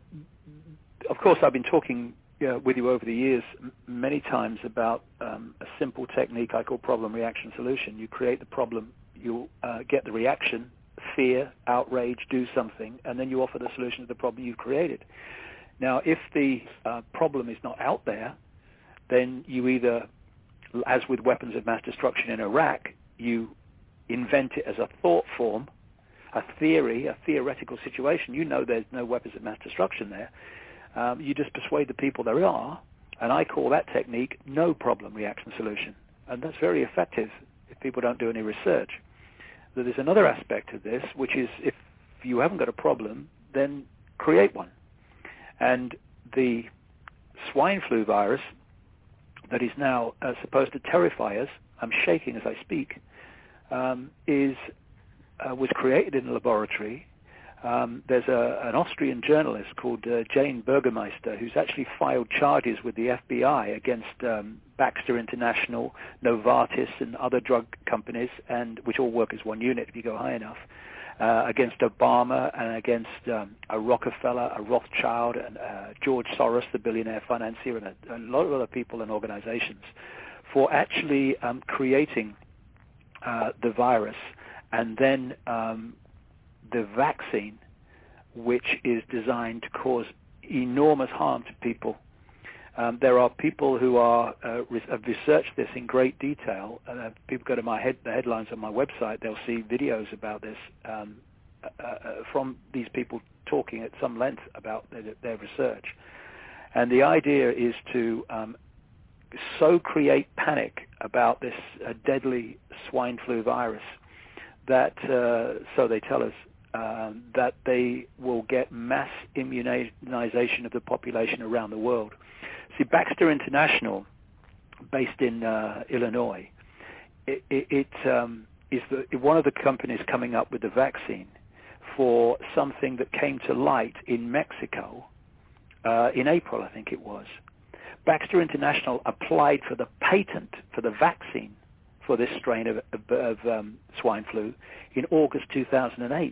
of course, I've been talking uh, with you over the years m- many times about um, a simple technique I call problem, reaction, solution. You create the problem, you uh, get the reaction, fear, outrage, do something, and then you offer the solution to the problem you've created. Now, if the uh, problem is not out there, then you either, as with weapons of mass destruction in Iraq, you invent it as a thought form, a theory, a theoretical situation. You know there's no weapons of mass destruction there. Um, you just persuade the people there are, and I call that technique no problem, reaction, solution. And that's very effective if people don't do any research. But there's another aspect of this, which is if you haven't got a problem, then create one. And the swine flu virus that is now uh, supposed to terrify us, I'm shaking as I speak, um, is uh, was created in a laboratory. Um, there's a, an Austrian journalist called uh, Jane Burgermeister who's actually filed charges with the F B I against um, Baxter International, Novartis, and other drug companies, and which all work as one unit if you go high enough. Uh, against Obama and against um, a Rockefeller, a Rothschild, and uh, George Soros, the billionaire financier, and a, a lot of other people and organizations for actually um, creating uh, the virus and then um, the vaccine, which is designed to cause enormous harm to people. Um, there are people who are uh, re- have researched this in great detail. Uh, people go to my head, the headlines on my website. They'll see videos about this um, uh, uh, from these people talking at some length about their, their research. And the idea is to um, so create panic about this uh, deadly swine flu virus that, uh, so they tell us, um, that they will get mass immunization of the population around the world. See, Baxter International, based in uh, Illinois, it, it, it um, is the, one of the companies coming up with the vaccine for something that came to light in Mexico uh, in April, I think it was. Baxter International applied for the patent for the vaccine for this strain of, of, of um, swine flu in August two thousand eight.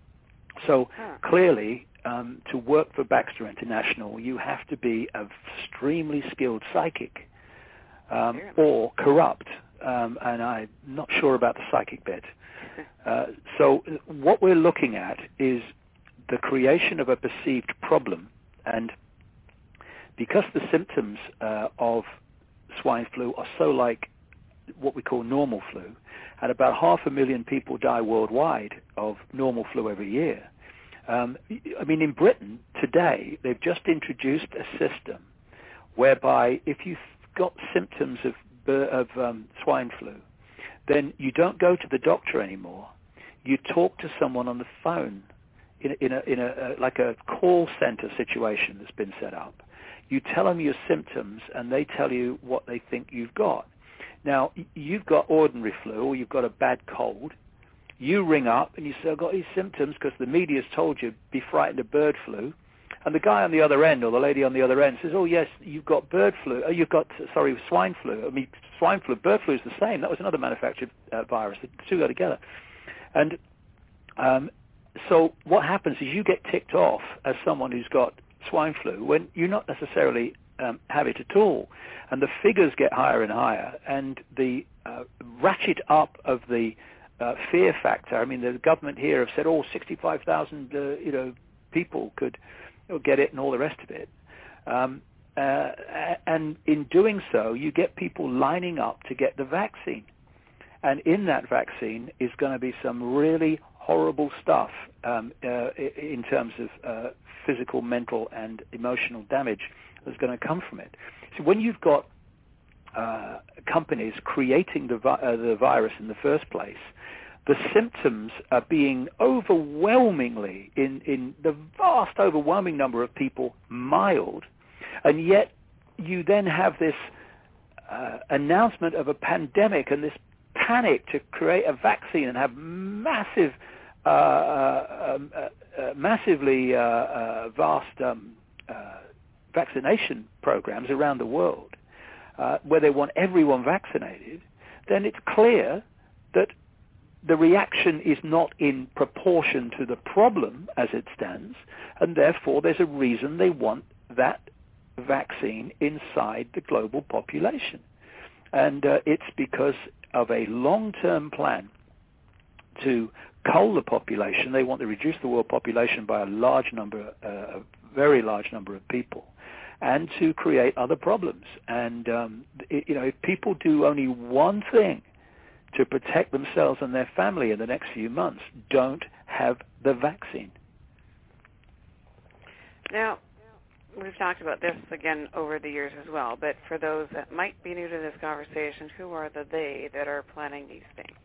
So clearly, um, to work for Baxter International, you have to be an extremely skilled psychic um, or corrupt. um, and I'm not sure about the psychic bit. Uh, so what we're looking at is the creation of a perceived problem, and because the symptoms uh, of swine flu are so like what we call normal flu, and about half a million people die worldwide of normal flu every year. Um, I mean, in Britain today, they've just introduced a system whereby if you've got symptoms of, of um, swine flu, then you don't go to the doctor anymore. You talk to someone on the phone in a, in a, in a uh, like a call center situation that's been set up. You tell them your symptoms, and they tell you what they think you've got. Now, you've got ordinary flu, or you've got a bad cold. You ring up and you say, I've got these symptoms because the media's told you be frightened of bird flu. And the guy on the other end, or the lady on the other end, says, oh, yes, you've got bird flu. Oh, you've got, sorry, swine flu. I mean, swine flu, bird flu is the same. That was another manufactured uh, virus. The two go together. And um, so what happens is you get ticked off as someone who's got swine flu when you not necessarily um, have it at all. And the figures get higher and higher. And the uh, ratchet up of the uh, fear factor, I mean, the government here have said, oh, sixty-five thousand, uh, you know, people could get it and all the rest of it. Um, uh, and in doing so, you get people lining up to get the vaccine. And in that vaccine is going to be some really horrible stuff um, uh, in terms of uh, physical, mental, and emotional damage that's going to come from it. So when you've got uh, companies creating the, vi- uh, the virus in the first place, the symptoms are being overwhelmingly, in, in the vast overwhelming number of people, mild, and yet you then have this uh, announcement of a pandemic and this panic to create a vaccine and have massive, uh, uh, uh, uh, massively uh, uh, vast um, uh, vaccination programs around the world, uh, where they want everyone vaccinated, then it's clear that the reaction is not in proportion to the problem as it stands, and therefore there's a reason they want that vaccine inside the global population. And uh, it's because of a long-term plan to cull the population. They want to reduce the world population by a large number, uh, a very large number of people, and to create other problems. And, um, it, you know, if people do only one thing to protect themselves and their family in the next few months, don't have the vaccine. Now, we've talked about this again over the years as well, but for those that might be new to this conversation, who are the they that are planning these things?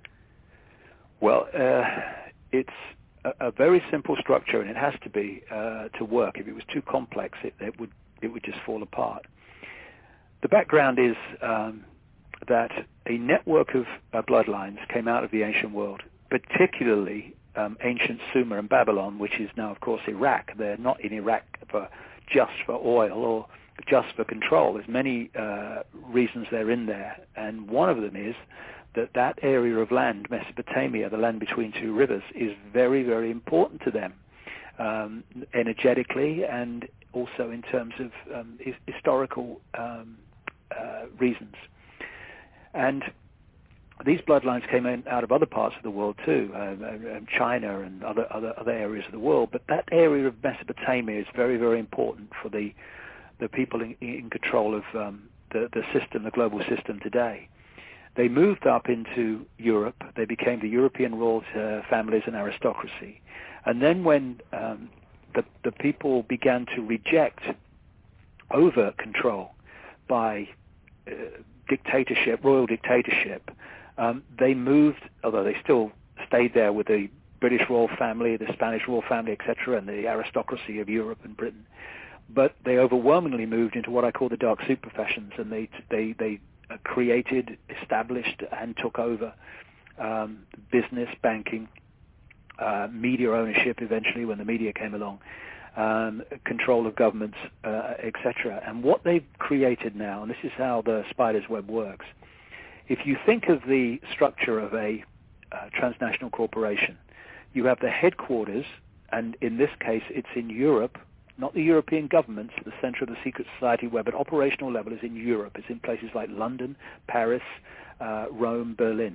Well, uh, it's a, a very simple structure, and it has to be uh, to work. If it was too complex, it, it would it would just fall apart. The background is um, that a network of uh, bloodlines came out of the ancient world, particularly um, ancient Sumer and Babylon, which is now, of course, Iraq. They're not in Iraq for just for oil or just for control. There's many uh, reasons they're in there, and one of them is that that area of land, Mesopotamia, the land between two rivers, is very, very important to them, um, energetically and also in terms of um, his, historical um, uh, reasons. And these bloodlines came in out of other parts of the world too, uh, China and other, other other areas of the world. But that area of Mesopotamia is very, very important for the the people in, in control of um, the, the system, the global system today. They moved up into Europe. They became the European royal uh, families and aristocracy. And then when um, the, the people began to reject over control by uh, dictatorship, royal dictatorship, um, they moved, although they still stayed there with the British royal family, the Spanish royal family, et cetera, and the aristocracy of Europe and Britain. But they overwhelmingly moved into what I call the dark suit professions, and they they they created, established, and took over um, business, banking, uh, media ownership eventually when the media came along, um, control of governments, uh, et cetera. And what they've created now, and this is how the spider's web works, if you think of the structure of a uh, transnational corporation, you have the headquarters, and in this case it's in Europe, not the European governments, the center of the secret society, where but operational level is in Europe. It's in places like London, Paris, uh, Rome, Berlin,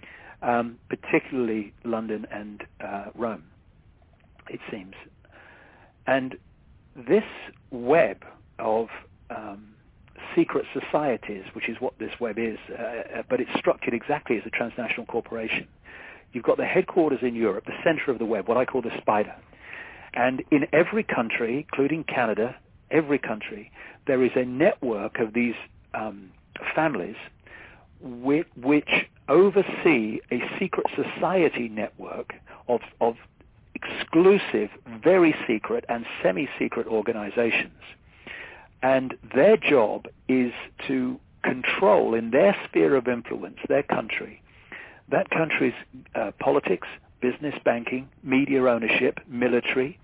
um, particularly London and uh, Rome, it seems. And this web of um, secret societies, which is what this web is, uh, but it's structured exactly as a transnational corporation. You've got the headquarters in Europe, the center of the web, what I call the spider. And in every country, including Canada, every country, there is a network of these um, families which, which oversee a secret society network of, of exclusive, very secret, and semi-secret organizations. And their job is to control, in their sphere of influence, their country, that country's uh, politics, business, banking, media ownership, military,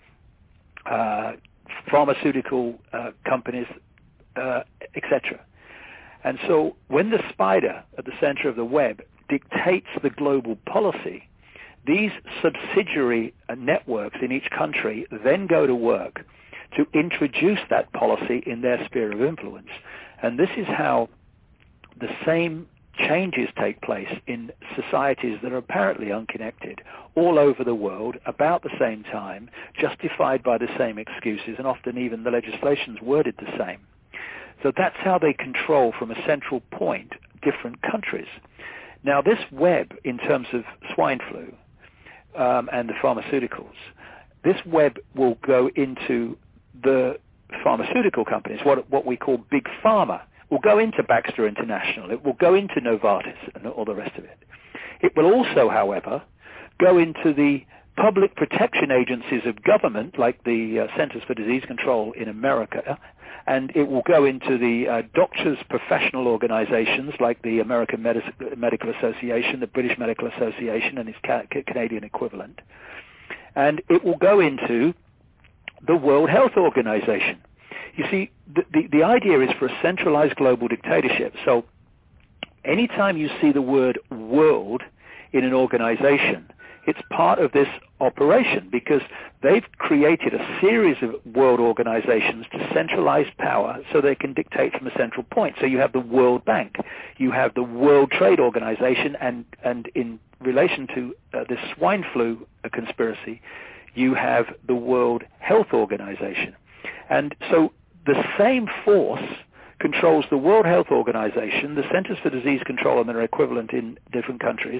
uh, pharmaceutical uh, companies, uh, et cetera. And so when the spider at the center of the web dictates the global policy, these subsidiary uh, networks in each country then go to work to introduce that policy in their sphere of influence. And this is how the same changes take place in societies that are apparently unconnected all over the world about the same time, justified by the same excuses, and often even the legislation's worded the same. So that's how they control from a central point different countries. Now this web, in terms of swine flu um, and the pharmaceuticals, this web will go into the pharmaceutical companies, what, what we call big pharma. Will go into Baxter International. It will go into Novartis and all the rest of it. It will also, however, go into the public protection agencies of government, like the uh, Centers for Disease Control in America, and it will go into the uh, doctors' professional organizations, like the American Medi- Medical Association, the British Medical Association, and its ca- Canadian equivalent. And it will go into the World Health Organization. You see, the, the, the idea is for a centralized global dictatorship. So anytime you see the word world in an organization, it's part of this operation because they've created a series of world organizations to centralize power so they can dictate from a central point. So you have the World Bank, you have the World Trade Organization, and, and in relation to uh, this swine flu uh, conspiracy, you have the World Health Organization. And so the same force controls the World Health Organization, the Centers for Disease Control and their equivalent in different countries,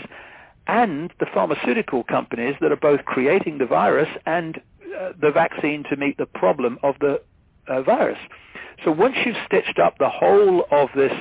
and the pharmaceutical companies that are both creating the virus and uh, the vaccine to meet the problem of the uh, virus. So once you've stitched up the whole of this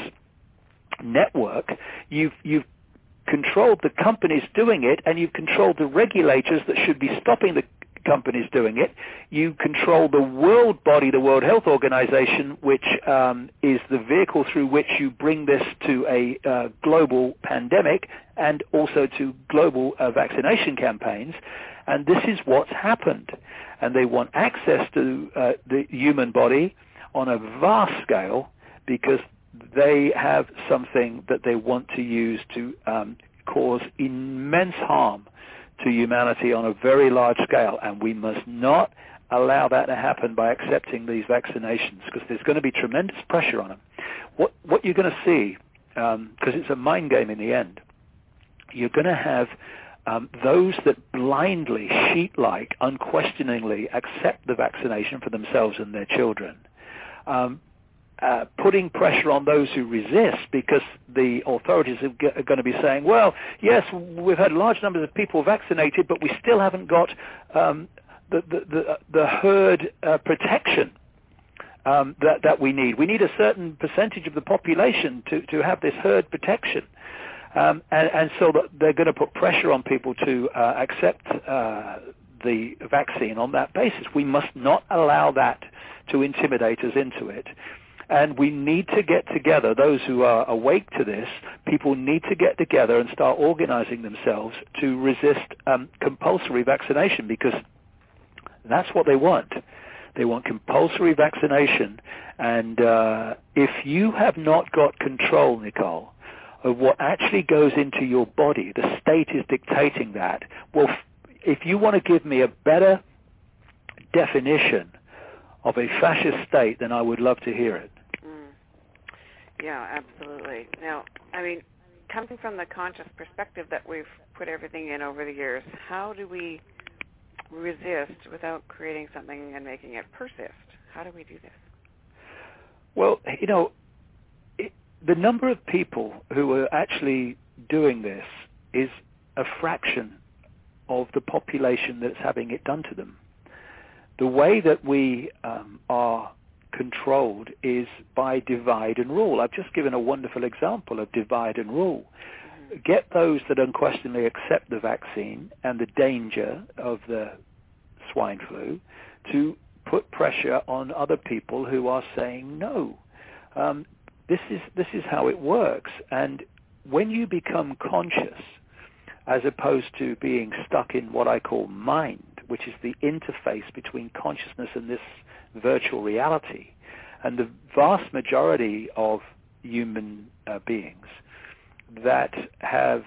network, you've, you've controlled the companies doing it, and you've controlled the regulators that should be stopping the companies doing it. You control the world body, the World Health Organization, which um, is the vehicle through which you bring this to a uh, global pandemic and also to global uh, vaccination campaigns. And this is what's happened. And they want access to uh, the human body on a vast scale because they have something that they want to use to um, cause immense harm to humanity on a very large scale, and we must not allow that to happen by accepting these vaccinations because there's going to be tremendous pressure on them. What, what you're going to see, because um, it's a mind game in the end, you're going to have um, those that blindly, sheep-like, unquestioningly accept the vaccination for themselves and their children, um, Uh, putting pressure on those who resist because the authorities are, g- are going to be saying, well, yes, we've had large numbers of people vaccinated, but we still haven't got um, the, the, the, the herd uh, protection um, that, that we need. We need a certain percentage of the population to, to have this herd protection. Um, and, and so that they're going to put pressure on people to uh, accept uh, the vaccine on that basis. We must not allow that to intimidate us into it. And we need to get together, those who are awake to this, people need to get together and start organizing themselves to resist um, compulsory vaccination because that's what they want. They want compulsory vaccination. And uh, if you have not got control, Nicole, of what actually goes into your body, the state is dictating that. Well, if you want to give me a better definition of a fascist state, then I would love to hear it. Mm. Yeah, absolutely. Now, I mean, coming from the conscious perspective that we've put everything in over the years, how do we resist without creating something and making it persist? How do we do this? Well, you know, it, the number of people who are actually doing this is a fraction of the population that's having it done to them. The way that we um, are controlled is by divide and rule. I've just given a wonderful example of divide and rule. Mm-hmm. Get those that unquestionably accept the vaccine and the danger of the swine flu to put pressure on other people who are saying no. Um, this is this is how it works. And when you become conscious, as opposed to being stuck in what I call mind, which is the interface between consciousness and this virtual reality, and the vast majority of human uh, beings that have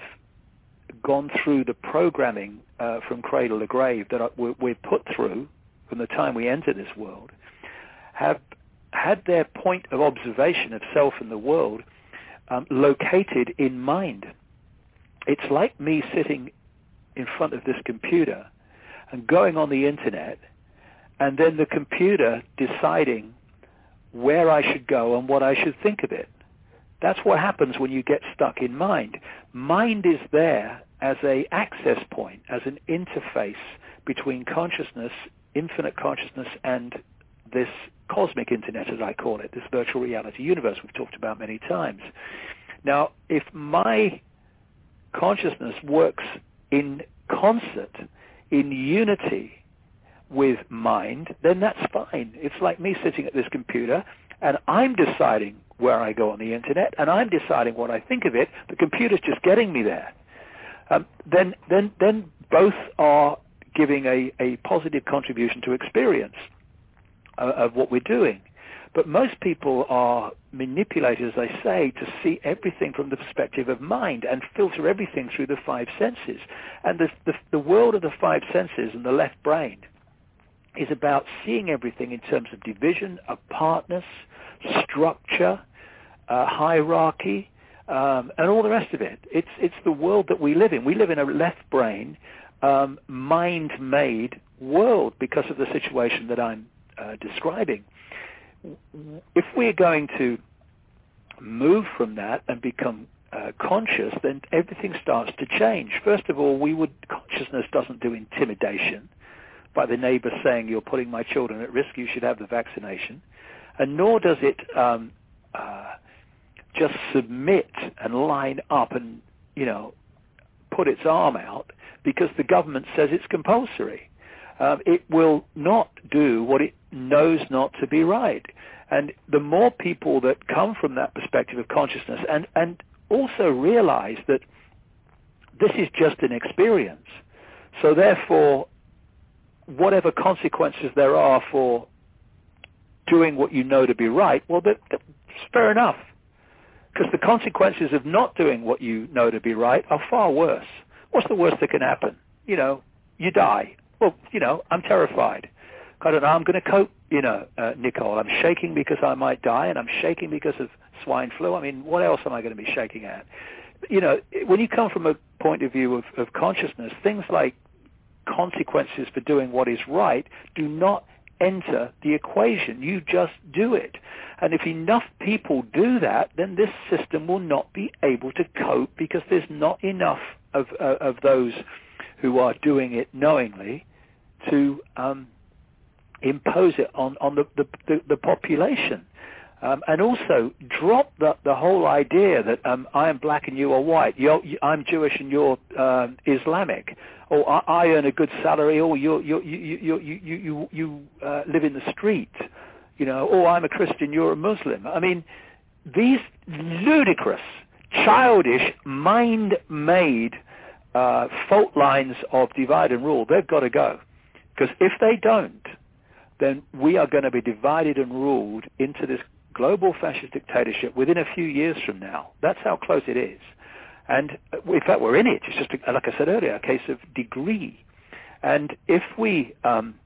gone through the programming uh, from cradle to grave that we're put through from the time we enter this world, have had their point of observation of self and the world um, located in mind. It's like me sitting in front of this computer and going on the internet, and then the computer deciding where I should go and what I should think of it. That's what happens when you get stuck in mind. Mind is there as an access point, as an interface between consciousness, infinite consciousness, and this cosmic internet, as I call it, this virtual reality universe we've talked about many times. Now, if my consciousness works in concert, in unity with mind, then that's fine. It's like me sitting at this computer and I'm deciding where I go on the internet and I'm deciding what I think of it. The computer's just getting me there. Um, then, then, then both are giving a, a positive contribution to experience uh, of what we're doing. But most people are manipulated, as I say, to see everything from the perspective of mind and filter everything through the five senses. And the, the, the world of the five senses and the left brain is about seeing everything in terms of division, apartness, structure, uh, hierarchy, um, and all the rest of it. It's, it's the world that we live in. We live in a left brain, um, mind-made world because of the situation that I'm uh, describing. If we're going to move from that and become uh, conscious, then everything starts to change. First of all, we would consciousness doesn't do intimidation by the neighbor saying, you're putting my children at risk, you should have the vaccination. And nor does it um, uh, just submit and line up and, you know, put its arm out because the government says it's compulsory. Um, it will not do what it knows not to be right. And the more people that come from that perspective of consciousness and, and also realize that this is just an experience, so therefore whatever consequences there are for doing what you know to be right, well, that, that's fair enough. Because the consequences of not doing what you know to be right are far worse. What's the worst that can happen? You know, you die. Well, you know, I'm terrified. I don't know, I'm going to cope, you know, uh, Nicole. I'm shaking because I might die, and I'm shaking because of swine flu. I mean, what else am I going to be shaking at? You know, when you come from a point of view of, of consciousness, things like consequences for doing what is right do not enter the equation. You just do it. And if enough people do that, then this system will not be able to cope because there's not enough of, uh, of those who are doing it knowingly to um, impose it on, on the, the, the, the population. Um, and also drop the, the whole idea that um, I am black and you are white, you're, you, I'm Jewish and you're um, Islamic, or I, I earn a good salary, or you you you you you you you, you uh, live in the street, you know, or I'm a Christian, you're a Muslim. I mean, these ludicrous, childish, mind-made uh, fault lines of divide and rule, they've got to go. Because if they don't, then we are going to be divided and ruled into this global fascist dictatorship within a few years from now. That's how close it is. And in fact, we're in it. It's just, a, like I said earlier, a case of degree. And if we um,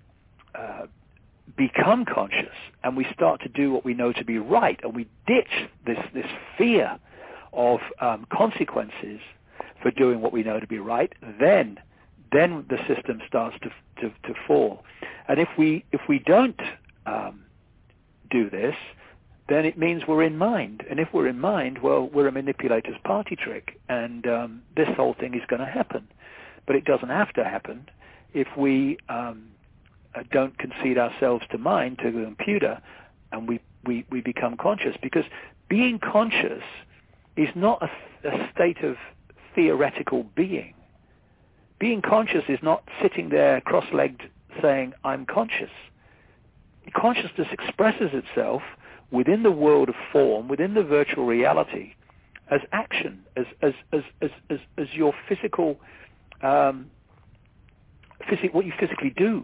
uh, become conscious and we start to do what we know to be right, and we ditch this, this fear of um, consequences for doing what we know to be right, then then the system starts to to, to fall. And if we if we don't um, do this, then it means we're in mind. And if we're in mind, well, we're a manipulator's party trick, and um, this whole thing is going to happen. But it doesn't have to happen if we um, don't concede ourselves to mind, to the computer, and we, we, we become conscious. Because being conscious is not a, a state of theoretical being. Being conscious is not sitting there cross-legged saying, I'm conscious. Consciousness expresses itself within the world of form, within the virtual reality, as action, as as as as as, as your physical, um, physic, what you physically do.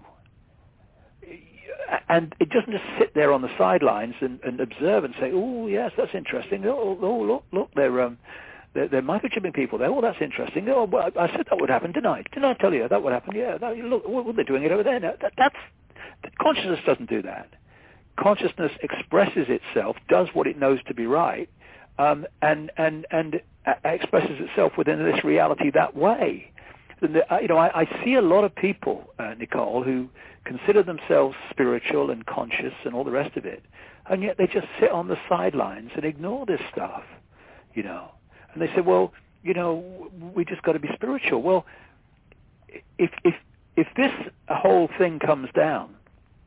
And it doesn't just sit there on the sidelines and, and observe and say, "Oh, yes, that's interesting. Oh, oh look, look, they're um, they're, they're microchipping people there. Oh, that's interesting. Oh, well, I said that would happen, didn't I? Didn't I tell you that would happen? Yeah. That, look, well, they're doing it over there. Now, that, that's consciousness doesn't do that. Consciousness expresses itself, does what it knows to be right, um, and and and uh, expresses itself within this reality that way. And the, uh, you know, I, I see a lot of people, uh, Nicole, who consider themselves spiritual and conscious and all the rest of it, and yet they just sit on the sidelines and ignore this stuff, you know. And they say, well, you know, we just got to be spiritual. Well, if if if this whole thing comes down,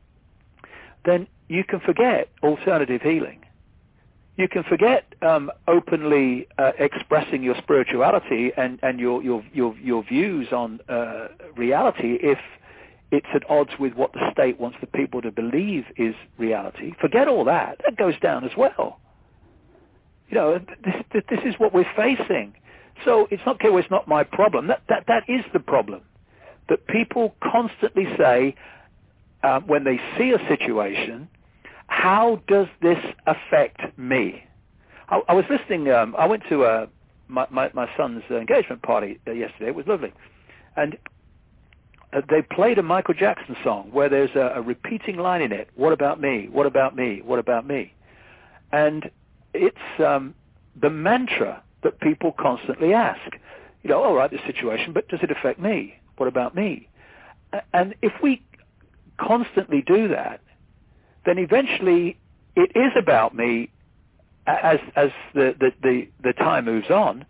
then you can forget alternative healing. You can forget um, openly uh, expressing your spirituality and, and your, your, your, your views on uh, reality if it's at odds with what the state wants the people to believe is reality. Forget all that. That goes down as well. You know, this, this is what we're facing. So it's not, okay, well, it's not my problem. That, that, that is the problem. That people constantly say, uh, when they see a situation, how does this affect me? I, I was listening, um, I went to uh, my, my, my son's uh, engagement party uh, yesterday. It was lovely. And uh, they played a Michael Jackson song where there's a, a repeating line in it, what about me, what about me, what about me? And it's um, the mantra that people constantly ask. You know, all right, this situation, but does it affect me? What about me? And if we constantly do that, then eventually it is about me as as the, the, the, the time moves on,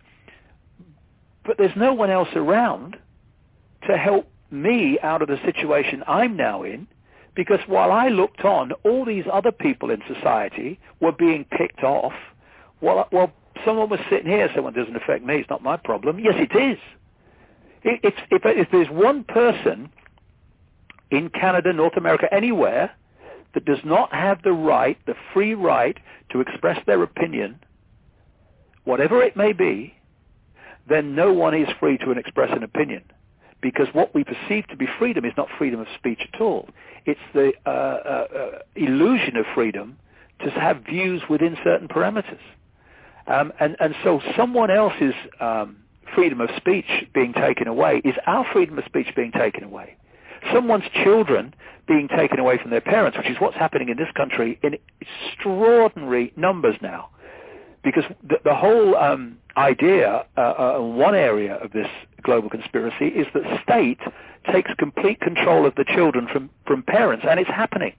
but there's no one else around to help me out of the situation I'm now in, because while I looked on, all these other people in society were being picked off, while, while someone was sitting here saying, well, it doesn't affect me, it's not my problem. Yes, it is. It, it's, if, if there's one person in Canada, North America, anywhere, that does not have the right, the free right, to express their opinion, whatever it may be, then no one is free to express an opinion. Because what we perceive to be freedom is not freedom of speech at all. It's the uh, uh, uh, illusion of freedom to have views within certain parameters. Um, and, and so someone else's um, freedom of speech being taken away is our freedom of speech being taken away. Someone's children being taken away from their parents, which is what's happening in this country in extraordinary numbers now. Because the, the whole um, idea, uh, uh, one area of this global conspiracy, is that state takes complete control of the children from, from parents, and it's happening.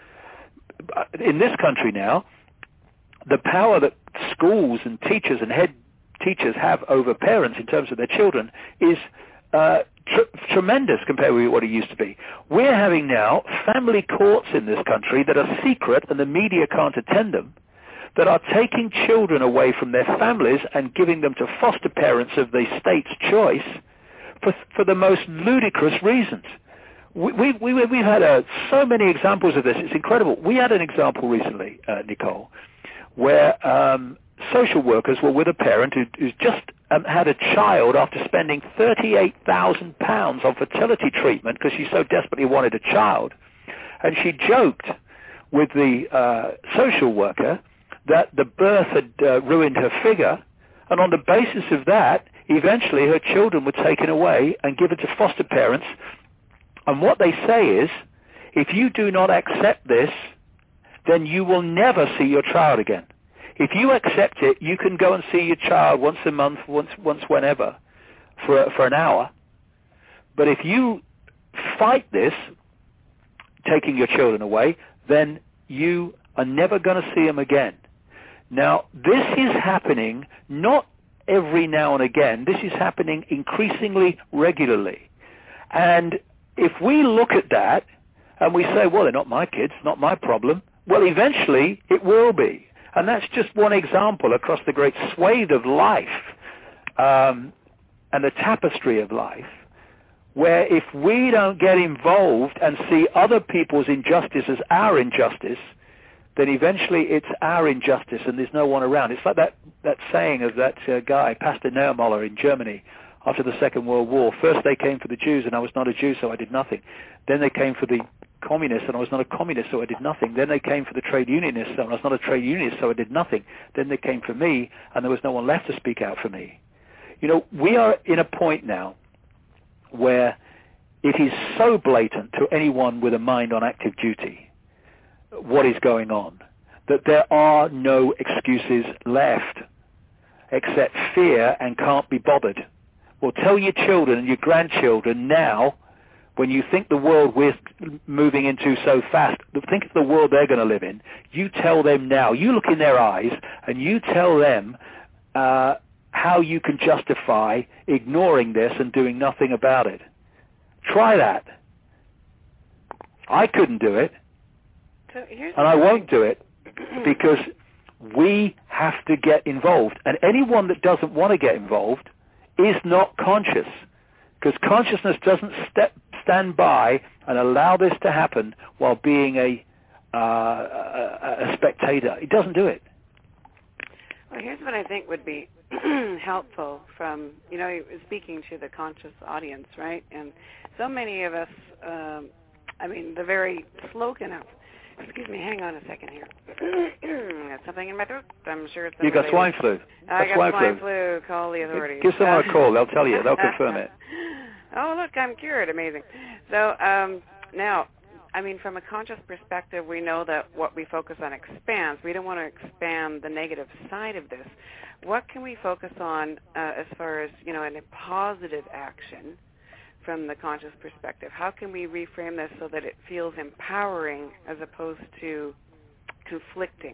In this country now, the power that schools and teachers and head teachers have over parents in terms of their children is uh, tr- tremendous compared with what it used to be. We're having now family courts in this country that are secret and the media can't attend them, that are taking children away from their families and giving them to foster parents of the state's choice for, for the most ludicrous reasons. We, we, we, we've had uh, so many examples of this. It's incredible. We had an example recently, uh, Nicole, where um, social workers were with a parent who, who's just um, had a child after spending thirty-eight thousand pounds on fertility treatment because she so desperately wanted a child. And she joked with the uh, social worker that the birth had uh, ruined her figure, and on the basis of that, eventually her children were taken away and given to foster parents. And what they say is, if you do not accept this, then you will never see your child again. If you accept it, you can go and see your child once a month, once once whenever, for for an hour. But if you fight this, taking your children away, then you are never going to see them again. Now, this is happening not every now and again. This is happening increasingly regularly. And if we look at that and we say, well, they're not my kids, not my problem, well, eventually it will be. And that's just one example across the great swathe of life um, and the tapestry of life, where if we don't get involved and see other people's injustice as our injustice, then eventually it's our injustice and there's no one around. It's like that, that saying of that uh, guy, Pastor Niemöller in Germany after the Second World War. First they came for the Jews and I was not a Jew, so I did nothing. Then they came for the communists and I was not a communist, so I did nothing. Then they came for the trade unionists and I was not a trade unionist, so I did nothing. Then they came for me and there was no one left to speak out for me. You know, we are in a point now where it is so blatant to anyone with a mind on active duty what is going on, that there are no excuses left except fear and can't be bothered. Well, tell your children and your grandchildren now, when you think the world we're moving into so fast, think of the world they're going to live in, you tell them now, you look in their eyes and you tell them uh, how you can justify ignoring this and doing nothing about it. Try that. I couldn't do it. So here's and I won't do it because we have to get involved. And anyone that doesn't want to get involved is not conscious, because consciousness doesn't step, stand by and allow this to happen while being a, uh, a, a spectator. It doesn't do it. Well, here's what I think would be helpful from, you know, speaking to the conscious audience, right? And so many of us, um, I mean, the very slogan of, excuse me, hang on a second here. Got something in my throat. I'm sure it's You got swine flu. I got swine, swine flu. flu. Call the authorities. Give someone a call. They'll tell you. They'll confirm it. Oh, look, I'm cured. Amazing. So um, now, I mean, from a conscious perspective, we know that what we focus on expands. We don't want to expand the negative side of this. What can we focus on uh, as far as, you know, in a positive action from the conscious perspective? How can we reframe this so that it feels empowering as opposed to conflicting?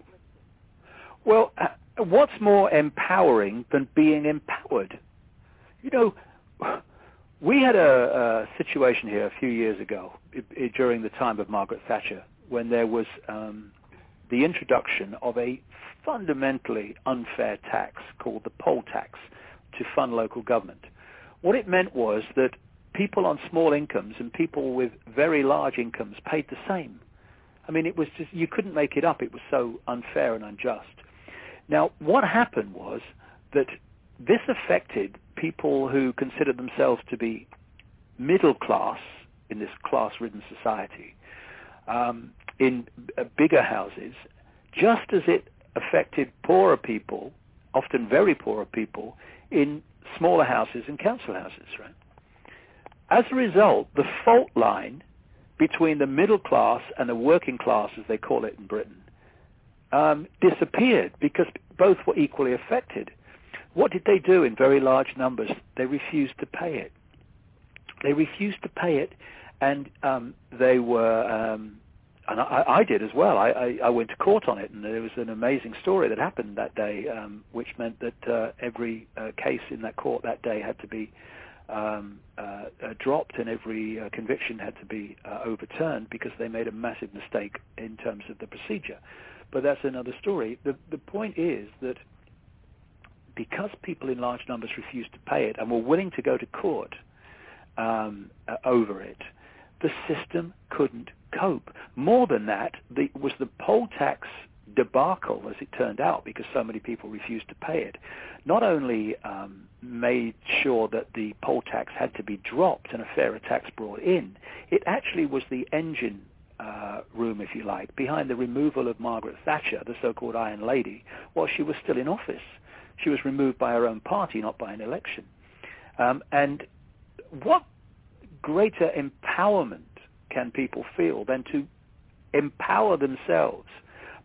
Well, uh, what's more empowering than being empowered? You know, we had a, a situation here a few years ago it, it, during the time of Margaret Thatcher when there was um, the introduction of a fundamentally unfair tax called the poll tax to fund local government. What it meant was that people on small incomes and people with very large incomes paid the same. I mean, it was just, you couldn't make it up. It was so unfair and unjust. Now, what happened was that this affected people who considered themselves to be middle class in this class-ridden society, um, in uh, bigger houses, just as it affected poorer people, often very poorer people, in smaller houses and council houses, right? As a result, the fault line between the middle class and the working class, as they call it in Britain, um, disappeared because both were equally affected. What did they do in very large numbers? They refused to pay it. They refused to pay it, and um, they were, um, and I, I did as well. I, I, I went to court on it, and there was an amazing story that happened that day, um, which meant that uh, every uh, case in that court that day had to be Um, uh, uh, dropped, and every uh, conviction had to be uh, overturned because they made a massive mistake in terms of the procedure. But that's another story. The, the point is that because people in large numbers refused to pay it and were willing to go to court um, uh, over it, the system couldn't cope. More than that, the, was the poll tax debacle, as it turned out, because so many people refused to pay it, not only um, made sure that the poll tax had to be dropped and a fairer tax brought in, it actually was the engine uh, room, if you like, behind the removal of Margaret Thatcher, the so-called Iron Lady, while she was still in office. She was removed by her own party, not by an election. Um, and what greater empowerment can people feel than to empower themselves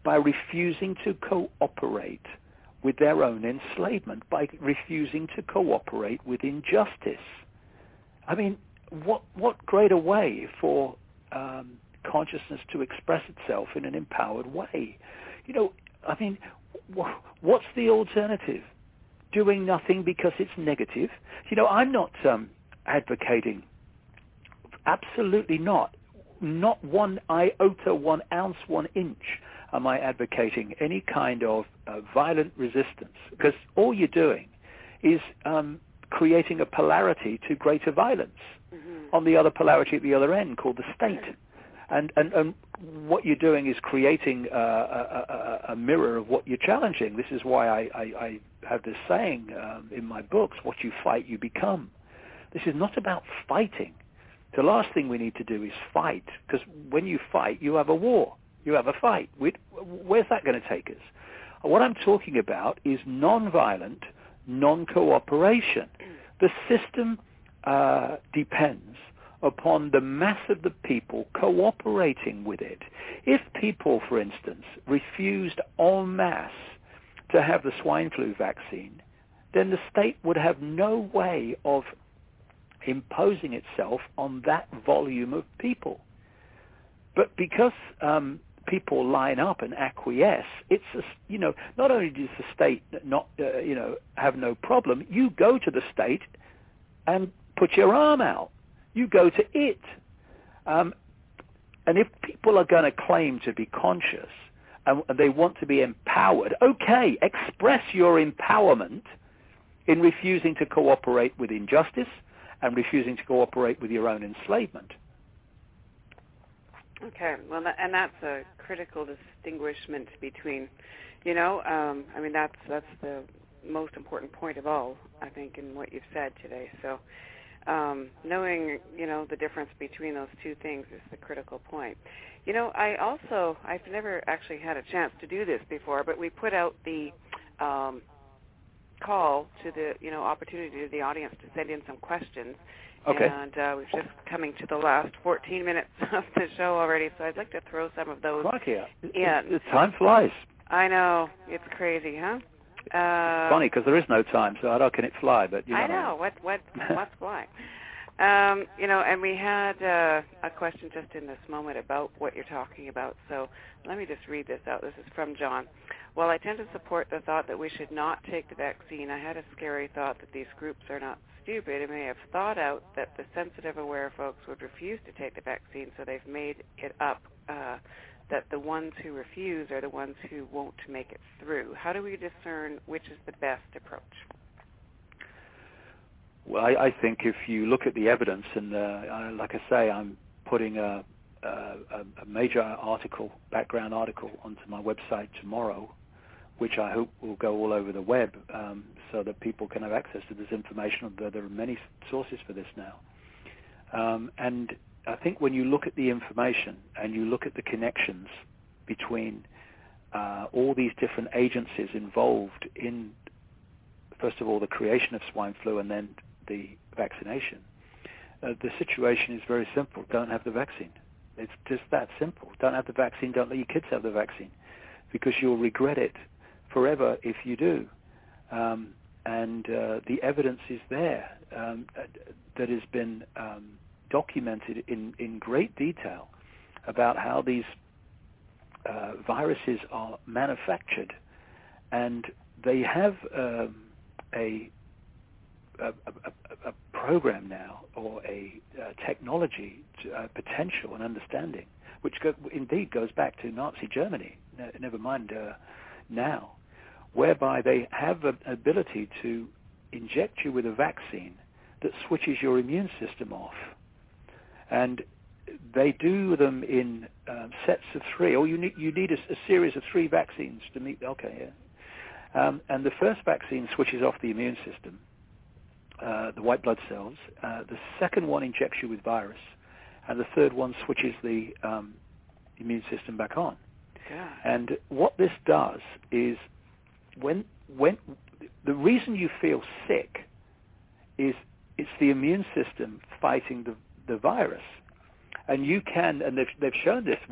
by refusing to cooperate with their own enslavement, by refusing to cooperate with injustice. I mean, what what greater way for um, consciousness to express itself in an empowered way? You know, I mean, wh- what's the alternative? Doing nothing because it's negative? You know, I'm not um, advocating, absolutely not, not one iota, one ounce, one inch am I advocating any kind of uh, violent resistance, because all you're doing is um, creating a polarity to greater violence mm-hmm. on the other polarity at the other end called the state. And, and, and what you're doing is creating uh, a, a, a mirror of what you're challenging. This is why I, I, I have this saying um, in my books, what you fight, you become. This is not about fighting. The last thing we need to do is fight, because when you fight, you have a war. You have a fight. We, where's that going to take us? What I'm talking about is non-violent, non-cooperation. The system uh, depends upon the mass of the people cooperating with it. If people, for instance, refused en masse to have the swine flu vaccine, then the state would have no way of imposing itself on that volume of people. But because um, people line up and acquiesce, it's a, you know, not only does the state not uh, you know have no problem, you go to the state and put your arm out. You go to it. Um, and if people are going to claim to be conscious and they want to be empowered, okay, express your empowerment in refusing to cooperate with injustice and refusing to cooperate with your own enslavement. Okay, well, that, and that's a critical distinguishment between, you know, um, I mean, that's that's the most important point of all, I think, in what you've said today. So um, knowing, you know, the difference between those two things is the critical point. You know, I also, I've never actually had a chance to do this before, but we put out the um, call to the, you know, opportunity to the audience to send in some questions. Okay. And uh, we're just coming to the last fourteen minutes of the show already, so I'd like to throw some of those Crikey, in. The time flies. I know. It's crazy, huh? Uh, Funny, because there is no time, so how can it fly? But you know. I know. What, what, what's flying? Um, you know, and we had uh, a question just in this moment about what you're talking about, so let me just read this out. This is from John. While I tend to support the thought that we should not take the vaccine, I had a scary thought that these groups are not stupid and may have thought out that the sensitive, aware folks would refuse to take the vaccine, so they've made it up uh, that the ones who refuse are the ones who won't make it through. How do we discern which is the best approach? Well, I, I think if you look at the evidence, and uh, like I say, I'm putting a, a, a major article, background article, onto my website tomorrow, which I hope will go all over the web um, so that people can have access to this information. There are many sources for this now. Um, and I think when you look at the information and you look at the connections between uh, all these different agencies involved in, first of all, the creation of swine flu and then the vaccination, uh, the situation is very simple. Don't have the vaccine. It's just that simple. Don't have the vaccine. Don't let your kids have the vaccine, because you'll regret it forever if you do. Um, and uh, the evidence is there um, that has been um, documented in, in great detail about how these uh, viruses are manufactured, and they have um, a, a, a, a program now, or a, a technology, to, uh, potential and understanding, which go, indeed goes back to Nazi Germany, ne- never mind uh, now, whereby they have an ability to inject you with a vaccine that switches your immune system off. And they do them in um, sets of three, or you need, you need a, a series of three vaccines to meet, okay, yeah. Um, and the first vaccine switches off the immune system, uh, the white blood cells. Uh, the second one injects you with virus. And the third one switches the um, immune system back on. Yeah. And what this does is, when when the reason you feel sick is it's the immune system fighting the, the virus. And you can, and they've, they've shown this with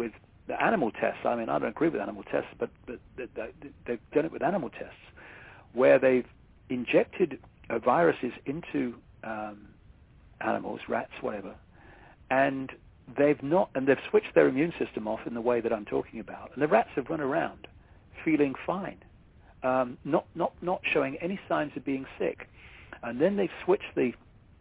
the animal tests, I mean, I don't agree with animal tests, but, but they've done it with animal tests, where they've injected uh, viruses into um, animals, rats, whatever, and they've not, and they've switched their immune system off in the way that I'm talking about, and the rats have run around feeling fine, um, not not not showing any signs of being sick, and then they've switched the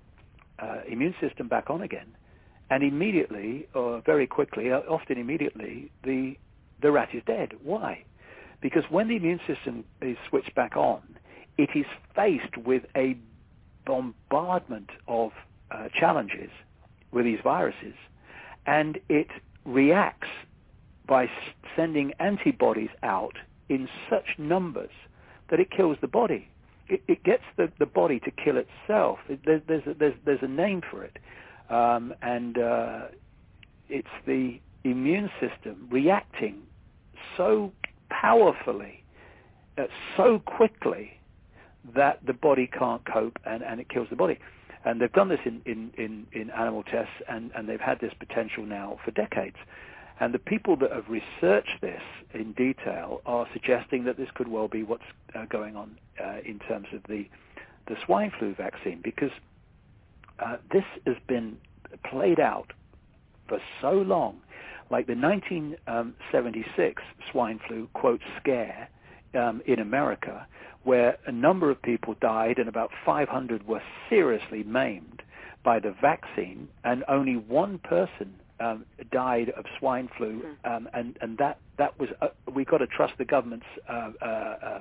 uh, immune system back on again, and immediately, or very quickly, uh, often immediately, the the rat is dead. Why? Because when the immune system is switched back on, it is faced with a bombardment of uh, challenges with these viruses, and it reacts by s- sending antibodies out in such numbers that it kills the body. It, it gets the, the body to kill itself. It, there, there's, a, there's, there's a name for it, um, and uh, it's the immune system reacting so powerfully, uh, so quickly, that the body can't cope, and, and it kills the body. And they've done this in, in, in, in animal tests, and, and they've had this potential now for decades. And the people that have researched this in detail are suggesting that this could well be what's uh, going on uh, in terms of the, the swine flu vaccine, because uh, this has been played out for so long. Like the nineteen seventy-six swine flu, quote, scare um, in America, where a number of people died and about five hundred were seriously maimed by the vaccine, and only one person um, died of swine flu, um, and and that that was uh, we got to trust the government's uh, uh, um,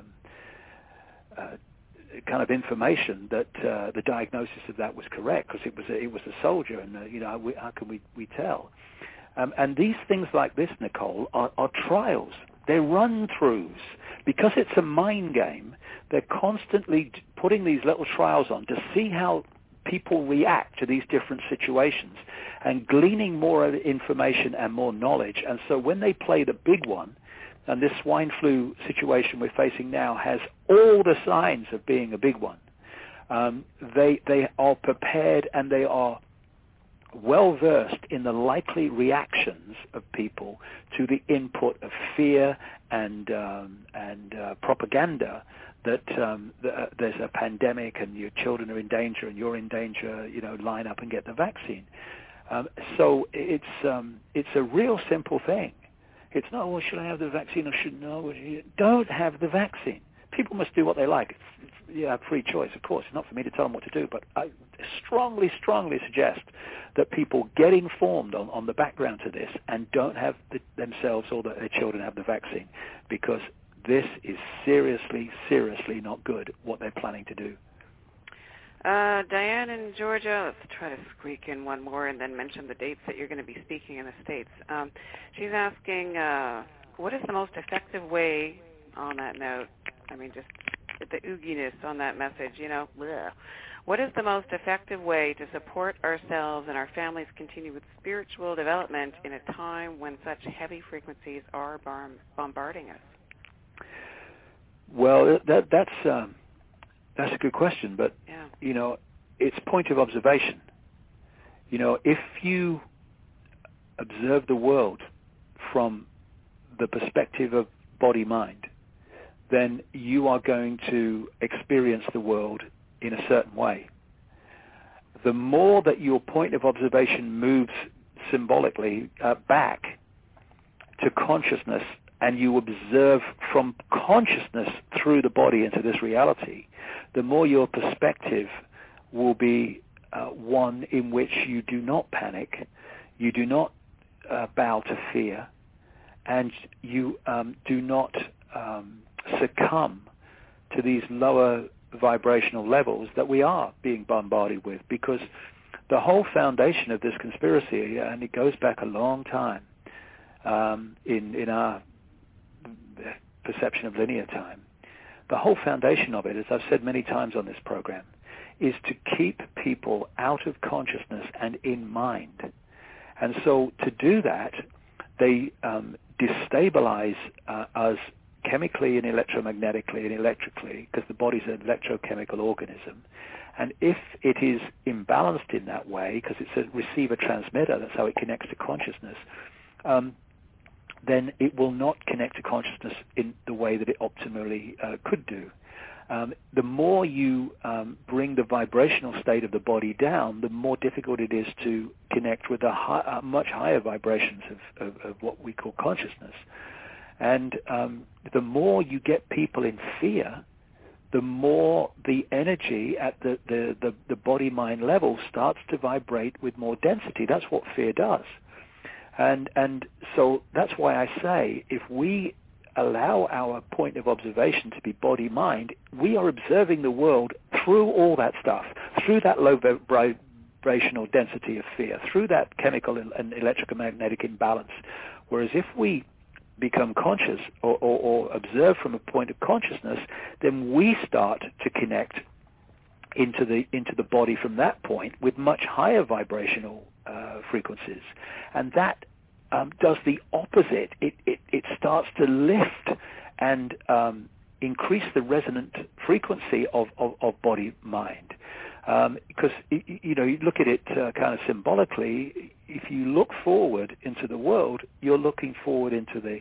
uh, kind of information that uh, the diagnosis of that was correct, because it was a, it was a soldier, and uh, you know we, how can we we tell? Um, and these things like this, Nicole, are, are trials. They're run-throughs. Because it's a mind game, they're constantly putting these little trials on to see how people react to these different situations and gleaning more information and more knowledge. And so when they play the big one, and this swine flu situation we're facing now has all the signs of being a big one, um, they, they are prepared, and they are well-versed in the likely reactions of people to the input of fear and um, and uh, propaganda that um, the, uh, there's a pandemic and your children are in danger and you're in danger, you know, line up and get the vaccine. Um, so it's um, it's a real simple thing. It's not, well, should I have the vaccine or should no? Don't have the vaccine. People must do what they like. It's, it's, you have free choice, of course. It's not for me to tell them what to do, but I strongly, strongly suggest that people get informed on, on the background to this and don't have the, themselves or the, their children have the vaccine, because this is seriously, seriously not good, what they're planning to do. Uh, Diane in Georgia, let's try to squeak in one more and then mention the dates that you're going to be speaking in the States. Um, she's asking, uh, what is the most effective way, on that note, I mean, just the ooginess on that message, you know, bleh. What is the most effective way to support ourselves and our families continue with spiritual development in a time when such heavy frequencies are bombarding us? Well, that, that's um, that's a good question, but, yeah. you know, it's point of observation. You know, if you observe the world from the perspective of body-mind, then you are going to experience the world in a certain way. The more that your point of observation moves symbolically uh, back to consciousness, and you observe from consciousness through the body into this reality, the more your perspective will be uh, one in which you do not panic, you do not uh, bow to fear, and you um, do not um, succumb to these lower vibrational levels that we are being bombarded with, because the whole foundation of this conspiracy, and it goes back a long time um, in, in our perception of linear time, the whole foundation of it, as I've said many times on this program, is to keep people out of consciousness and in mind. And so to do that, they um, destabilize uh, us chemically and electromagnetically and electrically, because the body's an electrochemical organism. And if it is imbalanced in that way, because it's a receiver-transmitter, that's how it connects to consciousness, um, then it will not connect to consciousness in the way that it optimally uh, could do. Um, the more you um, bring the vibrational state of the body down, the more difficult it is to connect with the high, uh, much higher vibrations of, of, of what we call consciousness. And um, the more you get people in fear, the more the energy at the, the, the, the body-mind level starts to vibrate with more density. That's what fear does. And and so that's why I say if we allow our point of observation to be body-mind, we are observing the world through all that stuff, through that low vibrational density of fear, through that chemical and electromagnetic imbalance. Whereas if we become conscious or, or, or observe from a point of consciousness, then we start to connect into the into the body from that point with much higher vibrational uh, frequencies, and that um, does the opposite. It, it it starts to lift and um, increase the resonant frequency of of, of body mind. Um, because you know, you look at it uh, kind of symbolically. If you look forward into the world, you're looking forward into the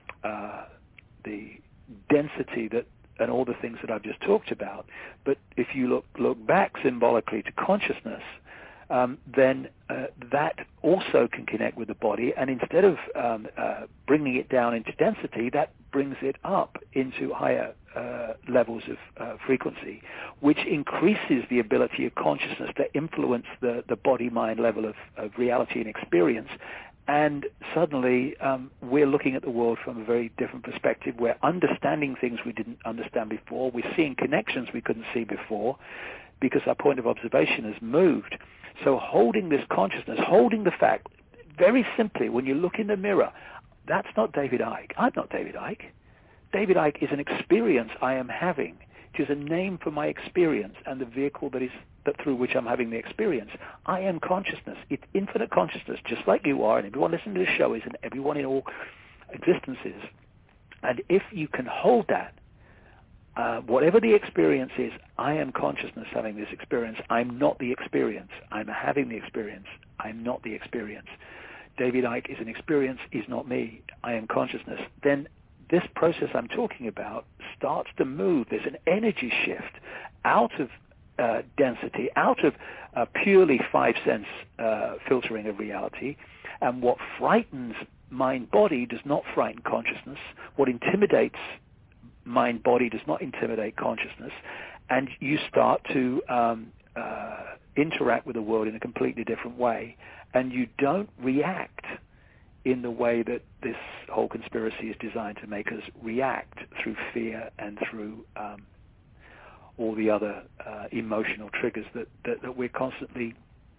uh, the density that and all the things that I've just talked about. But if you look look back symbolically to consciousness, um, then uh, that also can connect with the body. And instead of um, uh, bringing it down into density, that brings it up into higher uh, levels of uh, frequency, which increases the ability of consciousness to influence the, the body-mind level of, of reality and experience. And suddenly um, we're looking at the world from a very different perspective. We're understanding things we didn't understand before. We're seeing connections we couldn't see before because our point of observation has moved. So holding this consciousness, holding the fact, very simply, when you look in the mirror, that's not David Icke. I'm not David Icke. David Icke is an experience I am having. It is a name for my experience and the vehicle that is that through which I'm having the experience. I am consciousness. It's infinite consciousness, just like you are, and everyone listening to this show is, and everyone in all existences. And if you can hold that, uh, whatever the experience is, I am consciousness having this experience. I'm not the experience. I'm having the experience. I'm not the experience. David Icke is an experience, is not me. I am consciousness. Then this process I'm talking about starts to move. There's an energy shift out of uh, density, out of uh, purely five-sense uh, filtering of reality. And what frightens mind-body does not frighten consciousness. What intimidates mind-body does not intimidate consciousness. And you start to um, uh, interact with the world in a completely different way. And you don't react in the way that this whole conspiracy is designed to make us react through fear and through um, all the other uh, emotional triggers that, that, that we're constantly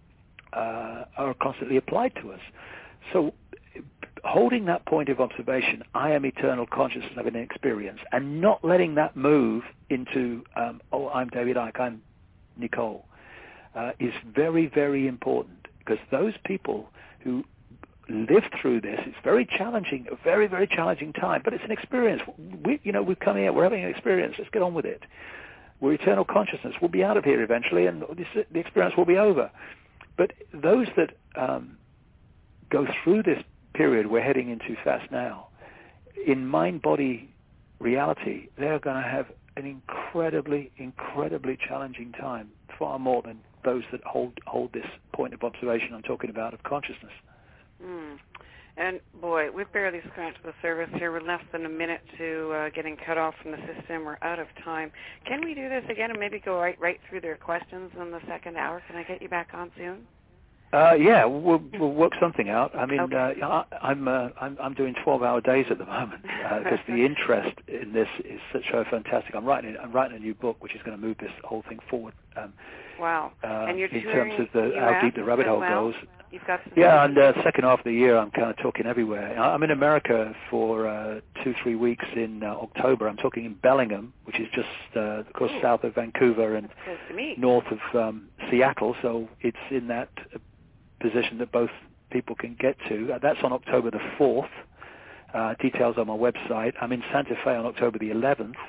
uh, are constantly applied to us. So holding that point of observation, I am eternal consciousness of an experience, and not letting that move into, um, oh, I'm David Icke, I'm Nicole, uh, is very, very important, because those people who live through this, it's very challenging, a very, very challenging time, but it's an experience. We, you know, we've come here, we're having an experience, let's get on with it. We're eternal consciousness, we'll be out of here eventually, and this, the experience will be over. But those that um, go through this period we're heading into fast now, in mind-body reality, they're going to have an incredibly, incredibly challenging time, far more than those that hold hold this point of observation I'm talking about of consciousness. Mm. And boy, we've barely scratched the surface here. We're less than a minute to uh, getting cut off from the system. We're out of time. Can we do this again and maybe go right right through their questions in the second hour? Can I get you back on soon? Uh, yeah, we'll, we'll work something out. I mean, okay. uh, I, I'm, uh, I'm I'm doing twelve-hour days at the moment because uh, the interest in this is such so fantastic. I'm writing I'm writing a new book which is going to move this whole thing forward. Um, wow! Uh, and you're in terms of the, U S how deep the rabbit hole well? goes. You've got yeah, and uh, second half of the year, I'm kind of talking everywhere. I'm in America for uh, two, three weeks in uh, October. I'm talking in Bellingham, which is just, uh, of course, Ooh. south of Vancouver and north of um, Seattle. So it's in that uh, position that both people can get to. Uh, that's on October the fourth. Uh, details on my website. I'm in Santa Fe on October the eleventh.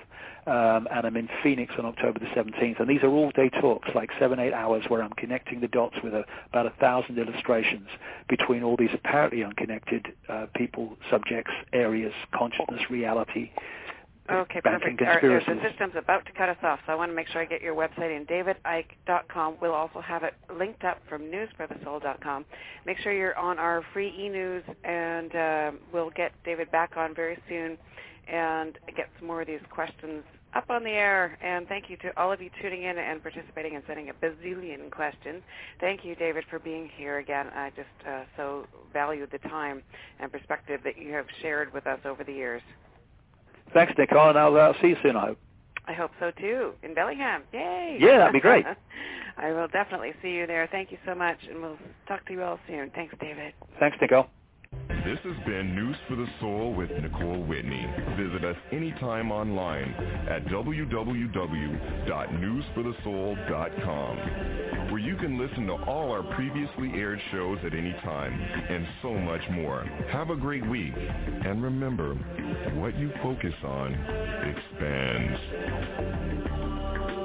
um, and I'm in Phoenix on October the seventeenth. And these are all-day talks, like seven, eight hours, where I'm connecting the dots with a, about a thousand illustrations between all these apparently unconnected uh, people, subjects, areas, consciousness, reality. Okay, perfect. Our, our, the system's about to cut us off, so I want to make sure I get your website in david icke dot com. We'll also have it linked up from news for the soul dot com. Make sure you're on our free e-news, and uh, we'll get David back on very soon and get some more of these questions up on the air. And thank you to all of you tuning in and participating and sending a bazillion questions. Thank you, David, for being here again. I just uh, so value the time and perspective that you have shared with us over the years. Thanks, Nicole, and I'll, I'll see you soon, I hope. I hope so, too, in Bellingham. Yay! Yeah, that'd be great. I will definitely see you there. Thank you so much, and we'll talk to you all soon. Thanks, David. Thanks, Nicole. This has been News for the Soul with Nicole Whitney. Visit us anytime online at w w w dot news for the soul dot com, where you can listen to all our previously aired shows at any time, and so much more. Have a great week, and remember, what you focus on expands.